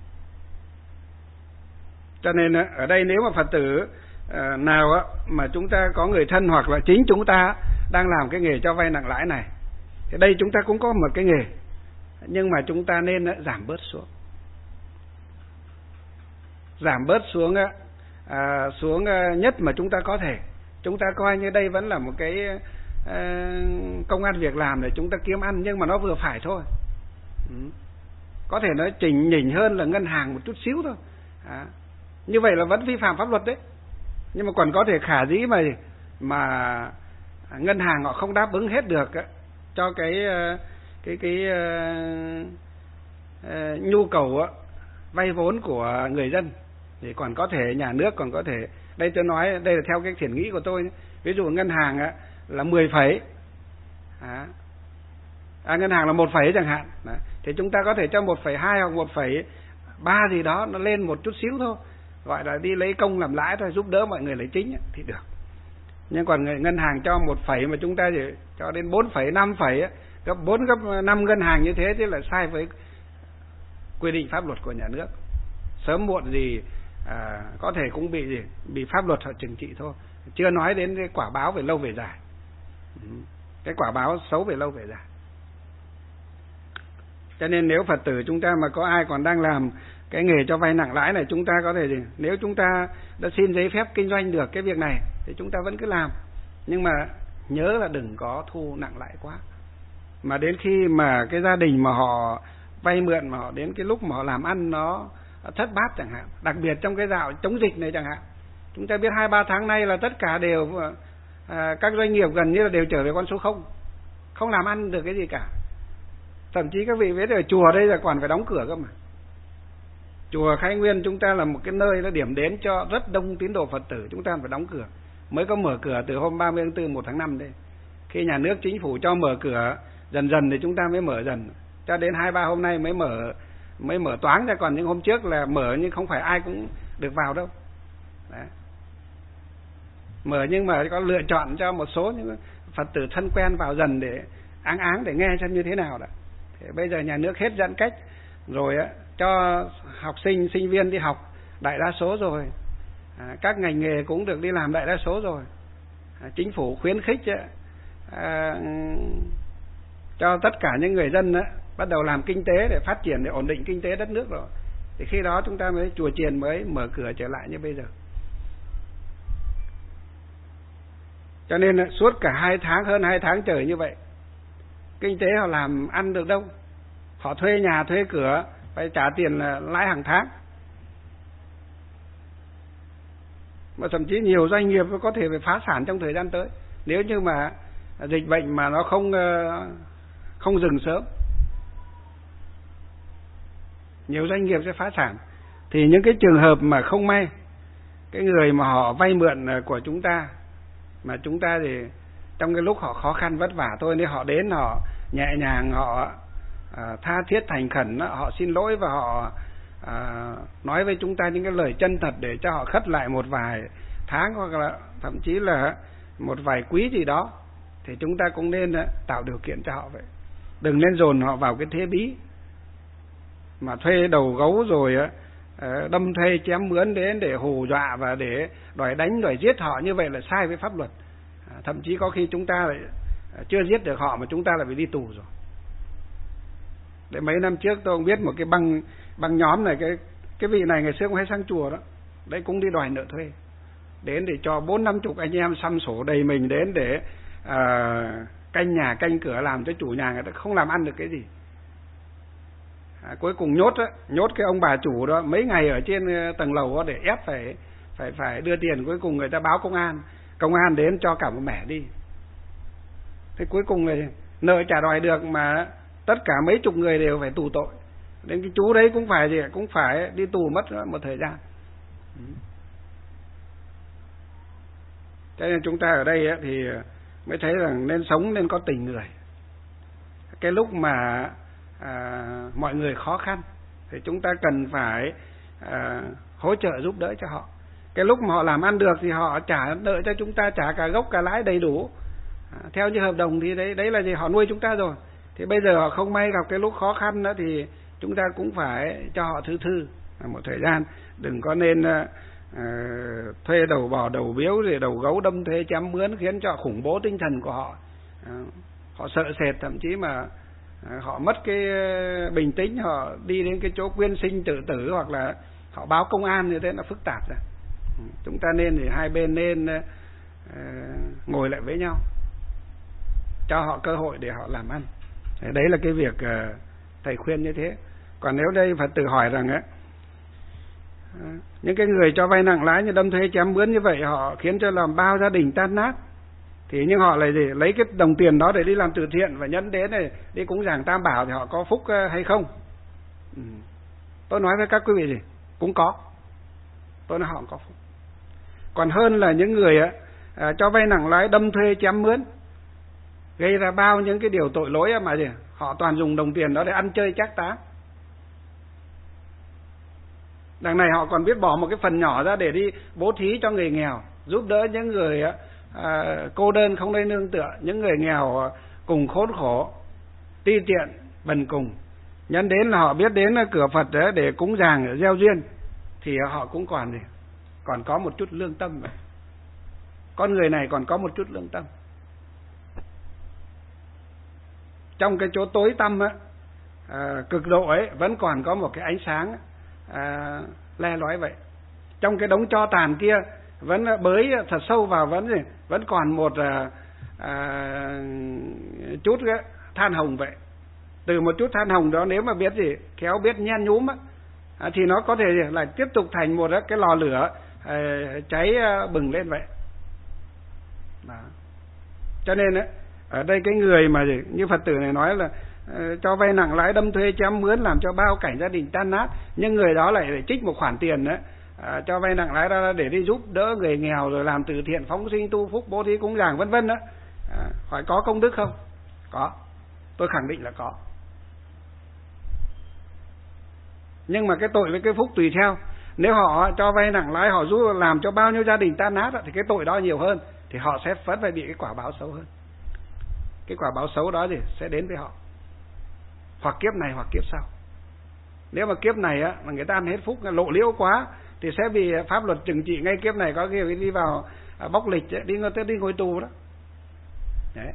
Cho nên ở đây nếu mà Phật tử nào mà chúng ta có người thân hoặc là chính chúng ta đang làm cái nghề cho vay nặng lãi này, thì đây chúng ta cũng có một cái nghề, nhưng mà chúng ta nên giảm bớt xuống. Giảm bớt xuống à, xuống nhất mà chúng ta có thể. Chúng ta coi như đây vẫn là một cái à, công ăn việc làm để chúng ta kiếm ăn, nhưng mà nó vừa phải thôi. Ừ. Có thể nói chỉnh nhỉnh hơn là ngân hàng một chút xíu thôi. À, như vậy là vẫn vi phạm pháp luật đấy. Nhưng mà còn có thể khả dĩ mà mà ngân hàng họ không đáp ứng hết được cho cái cái cái uh, uh, nhu cầu uh, vay vốn của người dân, thì còn có thể nhà nước còn có thể, đây tôi nói đây là theo cái thiện nghĩ của tôi, ví dụ ngân hàng uh, là mười phẩy, à, à, ngân hàng là một phẩy chẳng hạn, đó, thì chúng ta có thể cho một phẩy hai hoặc một phẩy ba gì đó, nó lên một chút xíu thôi, gọi là đi lấy công làm lãi thôi, giúp đỡ mọi người lấy chính thì được. Nhưng còn ngân hàng cho một phẩy mà chúng ta chỉ cho đến bốn phẩy, năm phẩy, gấp bốn gấp năm ngân hàng như thế thì là sai với quy định pháp luật của nhà nước. Sớm muộn gì à, có thể cũng bị gì bị pháp luật họ trừng trị thôi. Chưa nói đến cái quả báo về lâu về dài. Cái quả báo xấu về lâu về dài. Cho nên nếu Phật tử chúng ta mà có ai còn đang làm cái nghề cho vay nặng lãi này, chúng ta có thể gì, nếu chúng ta đã xin giấy phép kinh doanh được cái việc này thì chúng ta vẫn cứ làm, nhưng mà nhớ là đừng có thu nặng lãi quá. Mà đến khi mà cái gia đình mà họ vay mượn, mà họ đến cái lúc mà họ làm ăn nó thất bát chẳng hạn, đặc biệt trong cái dạo chống dịch này chẳng hạn, chúng ta biết hai ba tháng nay là tất cả đều à, các doanh nghiệp gần như là đều trở về con số không, không làm ăn được cái gì cả. Thậm chí các vị biết ở chùa đây là còn phải đóng cửa cơ mà. Chùa Khai Nguyên chúng ta là một cái nơi là điểm đến cho rất đông tín đồ Phật tử, chúng ta phải đóng cửa. Mới có mở cửa từ hôm ba mươi tháng tư, một tháng năm đây. Khi nhà nước chính phủ cho mở cửa dần dần thì chúng ta mới mở dần. Cho đến hai ba hôm nay mới mở mới mở toáng ra, còn những hôm trước là mở nhưng không phải ai cũng được vào đâu. Đấy. Mở nhưng mà có lựa chọn cho một số những Phật tử thân quen vào dần để áng áng để nghe xem như thế nào đó. Thế bây giờ nhà nước hết giãn cách rồi á, cho học sinh, sinh viên đi học đại đa số rồi, à, các ngành nghề cũng được đi làm đại đa số rồi, à, chính phủ khuyến khích à, cho tất cả những người dân á, bắt đầu làm kinh tế để phát triển, để ổn định kinh tế đất nước rồi, thì khi đó chúng ta mới chùa chiền mới mở cửa trở lại như bây giờ. Cho nên suốt cả hai tháng, hơn hai tháng trời như vậy, kinh tế họ làm ăn được đâu. Họ thuê nhà thuê cửa phải trả tiền lãi hàng tháng, mà thậm chí nhiều doanh nghiệp có thể phải phá sản trong thời gian tới nếu như mà dịch bệnh mà nó không không dừng sớm. Nhiều doanh nghiệp sẽ phá sản. Thì những cái trường hợp mà không may, cái người mà họ vay mượn của chúng ta, mà chúng ta thì trong cái lúc họ khó khăn vất vả thôi, nếu họ đến họ nhẹ nhàng, họ à, tha thiết thành khẩn, họ xin lỗi và họ à, nói với chúng ta những cái lời chân thật để cho họ khất lại một vài tháng hoặc là thậm chí là một vài quý gì đó, thì chúng ta cũng nên tạo điều kiện cho họ vậy. Đừng nên dồn họ vào cái thế bí mà thuê đầu gấu rồi đâm thuê chém mướn đến để hù dọa và để đòi đánh đòi giết họ, như vậy là sai với pháp luật. À, thậm chí có khi chúng ta lại chưa giết được họ mà chúng ta lại phải đi tù rồi. Để mấy năm trước tôi cũng biết một cái băng băng nhóm này, cái cái vị này ngày xưa cũng hay sang chùa đó, đấy cũng đi đòi nợ thuê, đến để cho bốn năm chục anh em xăm sổ đầy mình đến để à, canh nhà canh cửa, làm cho chủ nhà người ta không làm ăn được cái gì. À, cuối cùng nhốt á, nhốt cái ông bà chủ đó mấy ngày ở trên tầng lầu đó để ép phải phải phải đưa tiền. Cuối cùng người ta báo công an, công an đến cho cả một mẻ đi. Thế cuối cùng này nợ trả đòi được mà tất cả mấy chục người đều phải tù tội. Đến cái chú đấy cũng phải gì cũng phải đi tù mất một thời gian. Cho nên chúng ta ở đây á, thì mới thấy rằng nên sống nên có tình người. Cái lúc mà à, mọi người khó khăn thì chúng ta cần phải à, hỗ trợ giúp đỡ cho họ. Cái lúc mà họ làm ăn được thì họ trả nợ cho chúng ta, trả cả gốc cả lãi đầy đủ. À, theo như hợp đồng thì đấy đấy là gì, họ nuôi chúng ta rồi. Thì bây giờ họ không may gặp cái lúc khó khăn đó thì chúng ta cũng phải cho họ thư thư một thời gian, đừng có nên uh, thuê đầu bò đầu biếu rồi đầu gấu đâm thuê chém mướn, khiến cho khủng bố tinh thần của họ. Uh, họ sợ sệt, thậm chí mà uh, họ mất cái bình tĩnh, họ đi đến cái chỗ quyên sinh tự tử, hoặc là họ báo công an, như thế nó phức tạp ra. Uh, chúng ta nên thì hai bên nên uh, ngồi lại với nhau, cho họ cơ hội để họ làm ăn. Đấy là cái việc uh, thầy khuyên như thế. Còn nếu đây Phật tử hỏi rằng á, những cái người cho vay nặng lãi như đâm thuê chém mướn như vậy, họ khiến cho làm bao gia đình tan nát, thì nhưng họ lại gì lấy cái đồng tiền đó để đi làm từ thiện và nhẫn đến này đi cúng dường Tam Bảo, thì họ có phúc hay không? Ừ. Tôi nói với các quý vị gì cũng có, tôi nói họ cũng có phúc. Còn hơn là những người á, à, cho vay nặng lãi đâm thuê chém mướn, gây ra bao những cái điều tội lỗi mà gì họ toàn dùng đồng tiền đó để ăn chơi trác táng. Đằng này họ còn biết bỏ một cái phần nhỏ ra để đi bố thí cho người nghèo, giúp đỡ những người à, cô đơn không nơi nương tựa, những người nghèo cùng khốn khổ, ti tiện, bần cùng. Nhân đến là họ biết đến cửa Phật để cúng dường, gieo duyên, thì họ cũng còn gì, còn có một chút lương tâm vậy. Con người này còn có một chút lương tâm. Trong cái chỗ tối tăm á, à, cực độ ấy vẫn còn có một cái ánh sáng à, le lói vậy. Trong cái đống tro tàn kia vẫn bới thật sâu vào, vẫn gì vẫn còn một à, à, chút cái than hồng vậy. Từ một chút than hồng đó, nếu mà biết gì khéo biết nhen nhúm á, à, thì nó có thể là tiếp tục thành một cái lò lửa à, cháy bừng lên vậy. Đó. Cho nên á, ở đây cái người mà gì, như Phật tử này nói là uh, cho vay nặng lãi đâm thuê chém mướn làm cho bao cảnh gia đình tan nát, nhưng người đó lại để trích một khoản tiền đó, uh, cho vay nặng lãi ra để đi giúp đỡ người nghèo, rồi làm từ thiện phóng sinh tu phúc bố thí cúng dường vân vân đó, uh, phải có công đức không? Có, tôi khẳng định là có. Nhưng mà cái tội với cái phúc tùy theo. Nếu họ cho vay nặng lãi, họ giúp làm cho bao nhiêu gia đình tan nát thì cái tội đó nhiều hơn, thì họ sẽ vẫn phải bị cái quả báo xấu hơn. Cái quả báo xấu đó thì sẽ đến với họ, hoặc kiếp này hoặc kiếp sau. Nếu mà kiếp này á mà người ta ăn hết phúc, lộ liễu quá, thì sẽ bị pháp luật trừng trị ngay kiếp này, có khi đi vào bóc lịch, đi ngồi đi ngồi tù đó. Đấy.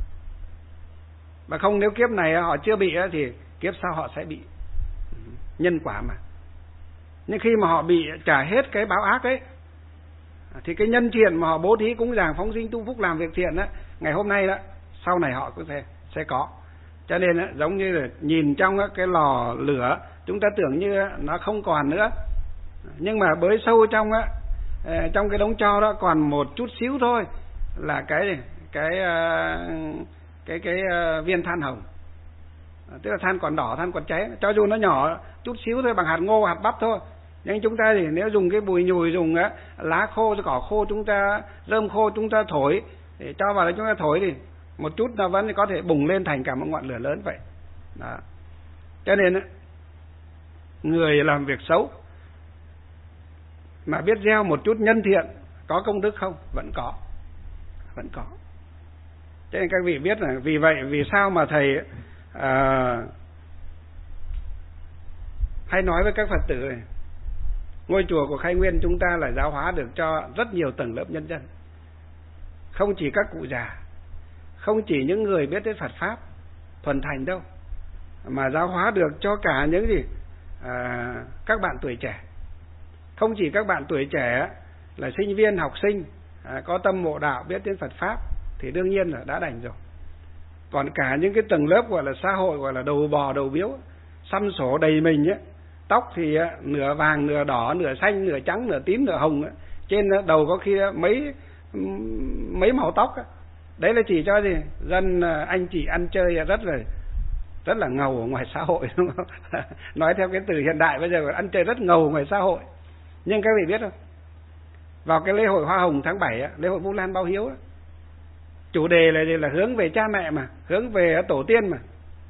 Mà không, nếu kiếp này họ chưa bị thì kiếp sau họ sẽ bị. Nhân quả mà. Nhưng khi mà họ bị trả hết cái báo ác ấy, thì cái nhân thiện mà họ bố thí cúng dường phóng sinh tu phúc làm việc thiện á, ngày hôm nay đó, sau này họ cũng sẽ sẽ có. Cho nên á, giống như là nhìn trong á, cái lò lửa, chúng ta tưởng như á, nó không còn nữa, nhưng mà bới sâu trong á, trong cái đống tro đó còn một chút xíu thôi, là cái cái cái cái, cái viên than hồng. Tức là than còn đỏ, than còn cháy, cho dù nó nhỏ chút xíu thôi, bằng hạt ngô, hạt bắp thôi. Nhưng chúng ta thì nếu dùng cái bùi nhùi, dùng á, lá khô, cỏ khô, chúng ta rơm khô chúng ta thổi, để cho vào đấy chúng ta thổi thì một chút nó vẫn có thể bùng lên thành cả một ngọn lửa lớn vậy. Đó. Cho nên á, người làm việc xấu mà biết gieo một chút nhân thiện, có công đức không? Vẫn có, vẫn có. Cho nên các vị biết là vì vậy vì sao mà thầy à, hay nói với các Phật tử này, ngôi chùa của Khai Nguyên chúng ta là giáo hóa được cho rất nhiều tầng lớp nhân dân, không chỉ các cụ già, không chỉ những người biết đến Phật pháp thuần thành đâu, mà giáo hóa được cho cả những gì à, các bạn tuổi trẻ. Không chỉ các bạn tuổi trẻ là sinh viên học sinh à, có tâm mộ đạo biết đến Phật pháp thì đương nhiên là đã đành rồi. Còn cả những cái tầng lớp gọi là xã hội, gọi là đầu bò đầu biếu, xăm sổ đầy mình ấy, tóc thì nửa vàng nửa đỏ, nửa xanh nửa trắng nửa tím nửa hồng ấy. Trên đầu có khi mấy mấy màu tóc ấy. Đấy là chỉ cho gì dân anh chị ăn chơi rất là rất là ngầu ở ngoài xã hội, đúng không? Nói theo cái từ hiện đại bây giờ, ăn chơi rất ngầu ngoài xã hội. Nhưng các vị biết không, vào cái lễ hội Hoa Hồng tháng bảy á, lễ hội Vu Lan báo hiếu á, chủ đề là là hướng về cha mẹ mà, hướng về tổ tiên mà,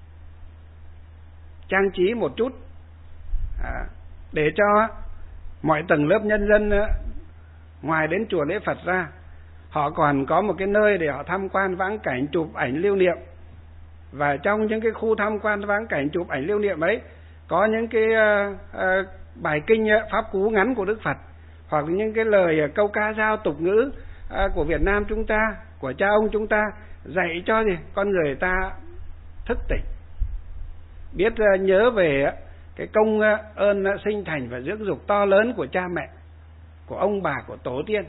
trang trí một chút à, để cho mọi tầng lớp nhân dân á, ngoài đến chùa lễ Phật ra, họ còn có một cái nơi để họ tham quan vãng cảnh, chụp ảnh lưu niệm. Và trong những cái khu tham quan vãng cảnh, chụp ảnh lưu niệm ấy, có những cái uh, uh, bài kinh uh, pháp cú ngắn của Đức Phật, hoặc những cái lời uh, câu ca dao tục ngữ uh, của Việt Nam chúng ta, của cha ông chúng ta, dạy cho gì con người ta thức tỉnh, biết uh, nhớ về uh, cái công uh, ơn uh, sinh thành và dưỡng dục to lớn của cha mẹ, của ông bà, của tổ tiên.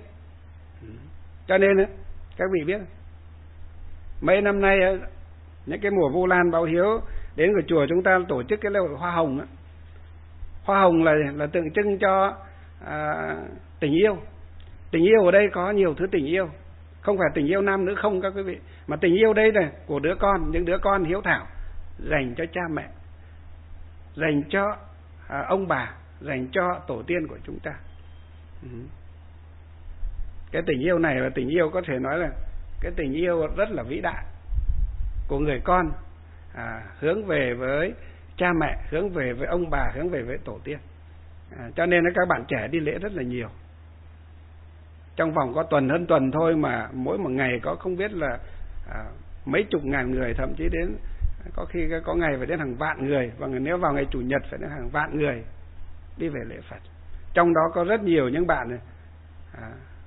Cho nên uh, các vị biết, mấy năm nay uh, những cái mùa Vu Lan báo hiếu đến của chùa chúng ta tổ chức cái lễ hội Hoa Hồng. Hoa Hồng là là tượng trưng cho à, tình yêu. Tình yêu ở đây có nhiều thứ tình yêu, không phải tình yêu nam nữ không các quý vị, mà tình yêu đây này của đứa con, những đứa con hiếu thảo dành cho cha mẹ, dành cho à, ông bà, dành cho tổ tiên của chúng ta. Ừ. Cái tình yêu này là tình yêu có thể nói là cái tình yêu rất là vĩ đại của người con, à, hướng về với cha mẹ, hướng về với ông bà, hướng về với tổ tiên. À, cho nên các bạn trẻ đi lễ rất là nhiều. Trong vòng có tuần hơn tuần thôi mà mỗi một ngày có không biết là à, mấy chục ngàn người, thậm chí đến có khi có ngày phải đến hàng vạn người, và nếu vào ngày chủ nhật phải đến hàng vạn người đi về lễ Phật. Trong đó có rất nhiều những bạn này, à,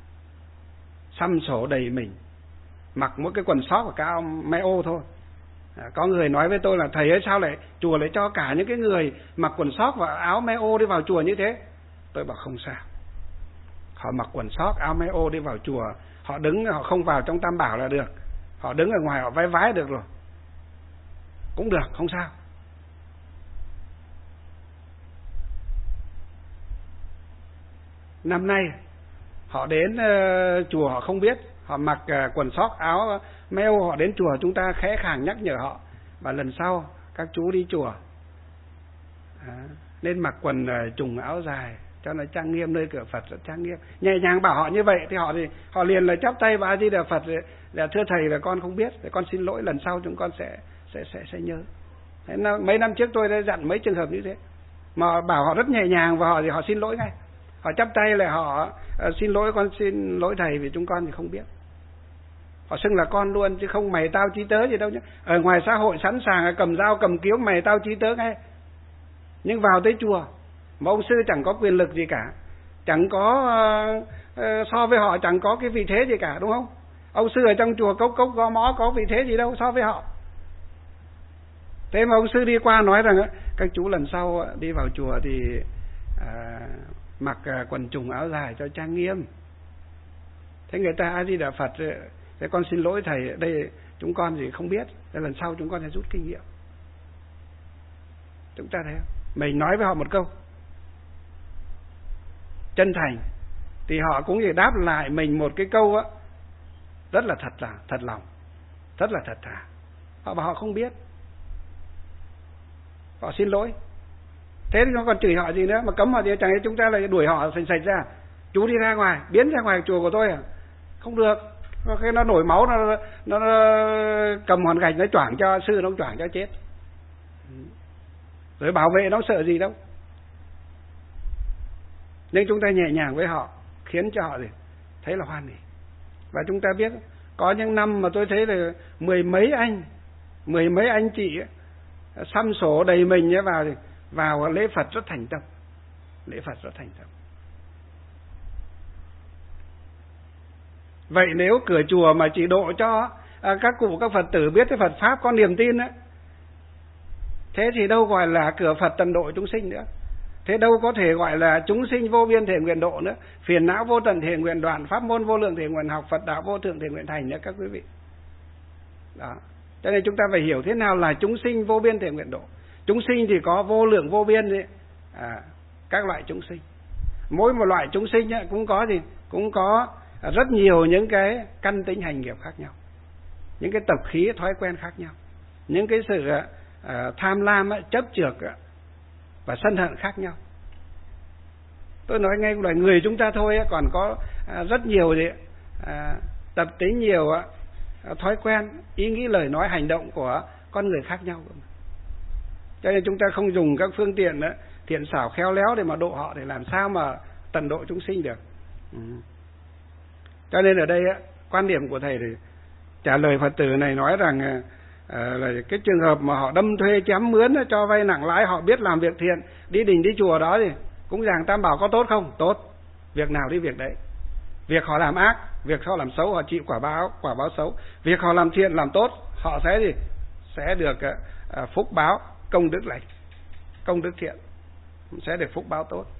xăm sổ đầy mình, mặc mỗi cái quần sót và cái áo may ô thôi. À, có người nói với tôi là thầy ơi, sao lại chùa lại cho cả những cái người mặc quần sót và áo may ô đi vào chùa như thế? Tôi bảo không sao. Họ mặc quần sót áo may ô đi vào chùa, họ đứng, họ không vào trong Tam Bảo là được, họ đứng ở ngoài họ vái vái được rồi, cũng được, không sao. Năm nay họ đến uh, chùa họ không biết, họ mặc uh, quần sót áo may ô, họ đến chùa chúng ta khẽ khàng nhắc nhở họ, và lần sau các chú đi chùa à, nên mặc quần uh, trùng áo dài cho nó trang nghiêm, nơi cửa Phật rất trang nghiêm. Nhẹ nhàng bảo họ như vậy thì họ thì họ liền là chắp tay và A Di Đà Phật, là thưa thầy là con không biết, để con xin lỗi, lần sau chúng con sẽ sẽ sẽ sẽ nhớ. Thế nào, mấy năm trước tôi đã dặn mấy trường hợp như thế, mà bảo họ rất nhẹ nhàng và họ thì họ xin lỗi ngay, họ chắp tay lại họ uh, xin lỗi, con xin lỗi thầy vì chúng con thì không biết. Họ xưng là con luôn chứ không mày tao chí tớ gì đâu nhé. Ở ngoài xã hội sẵn sàng cầm dao cầm kiếm mày tao chí tớ ngay, nhưng vào tới chùa mà ông sư chẳng có quyền lực gì cả, chẳng có uh, uh, so với họ chẳng có cái vị thế gì cả, đúng không? Ông sư ở trong chùa cốc cốc gõ mõ có vị thế gì đâu so với họ. Thế mà ông sư đi qua nói rằng các chú lần sau đi vào chùa thì uh, mặc uh, quần trùng áo dài cho trang nghiêm. Thế người ta A Di Đà Phật, thế con xin lỗi thầy, đây chúng con thì không biết, thế lần sau chúng con sẽ rút kinh nghiệm. Chúng ta thấy không? Mình nói với họ một câu chân thành thì họ cũng chỉ đáp lại mình một cái câu á, rất là thật là thật lòng, rất là thật thà. Họ bảo họ không biết, họ xin lỗi. Thế thì nó còn chửi họ gì nữa, mà cấm họ thì chẳng lẽ chúng ta lại đuổi họ sành sạch ra, chú đi ra ngoài, biến ra ngoài chùa của tôi à? Không được. Khi nó nổi máu, nó, nó, nó cầm hòn gạch nó choảng cho sư, nó choảng cho chết. Rồi bảo vệ nó sợ gì đâu. Nên chúng ta nhẹ nhàng với họ, khiến cho họ gì thấy là hoan hỉ. Và chúng ta biết có những năm mà tôi thấy là mười mấy anh, mười mấy anh chị xăm sổ đầy mình vào vào lễ Phật rất thành tâm, lễ Phật rất thành tâm. Vậy nếu cửa chùa mà chỉ độ cho à, các cụ các Phật tử biết cái Phật pháp có niềm tin á, thế thì đâu gọi là cửa Phật tận độ chúng sinh nữa. Thế đâu có thể gọi là chúng sinh vô biên thể nguyện độ nữa, phiền não vô tận thể nguyện đoạn, pháp môn vô lượng thể nguyện học, Phật đạo vô thượng thể nguyện thành nữa các quý vị. Đó. Cho nên chúng ta phải hiểu thế nào là chúng sinh vô biên thể nguyện độ. Chúng sinh thì có vô lượng vô biên ấy, à, các loại chúng sinh. Mỗi một loại chúng sinh ấy, cũng có gì cũng có rất nhiều những cái căn tính hành nghiệp khác nhau, những cái tập khí thói quen khác nhau, những cái sự uh, tham lam, chấp chược và sân hận khác nhau. Tôi nói ngay là người chúng ta thôi, còn có rất nhiều gì, à, tập tính nhiều, thói quen, ý nghĩ, lời nói, hành động của con người khác nhau. Cho nên chúng ta không dùng các phương tiện đó, thiện xảo khéo léo để mà độ họ, để làm sao mà tận độ chúng sinh được. Ừ. Cho nên ở đây á, quan điểm của thầy thì trả lời Phật tử này nói rằng à, là cái trường hợp mà họ đâm thuê chém mướn, cho vay nặng lãi, họ biết làm việc thiện, đi đình đi chùa đó thì cúng dường tam bảo có tốt không? Tốt. Việc nào đi việc đấy. Việc họ làm ác, việc họ làm xấu, họ chịu quả báo, quả báo xấu. Việc họ làm thiện, làm tốt, họ sẽ gì? Sẽ được à, phúc báo, công đức lành, công đức thiện, sẽ được phúc báo tốt.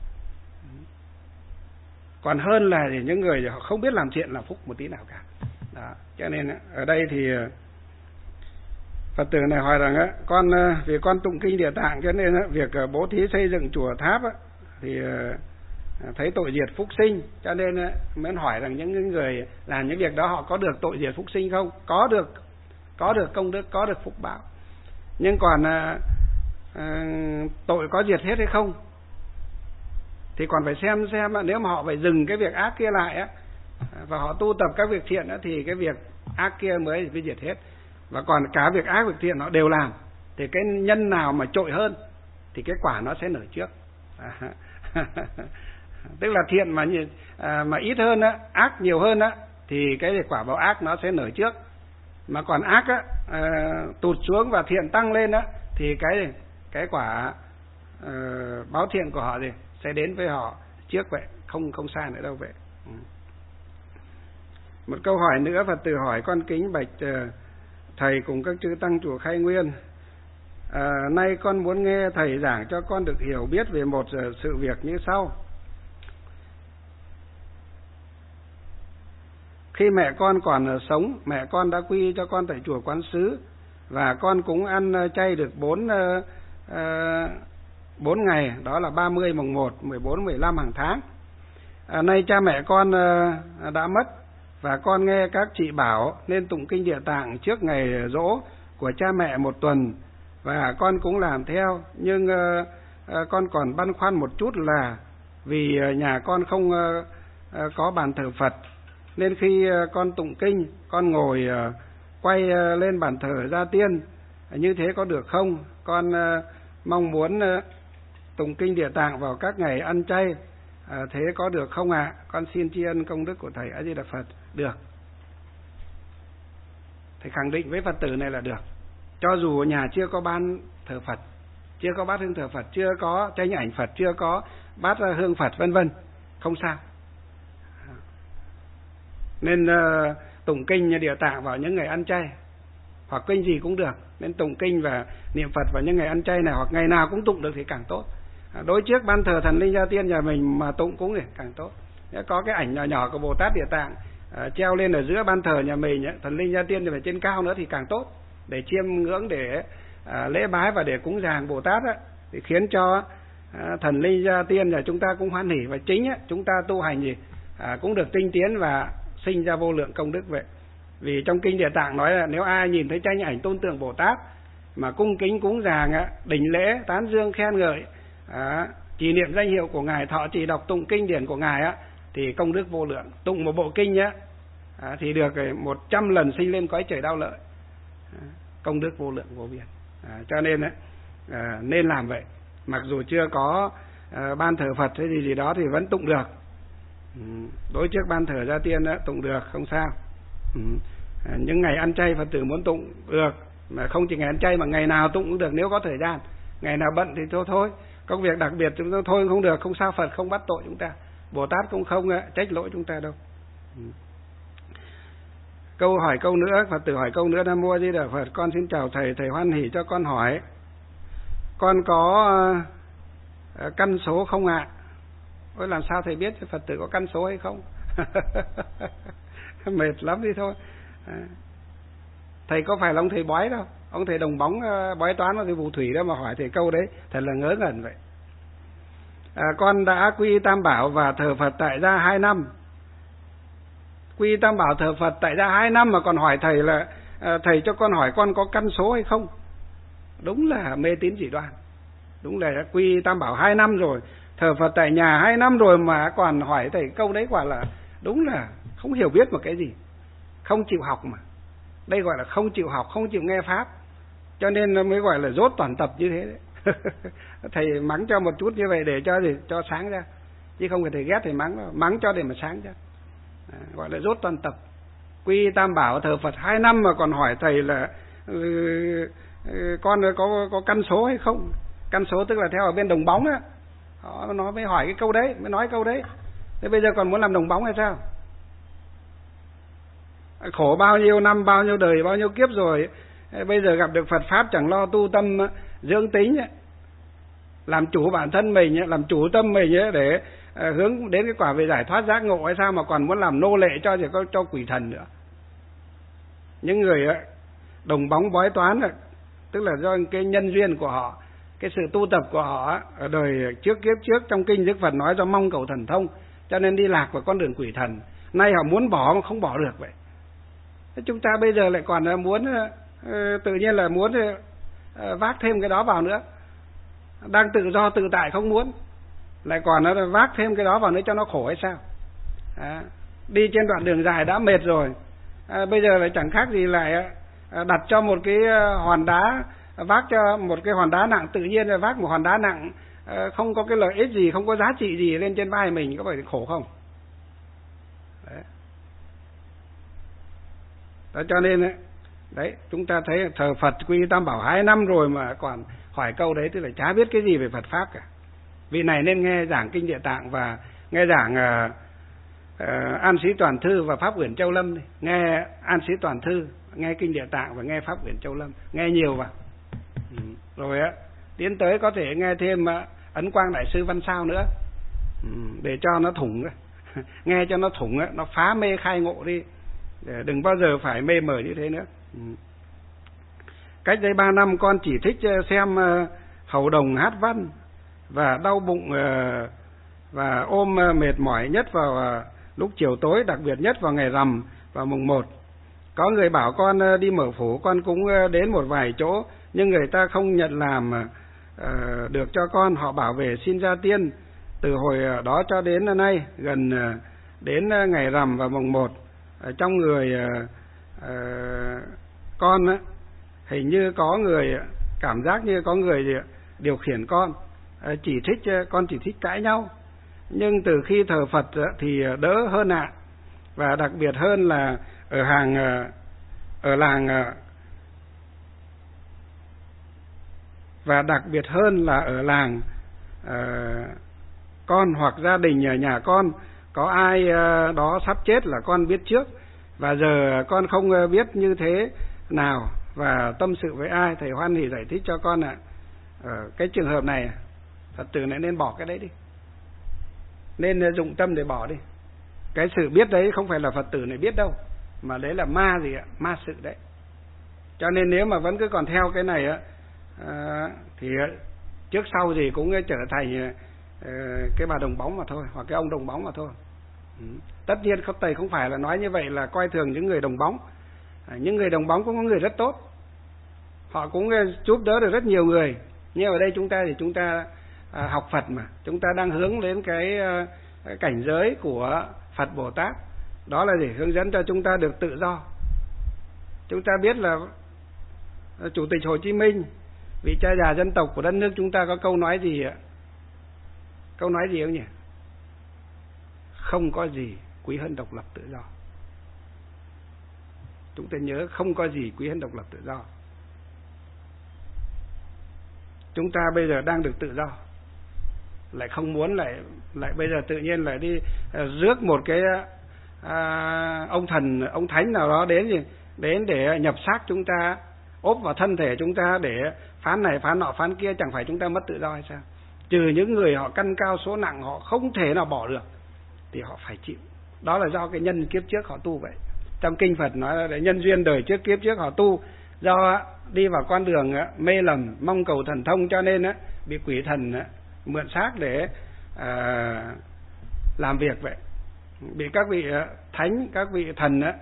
Còn hơn là thì những người họ không biết làm thiện làm phúc một tí nào cả. Đó. Cho nên ở đây thì Phật tử này hỏi rằng á, con vì con tụng kinh Địa Tạng cho nên việc bố thí xây dựng chùa tháp á, thì thấy tội diệt phúc sinh, cho nên mới hỏi rằng những người làm những việc đó họ có được tội diệt phúc sinh không? Có được, có được công đức, có được phúc báo. Nhưng còn à, à, tội có diệt hết hay không thì còn phải xem xem nếu mà họ phải dừng cái việc ác kia lại á, và họ tu tập các việc thiện á, thì cái việc ác kia mới mới diệt hết. Và còn cả việc ác việc thiện họ đều làm, thì cái nhân nào mà trội hơn thì cái quả nó sẽ nở trước. À, tức là thiện mà à, mà ít hơn á, ác nhiều hơn á, thì cái quả báo ác nó sẽ nở trước. Mà còn ác á à, tụt xuống và thiện tăng lên á, thì cái cái quả à, báo thiện của họ thì sẽ đến với họ trước vậy, không không xa nữa đâu vậy. Ừ. Một câu hỏi nữa, Phật tử hỏi con kính bạch uh, thầy cùng các chư tăng chùa Khai Nguyên. À, nay con muốn nghe thầy giảng cho con được hiểu biết về một uh, sự việc như sau. Khi mẹ con còn sống, mẹ con đã quy cho con tại chùa Quán Sứ, và con cũng ăn chay được bốn uh, uh, bốn ngày, đó là ba mươi, mùng một, mười bốn, mười lăm hàng tháng. À, nay cha mẹ con uh, đã mất, và con nghe các chị bảo nên tụng kinh Địa Tạng trước ngày giỗ của cha mẹ một tuần, và con cũng làm theo. Nhưng uh, uh, con còn băn khoăn một chút là vì uh, nhà con không uh, uh, có bàn thờ Phật, nên khi uh, con tụng kinh, con ngồi uh, quay uh, lên bàn thờ gia tiên. Uh, như thế có được không? Con uh, mong muốn uh, tụng kinh Địa Tạng vào các ngày ăn chay. À, thế có được không ạ? À? Con xin tri ân công đức của thầy A Di Đà Phật. Được. Thầy khẳng định với Phật tử này là được. Cho dù nhà chưa có ban thờ Phật, chưa có bát hương thờ Phật, chưa có tranh ảnh Phật, chưa có bát hương Phật vân vân, không sao. Nên uh, tụng kinh Địa Tạng vào những ngày ăn chay, hoặc kinh gì cũng được. Nên tụng kinh và niệm Phật vào những ngày ăn chay này, hoặc ngày nào cũng tụng được thì càng tốt. Đối trước ban thờ thần linh gia tiên nhà mình mà tụng cũng thì càng tốt. Có cái ảnh nhỏ nhỏ của Bồ Tát Địa Tạng uh, treo lên ở giữa ban thờ nhà mình, thần linh gia tiên thì phải trên cao nữa thì càng tốt, để chiêm ngưỡng, để uh, lễ bái và để cúng dường Bồ Tát á, thì khiến cho uh, thần linh gia tiên là chúng ta cũng hoan hỉ, và chính á, chúng ta tu hành gì uh, cũng được tinh tiến và sinh ra vô lượng công đức vậy. Vì trong kinh Địa Tạng nói là nếu ai nhìn thấy tranh ảnh tôn tượng Bồ Tát mà cung kính cúng dường á, đảnh lễ tán dương khen ngợi, À, trì niệm danh hiệu của ngài, thọ trì đọc tụng kinh điển của ngài á, thì công đức vô lượng. Tụng một bộ kinh á à, thì được một trăm lần sinh lên cõi trời đau lợi, à, công đức vô lượng vô biên. À, cho nên á à, nên làm vậy. Mặc dù chưa có à, ban thờ Phật hay gì gì đó thì vẫn tụng được. Ừ, đối trước ban thờ gia tiên á, tụng được không sao. Ừ, à, những ngày ăn chay Phật tử muốn tụng được, mà không chỉ ngày ăn chay mà ngày nào tụng cũng được nếu có thời gian. Ngày nào bận thì thôi thôi. Công việc đặc biệt chúng ta thôi không được, không sao, Phật không bắt tội chúng ta, Bồ Tát cũng không trách lỗi chúng ta đâu. Ừ. Câu hỏi câu nữa, Phật tử hỏi câu nữa. Nam Mô A Di Đà Phật. Con xin chào thầy, thầy hoan hỉ cho con hỏi. Con có uh, căn số không ạ? À? Ôi làm sao thầy biết Phật tử có căn số hay không? Mệt lắm đi thôi. À. Thầy có phải là ông thầy bói đâu, ông thầy đồng bóng uh, bói toán và thầy phù thủy đó mà hỏi thầy câu đấy, thật là ngớ ngẩn vậy. À, con đã quy Tam Bảo và thờ Phật tại gia hai năm. Quy Tam Bảo thờ Phật tại gia hai năm mà còn hỏi thầy là à, thầy cho con hỏi con có căn số hay không? Đúng là mê tín dị đoan. Đúng là quy Tam Bảo hai năm rồi thờ Phật tại nhà hai năm rồi mà còn hỏi thầy câu đấy, quả là đúng là không hiểu biết một cái gì, không chịu học mà. Đây gọi là không chịu học, không chịu nghe pháp, cho nên nó mới gọi là dốt toàn tập như thế đấy. Thầy mắng cho một chút như vậy để cho gì, cho sáng ra, chứ không phải thầy ghét thầy mắng đâu, mắng cho để mà sáng ra. À, gọi là dốt toàn tập. Quy Tam Bảo thờ Phật hai năm mà còn hỏi thầy là ừ, ừ, con có có căn số hay không. Căn số tức là theo ở bên đồng bóng á, họ nó mới hỏi cái câu đấy, mới nói câu đấy. Thế bây giờ còn muốn làm đồng bóng hay sao? Khổ bao nhiêu năm, bao nhiêu đời, bao nhiêu kiếp rồi, bây giờ gặp được Phật pháp chẳng lo tu tâm dưỡng tính, làm chủ bản thân mình, làm chủ tâm mình để hướng đến cái quả về giải thoát giác ngộ hay sao mà còn muốn làm nô lệ cho cho, cho quỷ thần nữa. Những người đồng bóng bói toán, tức là do cái nhân duyên của họ, cái sự tu tập của họ ở đời trước kiếp trước, trong kinh Đức Phật nói do mong cầu thần thông cho nên đi lạc vào con đường quỷ thần. Nay họ muốn bỏ mà không bỏ được vậy. Thế chúng ta bây giờ lại còn muốn tự nhiên là muốn vác thêm cái đó vào nữa. Đang tự do tự tại không muốn, lại còn nó vác thêm cái đó vào nữa cho nó khổ hay sao? À, đi trên đoạn đường dài đã mệt rồi, à, bây giờ lại chẳng khác gì lại đặt cho một cái hòn đá, vác cho một cái hòn đá nặng, tự nhiên là vác một hòn đá nặng không có cái lợi ích gì, không có giá trị gì lên trên vai mình, có phải khổ không? Đấy. Đó, cho nên đấy, chúng ta thấy thờ Phật Quy Tam Bảo hai năm rồi mà còn hỏi câu đấy, tức là chả biết cái gì về Phật pháp cả. Vì này nên nghe giảng kinh Địa Tạng và nghe giảng uh, uh, An Sĩ Toàn Thư và Pháp Uyển Châu Lâm. Nghe An Sĩ Toàn Thư, nghe kinh Địa Tạng và nghe Pháp Uyển Châu Lâm, nghe nhiều vào. Ừ. Rồi á, tiến tới có thể nghe thêm uh, Ấn Quang Đại Sư Văn Sao nữa, ừ, để cho nó thủng, nghe cho nó thủng, nó phá mê khai ngộ đi, để đừng bao giờ phải mê mờ như thế nữa. Ừ. Cách đây ba năm con chỉ thích xem uh, hầu đồng hát văn và đau bụng uh, và ôm uh, mệt mỏi nhất vào uh, lúc chiều tối, đặc biệt nhất vào ngày rằm vào mùng một. Có người bảo con uh, đi mở phủ, con cũng uh, đến một vài chỗ nhưng người ta không nhận làm uh, được cho con. Họ bảo về xin ra tiên. Từ hồi uh, đó cho đến nay gần uh, đến uh, ngày rằm và mùng một, uh, trong người uh, uh, con uh, hình như có người cảm giác như có người điều khiển con, chỉ thích con chỉ thích cãi nhau. Nhưng từ khi thờ Phật thì đỡ hơn ạ. À. Và đặc biệt hơn là ở hàng ở làng và đặc biệt hơn là ở làng con hoặc gia đình ở nhà con có ai đó sắp chết là con biết trước, và giờ con không biết như thế nào và tâm sự với ai. Thầy hoan hỉ giải thích cho con ạ. À, ở cái trường hợp này Phật tử này nên bỏ cái đấy đi, nên dụng tâm để bỏ đi. Cái sự biết đấy không phải là Phật tử này biết đâu, mà đấy là ma gì ạ, ma sự đấy. Cho nên nếu mà vẫn cứ còn theo cái này á, à, thì trước sau gì cũng trở thành à, cái bà đồng bóng mà thôi, hoặc cái ông đồng bóng mà thôi. Ừ. Tất nhiên không, thầy không phải là nói như vậy là coi thường những người đồng bóng. À, những người đồng bóng cũng có người rất tốt, họ cũng giúp đỡ được rất nhiều người. Nhưng ở đây chúng ta thì chúng ta à, học Phật mà, chúng ta đang hướng đến cái, cái cảnh giới của Phật Bồ Tát. Đó là để hướng dẫn cho chúng ta được tự do. Chúng ta biết là Chủ tịch Hồ Chí Minh, vị cha già dân tộc của đất nước chúng ta, có câu nói gì ạ? Câu nói gì không nhỉ? Không có gì quý hơn độc lập tự do. Chúng ta nhớ, không có gì quý hơn độc lập tự do. Chúng ta bây giờ đang được tự do, lại không muốn lại lại bây giờ tự nhiên lại đi uh, rước một cái uh, ông thần, ông thánh nào đó đến gì đến để nhập xác chúng ta, ốp vào thân thể chúng ta để phán này phán nọ phán kia. Chẳng phải chúng ta mất tự do hay sao? Trừ những người họ căn cao số nặng, họ không thể nào bỏ được thì họ phải chịu. Đó là do cái nhân kiếp trước họ tu vậy. Trong kinh Phật nói là nhân duyên đời trước kiếp trước họ tu, do đi vào con đường mê lầm mong cầu thần thông cho nên bị quỷ thần mượn xác để à, làm việc vậy. Bị các vị thánh, các vị thần à,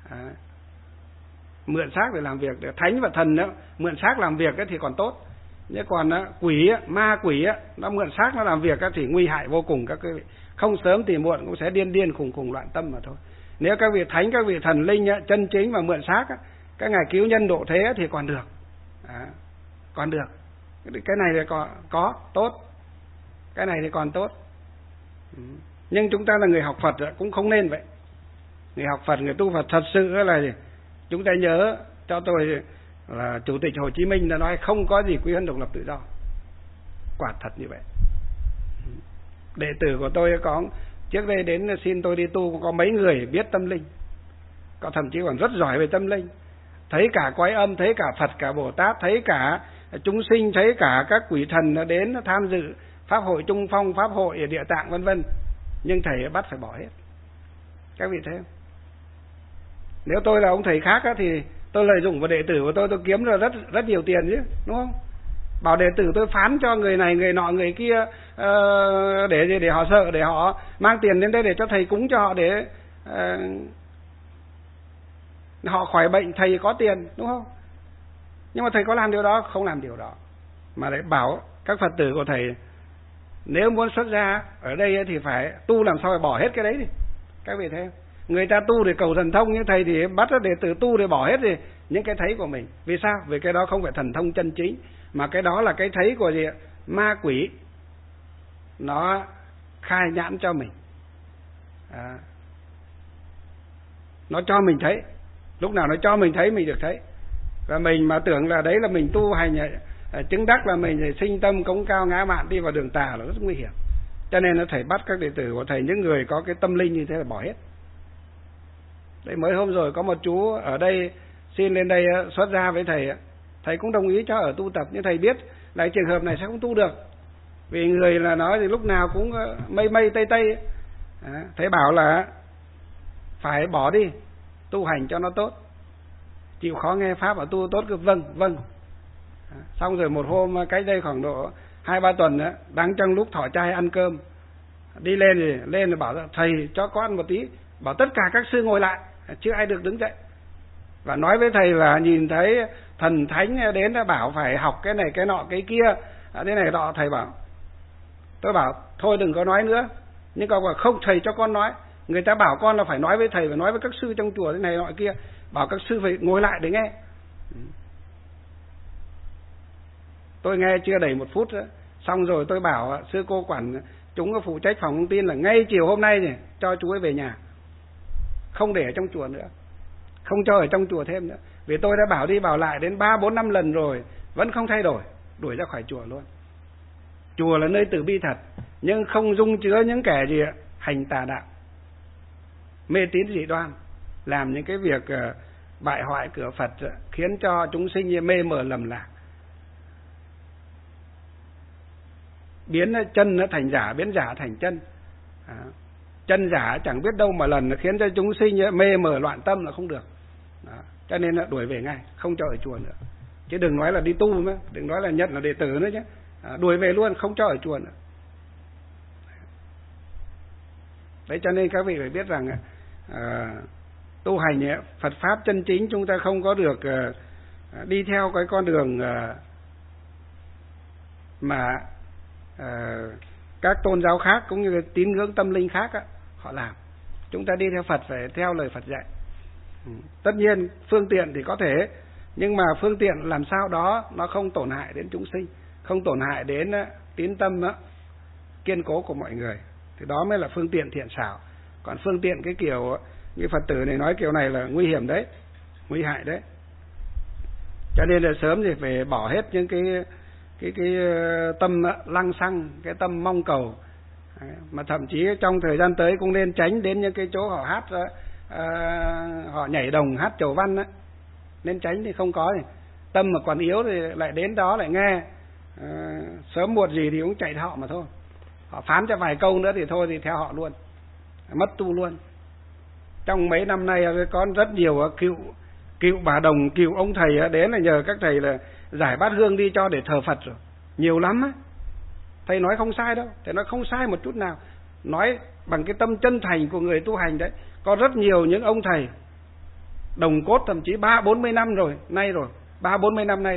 mượn xác để làm việc. Thánh và thần mượn xác làm việc thì còn tốt, Nhưng còn quỷ, ma quỷ nó mượn xác nó làm việc thì nguy hại vô cùng các quý vị. Không sớm thì muộn cũng sẽ điên điên khùng khùng loạn tâm mà thôi. Nếu các vị thánh, các vị thần linh chân chính mà mượn xác, các ngài cứu nhân độ thế thì còn được. À, còn được. Cái này thì có, có, tốt. Cái này thì còn tốt. Nhưng chúng ta là người học Phật cũng không nên vậy. Người học Phật, người tu Phật thật sự là gì? Chúng ta nhớ cho tôi là Chủ tịch Hồ Chí Minh đã nói không có gì quý hơn độc lập tự do. Quả thật như vậy. Đệ tử của tôi có trước đây đến xin tôi đi tu, có mấy người biết tâm linh, có thậm chí còn rất giỏi về tâm linh, thấy cả Quái Âm, thấy cả Phật, cả Bồ Tát, thấy cả chúng sinh, thấy cả các quỷ thần đến tham dự pháp hội Trung Phong, pháp hội Địa Tạng vân vân. Nhưng thầy bắt phải bỏ hết. Các vị thấy không? Nếu tôi là ông thầy khác thì tôi lợi dụng vào đệ tử của tôi, tôi kiếm được rất rất nhiều tiền chứ, đúng không? Bảo đệ tử tôi phán cho người này, người nọ, người kia uh, để để họ sợ, để họ mang tiền đến đây để cho thầy cúng cho họ, để uh, họ khỏi bệnh, thầy có tiền, đúng không? Nhưng mà thầy có làm điều đó? Không làm điều đó. Mà lại bảo các Phật tử của thầy nếu muốn xuất gia ở đây thì phải tu làm sao phải bỏ hết cái đấy đi. Các vị thấy không? Người ta tu để cầu thần thông, như thầy thì bắt đệ tử tu để bỏ hết đi những cái thấy của mình. Vì sao? Vì cái đó không phải thần thông chân chính, mà cái đó là cái thấy của gì? Ma quỷ nó khai nhãn cho mình, à, nó cho mình thấy. Lúc nào nó cho mình thấy mình được thấy. Và mình mà tưởng là đấy là mình tu hành chứng đắc là mình sinh tâm cống cao ngã mạn đi vào đường tà là rất nguy hiểm. Cho nên nó thầy bắt các đệ tử của thầy, những người có cái tâm linh như thế là bỏ hết. Đấy, mới hôm rồi có một chú ở đây xin lên đây xuất gia với thầy, thầy cũng đồng ý cho ở tu tập, nhưng thầy biết là trường hợp này sẽ không tu được, vì người là nói thì lúc nào cũng mây mây tây tây. À, thầy bảo là phải bỏ đi, tu hành cho nó tốt, chịu khó nghe pháp và tu tốt. Cứ vâng vâng. À, xong rồi một hôm cách đây khoảng độ hai ba tuần nữa, đang trong lúc thọ trai ăn cơm, đi lên thì lên rồi bảo thầy cho con ăn một tí, bảo tất cả các sư ngồi lại, chưa ai được đứng dậy, và nói với thầy là nhìn thấy thần thánh đến đã bảo phải học cái này cái nọ cái kia, thế này đó. Thầy bảo, tôi bảo thôi đừng có nói nữa, nhưng con bảo không, thầy cho con nói, người ta bảo con là phải nói với thầy, phải nói với các sư trong chùa thế này nọ kia, bảo các sư phải ngồi lại để nghe. Tôi nghe chưa đầy một phút nữa, xong rồi tôi bảo sư cô quản chúng phụ trách phòng thông tin là ngay chiều hôm nay này cho chú ấy về nhà, không để ở trong chùa nữa, không cho ở trong chùa thêm nữa, vì tôi đã bảo đi bảo lại đến ba bốn năm lần rồi vẫn không thay đổi, đuổi ra khỏi chùa luôn. Chùa là nơi từ bi thật, nhưng không dung chứa những kẻ gì hành tà đạo, mê tín dị đoan, làm những cái việc bại hoại cửa Phật, khiến cho chúng sinh mê mờ lầm lạc, biến chân nó thành giả, biến giả thành chân. À, chân giả chẳng biết đâu mà lần nó khiến cho chúng sinh mê mờ loạn tâm là không được. Đó. Cho nên là đuổi về ngay, không cho ở chùa nữa. Chứ đừng nói là đi tu nữa, đừng nói là nhận là đệ tử nữa chứ. À, đuổi về luôn, không cho ở chùa nữa. Đấy, cho nên các vị phải biết rằng à, tu hành Phật pháp chân chính chúng ta không có được à, đi theo cái con đường à, mà à, các tôn giáo khác cũng như tín ngưỡng tâm linh khác á, họ làm. Chúng ta đi theo Phật phải theo lời Phật dạy. Ừ. Tất nhiên phương tiện thì có thể, nhưng mà phương tiện làm sao đó nó không tổn hại đến chúng sinh, không tổn hại đến uh, tín tâm uh, kiên cố của mọi người, thì đó mới là phương tiện thiện xảo. Còn phương tiện cái kiểu uh, như Phật tử này nói kiểu này là nguy hiểm đấy, nguy hại đấy. Cho nên là sớm thì phải bỏ hết những cái cái cái tâm lăng xăng, cái tâm mong cầu. Mà thậm chí trong thời gian tới cũng nên tránh đến những cái chỗ họ hát, à, họ nhảy đồng hát chầu văn á, nên tránh thì không có. Thì tâm mà còn yếu thì lại đến đó lại nghe, à, sớm muộn gì thì cũng chạy theo họ mà thôi. Họ phán cho vài câu nữa thì thôi thì theo họ luôn, mất tu luôn. Trong mấy năm nay có rất nhiều cựu cựu bà đồng, cựu ông thầy đến là nhờ các thầy là giải bát hương đi cho để thờ Phật rồi, nhiều lắm á. Thầy nói không sai đâu, thầy nói không sai một chút nào, nói bằng cái tâm chân thành của người tu hành đấy. Có rất nhiều những ông thầy đồng cốt thậm chí ba bốn mươi năm rồi nay rồi ba bốn mươi năm nay rồi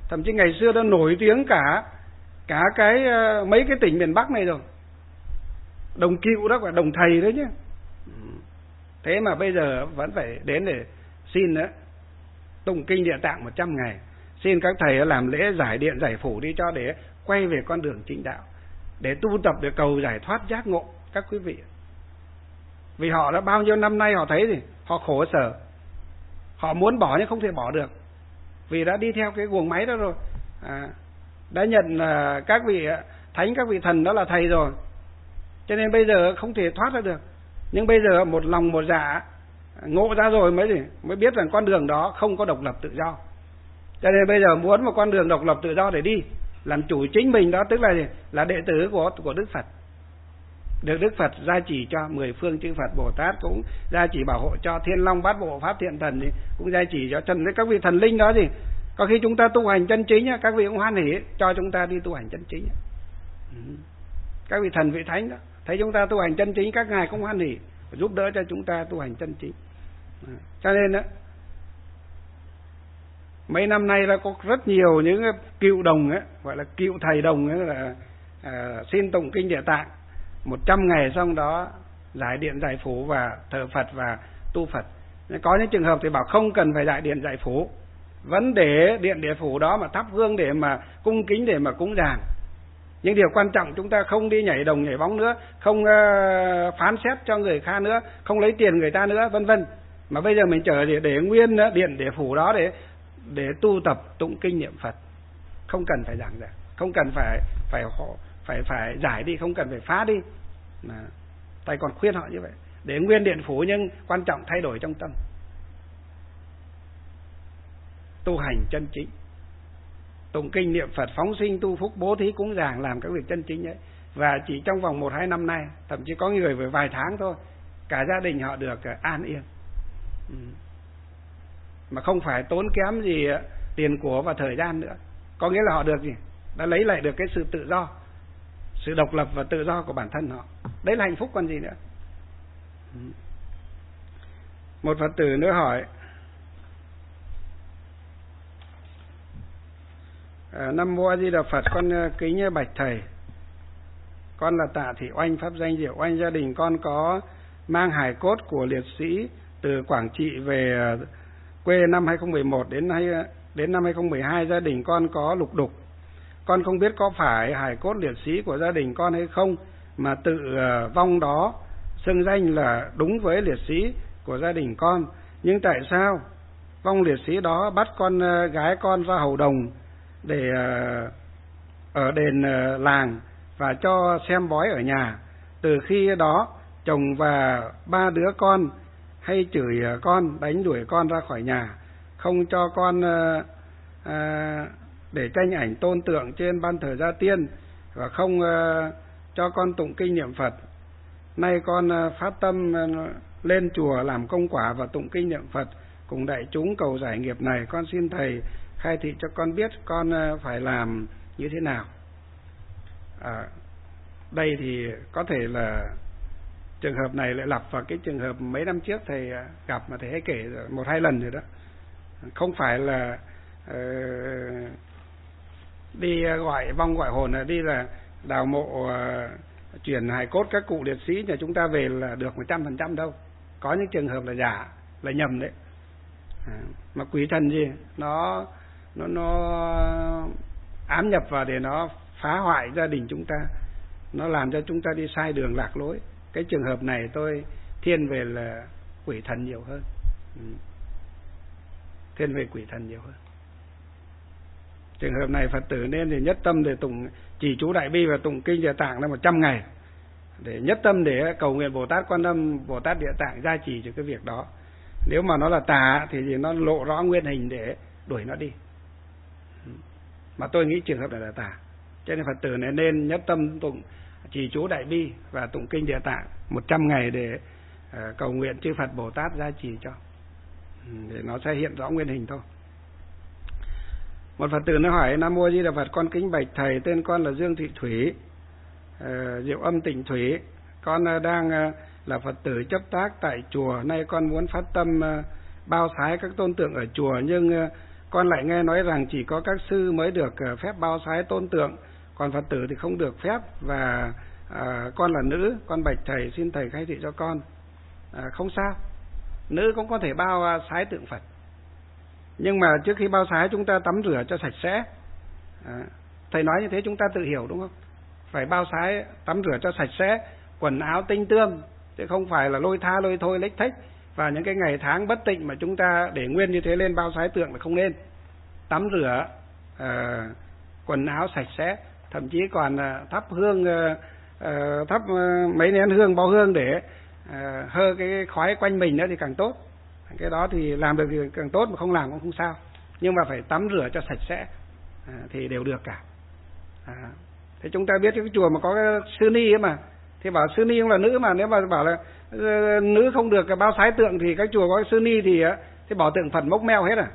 thậm chí ngày xưa nó nổi tiếng cả cả cái mấy cái tỉnh miền Bắc này rồi. Đồng cựu đó, phải đồng thầy đấy nhé. Thế mà bây giờ vẫn phải đến để xin nữa tụng kinh Địa Tạng một trăm ngày, xin các thầy làm lễ giải điện giải phủ đi, cho để quay về con đường chính đạo, để tu tập để cầu giải thoát giác ngộ các quý vị. Vì họ đã bao nhiêu năm nay họ thấy gì, họ khổ sở, họ muốn bỏ nhưng không thể bỏ được, vì đã đi theo cái guồng máy đó rồi, à, đã nhận uh, các vị thánh, các vị thần đó là thầy rồi, cho nên bây giờ không thể thoát ra được. Nhưng bây giờ một lòng một dạ ngộ ra rồi mới gì, mới biết rằng con đường đó không có độc lập tự do. Cho nên bây giờ muốn một con đường độc lập tự do để đi, làm chủ chính mình, đó tức là gì? Là đệ tử của của Đức Phật. Được Đức Phật gia chỉ cho, mười phương chư Phật Bồ Tát cũng gia chỉ bảo hộ cho, Thiên Long Bát Bộ Pháp Thiện Thần thì cũng gia chỉ cho, trần với các vị thần linh đó gì. Có khi chúng ta tu hành chân chính, các vị cũng hoan hỉ cho chúng ta đi tu hành chân chính. Các vị thần vị thánh đó thấy chúng ta tu hành chân chính, các ngài cũng hoan hỉ giúp đỡ cho chúng ta tu hành chân chính. Cho nên đó, mấy năm nay là có rất nhiều những cựu đồng ấy, gọi là cựu thầy đồng ấy, là à, xin tụng kinh Địa Tạng một trăm ngày, xong đó giải điện giải phủ và thờ Phật và tu Phật. Có những trường hợp thì bảo không cần phải giải điện giải phủ, vẫn để điện địa phủ đó mà thắp hương để mà cung kính, để mà cúng dường. Nhưng điều quan trọng chúng ta không đi nhảy đồng nhảy bóng nữa, không uh, phán xét cho người khác nữa, không lấy tiền người ta nữa, vân vân. Mà bây giờ mình trở để, để nguyên điện địa phủ đó để để tu tập tụng kinh niệm Phật, không cần phải giảng giải, không cần phải phải phải phải giải đi, không cần phải phá đi. Mà thầy còn khuyên họ như vậy, để nguyên điện phủ, nhưng quan trọng thay đổi trong tâm, tu hành chân chính, tụng kinh niệm Phật, phóng sinh tu phúc, bố thí cúng dường, làm các việc chân chính ấy. Và chỉ trong vòng một hai năm nay, thậm chí có người với vài tháng thôi, cả gia đình họ được an yên, ừ. mà không phải tốn kém gì tiền của và thời gian nữa. Có nghĩa là họ được gì? Đã lấy lại được cái sự tự do, sự độc lập và tự do của bản thân họ. Đấy là hạnh phúc còn gì nữa. ừ. Một Phật tử nữa hỏi: À, Nam Mô A Di Đà Phật, con kính bạch thầy, con là Tạ Thị Oanh, pháp danh Diệu Oanh. Gia đình con có mang hài cốt của liệt sĩ từ Quảng Trị về quê năm hai không một một đến hay đến năm hai không một hai. Gia đình con có lục đục, con không biết có phải hài cốt liệt sĩ của gia đình con hay không, mà tự vong đó xưng danh là đúng với liệt sĩ của gia đình con. Nhưng tại sao vong liệt sĩ đó bắt con gái con ra hầu đồng để ở đền làng và cho xem bói ở nhà? Từ khi đó chồng và ba đứa con hay chửi con, đánh đuổi con ra khỏi nhà, không cho con à, để tranh ảnh tôn tượng trên ban thờ gia tiên, và không à, cho con tụng kinh niệm Phật. Nay con à, phát tâm à, lên chùa làm công quả và tụng kinh niệm Phật cùng đại chúng cầu giải nghiệp này. Con xin thầy khai thị cho con biết con à, phải làm như thế nào. À, đây thì có thể là trường hợp này lại lặp vào cái trường hợp mấy năm trước thầy gặp, mà thầy hay kể một hai lần rồi đó. Không phải là uh, đi gọi vong gọi hồn, là đi là đào mộ uh, chuyển hài cốt các cụ liệt sĩ nhà chúng ta về là được một trăm phần trăm đâu. Có những trường hợp là giả, là nhầm đấy. À, mà quỷ thần gì nó nó nó ám nhập vào để nó phá hoại gia đình chúng ta, nó làm cho chúng ta đi sai đường lạc lối. Cái trường hợp này tôi thiên về là quỷ thần nhiều hơn, ừ. thiên về quỷ thần nhiều hơn. Trường hợp này Phật tử nên thì nhất tâm để tụng trì chú Đại Bi và tụng kinh Địa Tạng là một trăm ngày, để nhất tâm để cầu nguyện Bồ Tát Quan Âm, Bồ Tát Địa Tạng gia trì cho cái việc đó. Nếu mà nó là tà thì, thì nó lộ rõ nguyên hình để đuổi nó đi. Mà tôi nghĩ trường hợp này là tà, cho nên Phật tử này nên nhất tâm tụng trì chú Đại Bi và tụng kinh Địa Tạng một trăm ngày để uh, cầu nguyện chư Phật Bồ Tát gia trì cho, để nó sẽ hiện rõ nguyên hình thôi. Một Phật tử nó hỏi: Nam Mô A Di Đà Phật, con kính bạch thầy, tên con là Dương Thị Thủy, uh, Diệu Âm Tịnh Thủy. Con uh, đang uh, là Phật tử chấp tác tại chùa. Nay con muốn phát tâm uh, bao sái các tôn tượng ở chùa, nhưng uh, con lại nghe nói rằng chỉ có các sư mới được phép bao sái tôn tượng, còn Phật tử thì không được phép, và à, con là nữ, con bạch thầy xin thầy khai thị cho con. À, không sao, nữ cũng có thể bao sái tượng Phật, nhưng mà trước khi bao sái chúng ta tắm rửa cho sạch sẽ. À, thầy nói như thế chúng ta tự hiểu đúng không? Phải bao sái tắm rửa cho sạch sẽ, quần áo tinh tươm, chứ không phải là lôi tha lôi thôi lếch thếch. Và những cái ngày tháng bất tịnh mà chúng ta để nguyên như thế lên bao sái tượng là không nên. Tắm rửa, à, quần áo sạch sẽ, thậm chí còn à, thắp hương, à, thắp à, mấy nén hương, bao hương để à, hơ cái khói quanh mình nữa thì càng tốt. Cái đó thì làm được thì càng tốt, mà không làm cũng không sao. Nhưng mà phải tắm rửa cho sạch sẽ à, thì đều được cả. À, thế chúng ta biết cái chùa mà có cái sư ni ấy mà, thì bảo sư ni cũng là nữ mà, nếu mà bảo là uh, nữ không được bao sái tượng thì các chùa có cái sư ni thì uh, thì bỏ tượng Phật mốc meo hết à.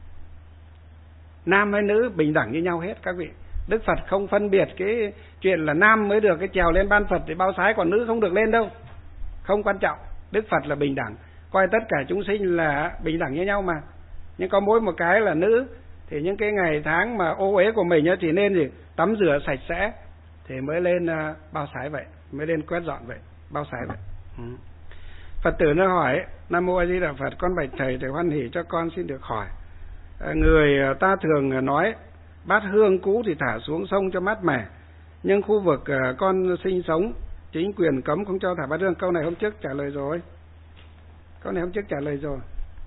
Nam hay nữ bình đẳng như nhau hết các vị. Đức Phật không phân biệt cái chuyện là nam mới được cái trèo lên ban Phật để bao sái, còn nữ không được lên đâu. Không quan trọng, Đức Phật là bình đẳng, coi tất cả chúng sinh là bình đẳng như nhau mà. Nhưng có mỗi một cái là nữ thì những cái ngày tháng mà ô uế của mình thì nên gì tắm rửa sạch sẽ thì mới lên uh, bao sái vậy, mới lên quét dọn vậy, bao sái vậy. Ừ. Phật tử nó hỏi: Nam mô A Di Đà Phật, con bạch thầy, thầy hoan hỉ cho con xin được hỏi. À, người ta thường nói bát hương cũ thì thả xuống sông cho mát mẻ, nhưng khu vực uh, con sinh sống chính quyền cấm không cho thả bát hương. Câu này hôm trước trả lời rồi. Câu này hôm trước trả lời rồi.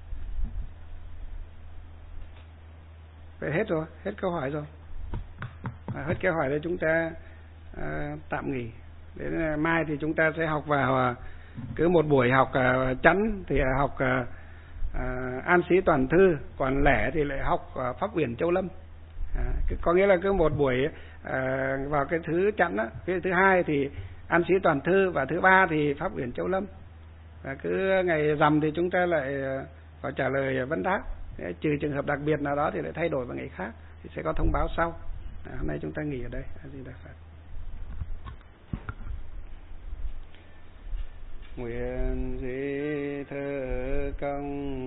Vậy hết rồi, hết câu hỏi rồi. À, hết câu hỏi đây chúng ta à, tạm nghỉ. Đến mai thì chúng ta sẽ học vào à, cứ một buổi học à, chẵn thì học à, à, An Sĩ Toàn Thư, còn lẻ thì lại học à, Pháp Uyển Châu Lâm. À, có nghĩa là cứ một buổi à, vào cái thứ chẵn á, cái thứ hai thì An Sĩ Toàn Thư, và thứ ba thì Pháp Uyển Châu Lâm. Và cứ ngày rằm thì chúng ta lại có trả lời vấn đáp. Trừ trường hợp đặc biệt nào đó thì lại thay đổi vào ngày khác, thì sẽ có thông báo sau. À, hôm nay chúng ta nghỉ ở đây. A Di Đà Phật. Nguyện di thơ công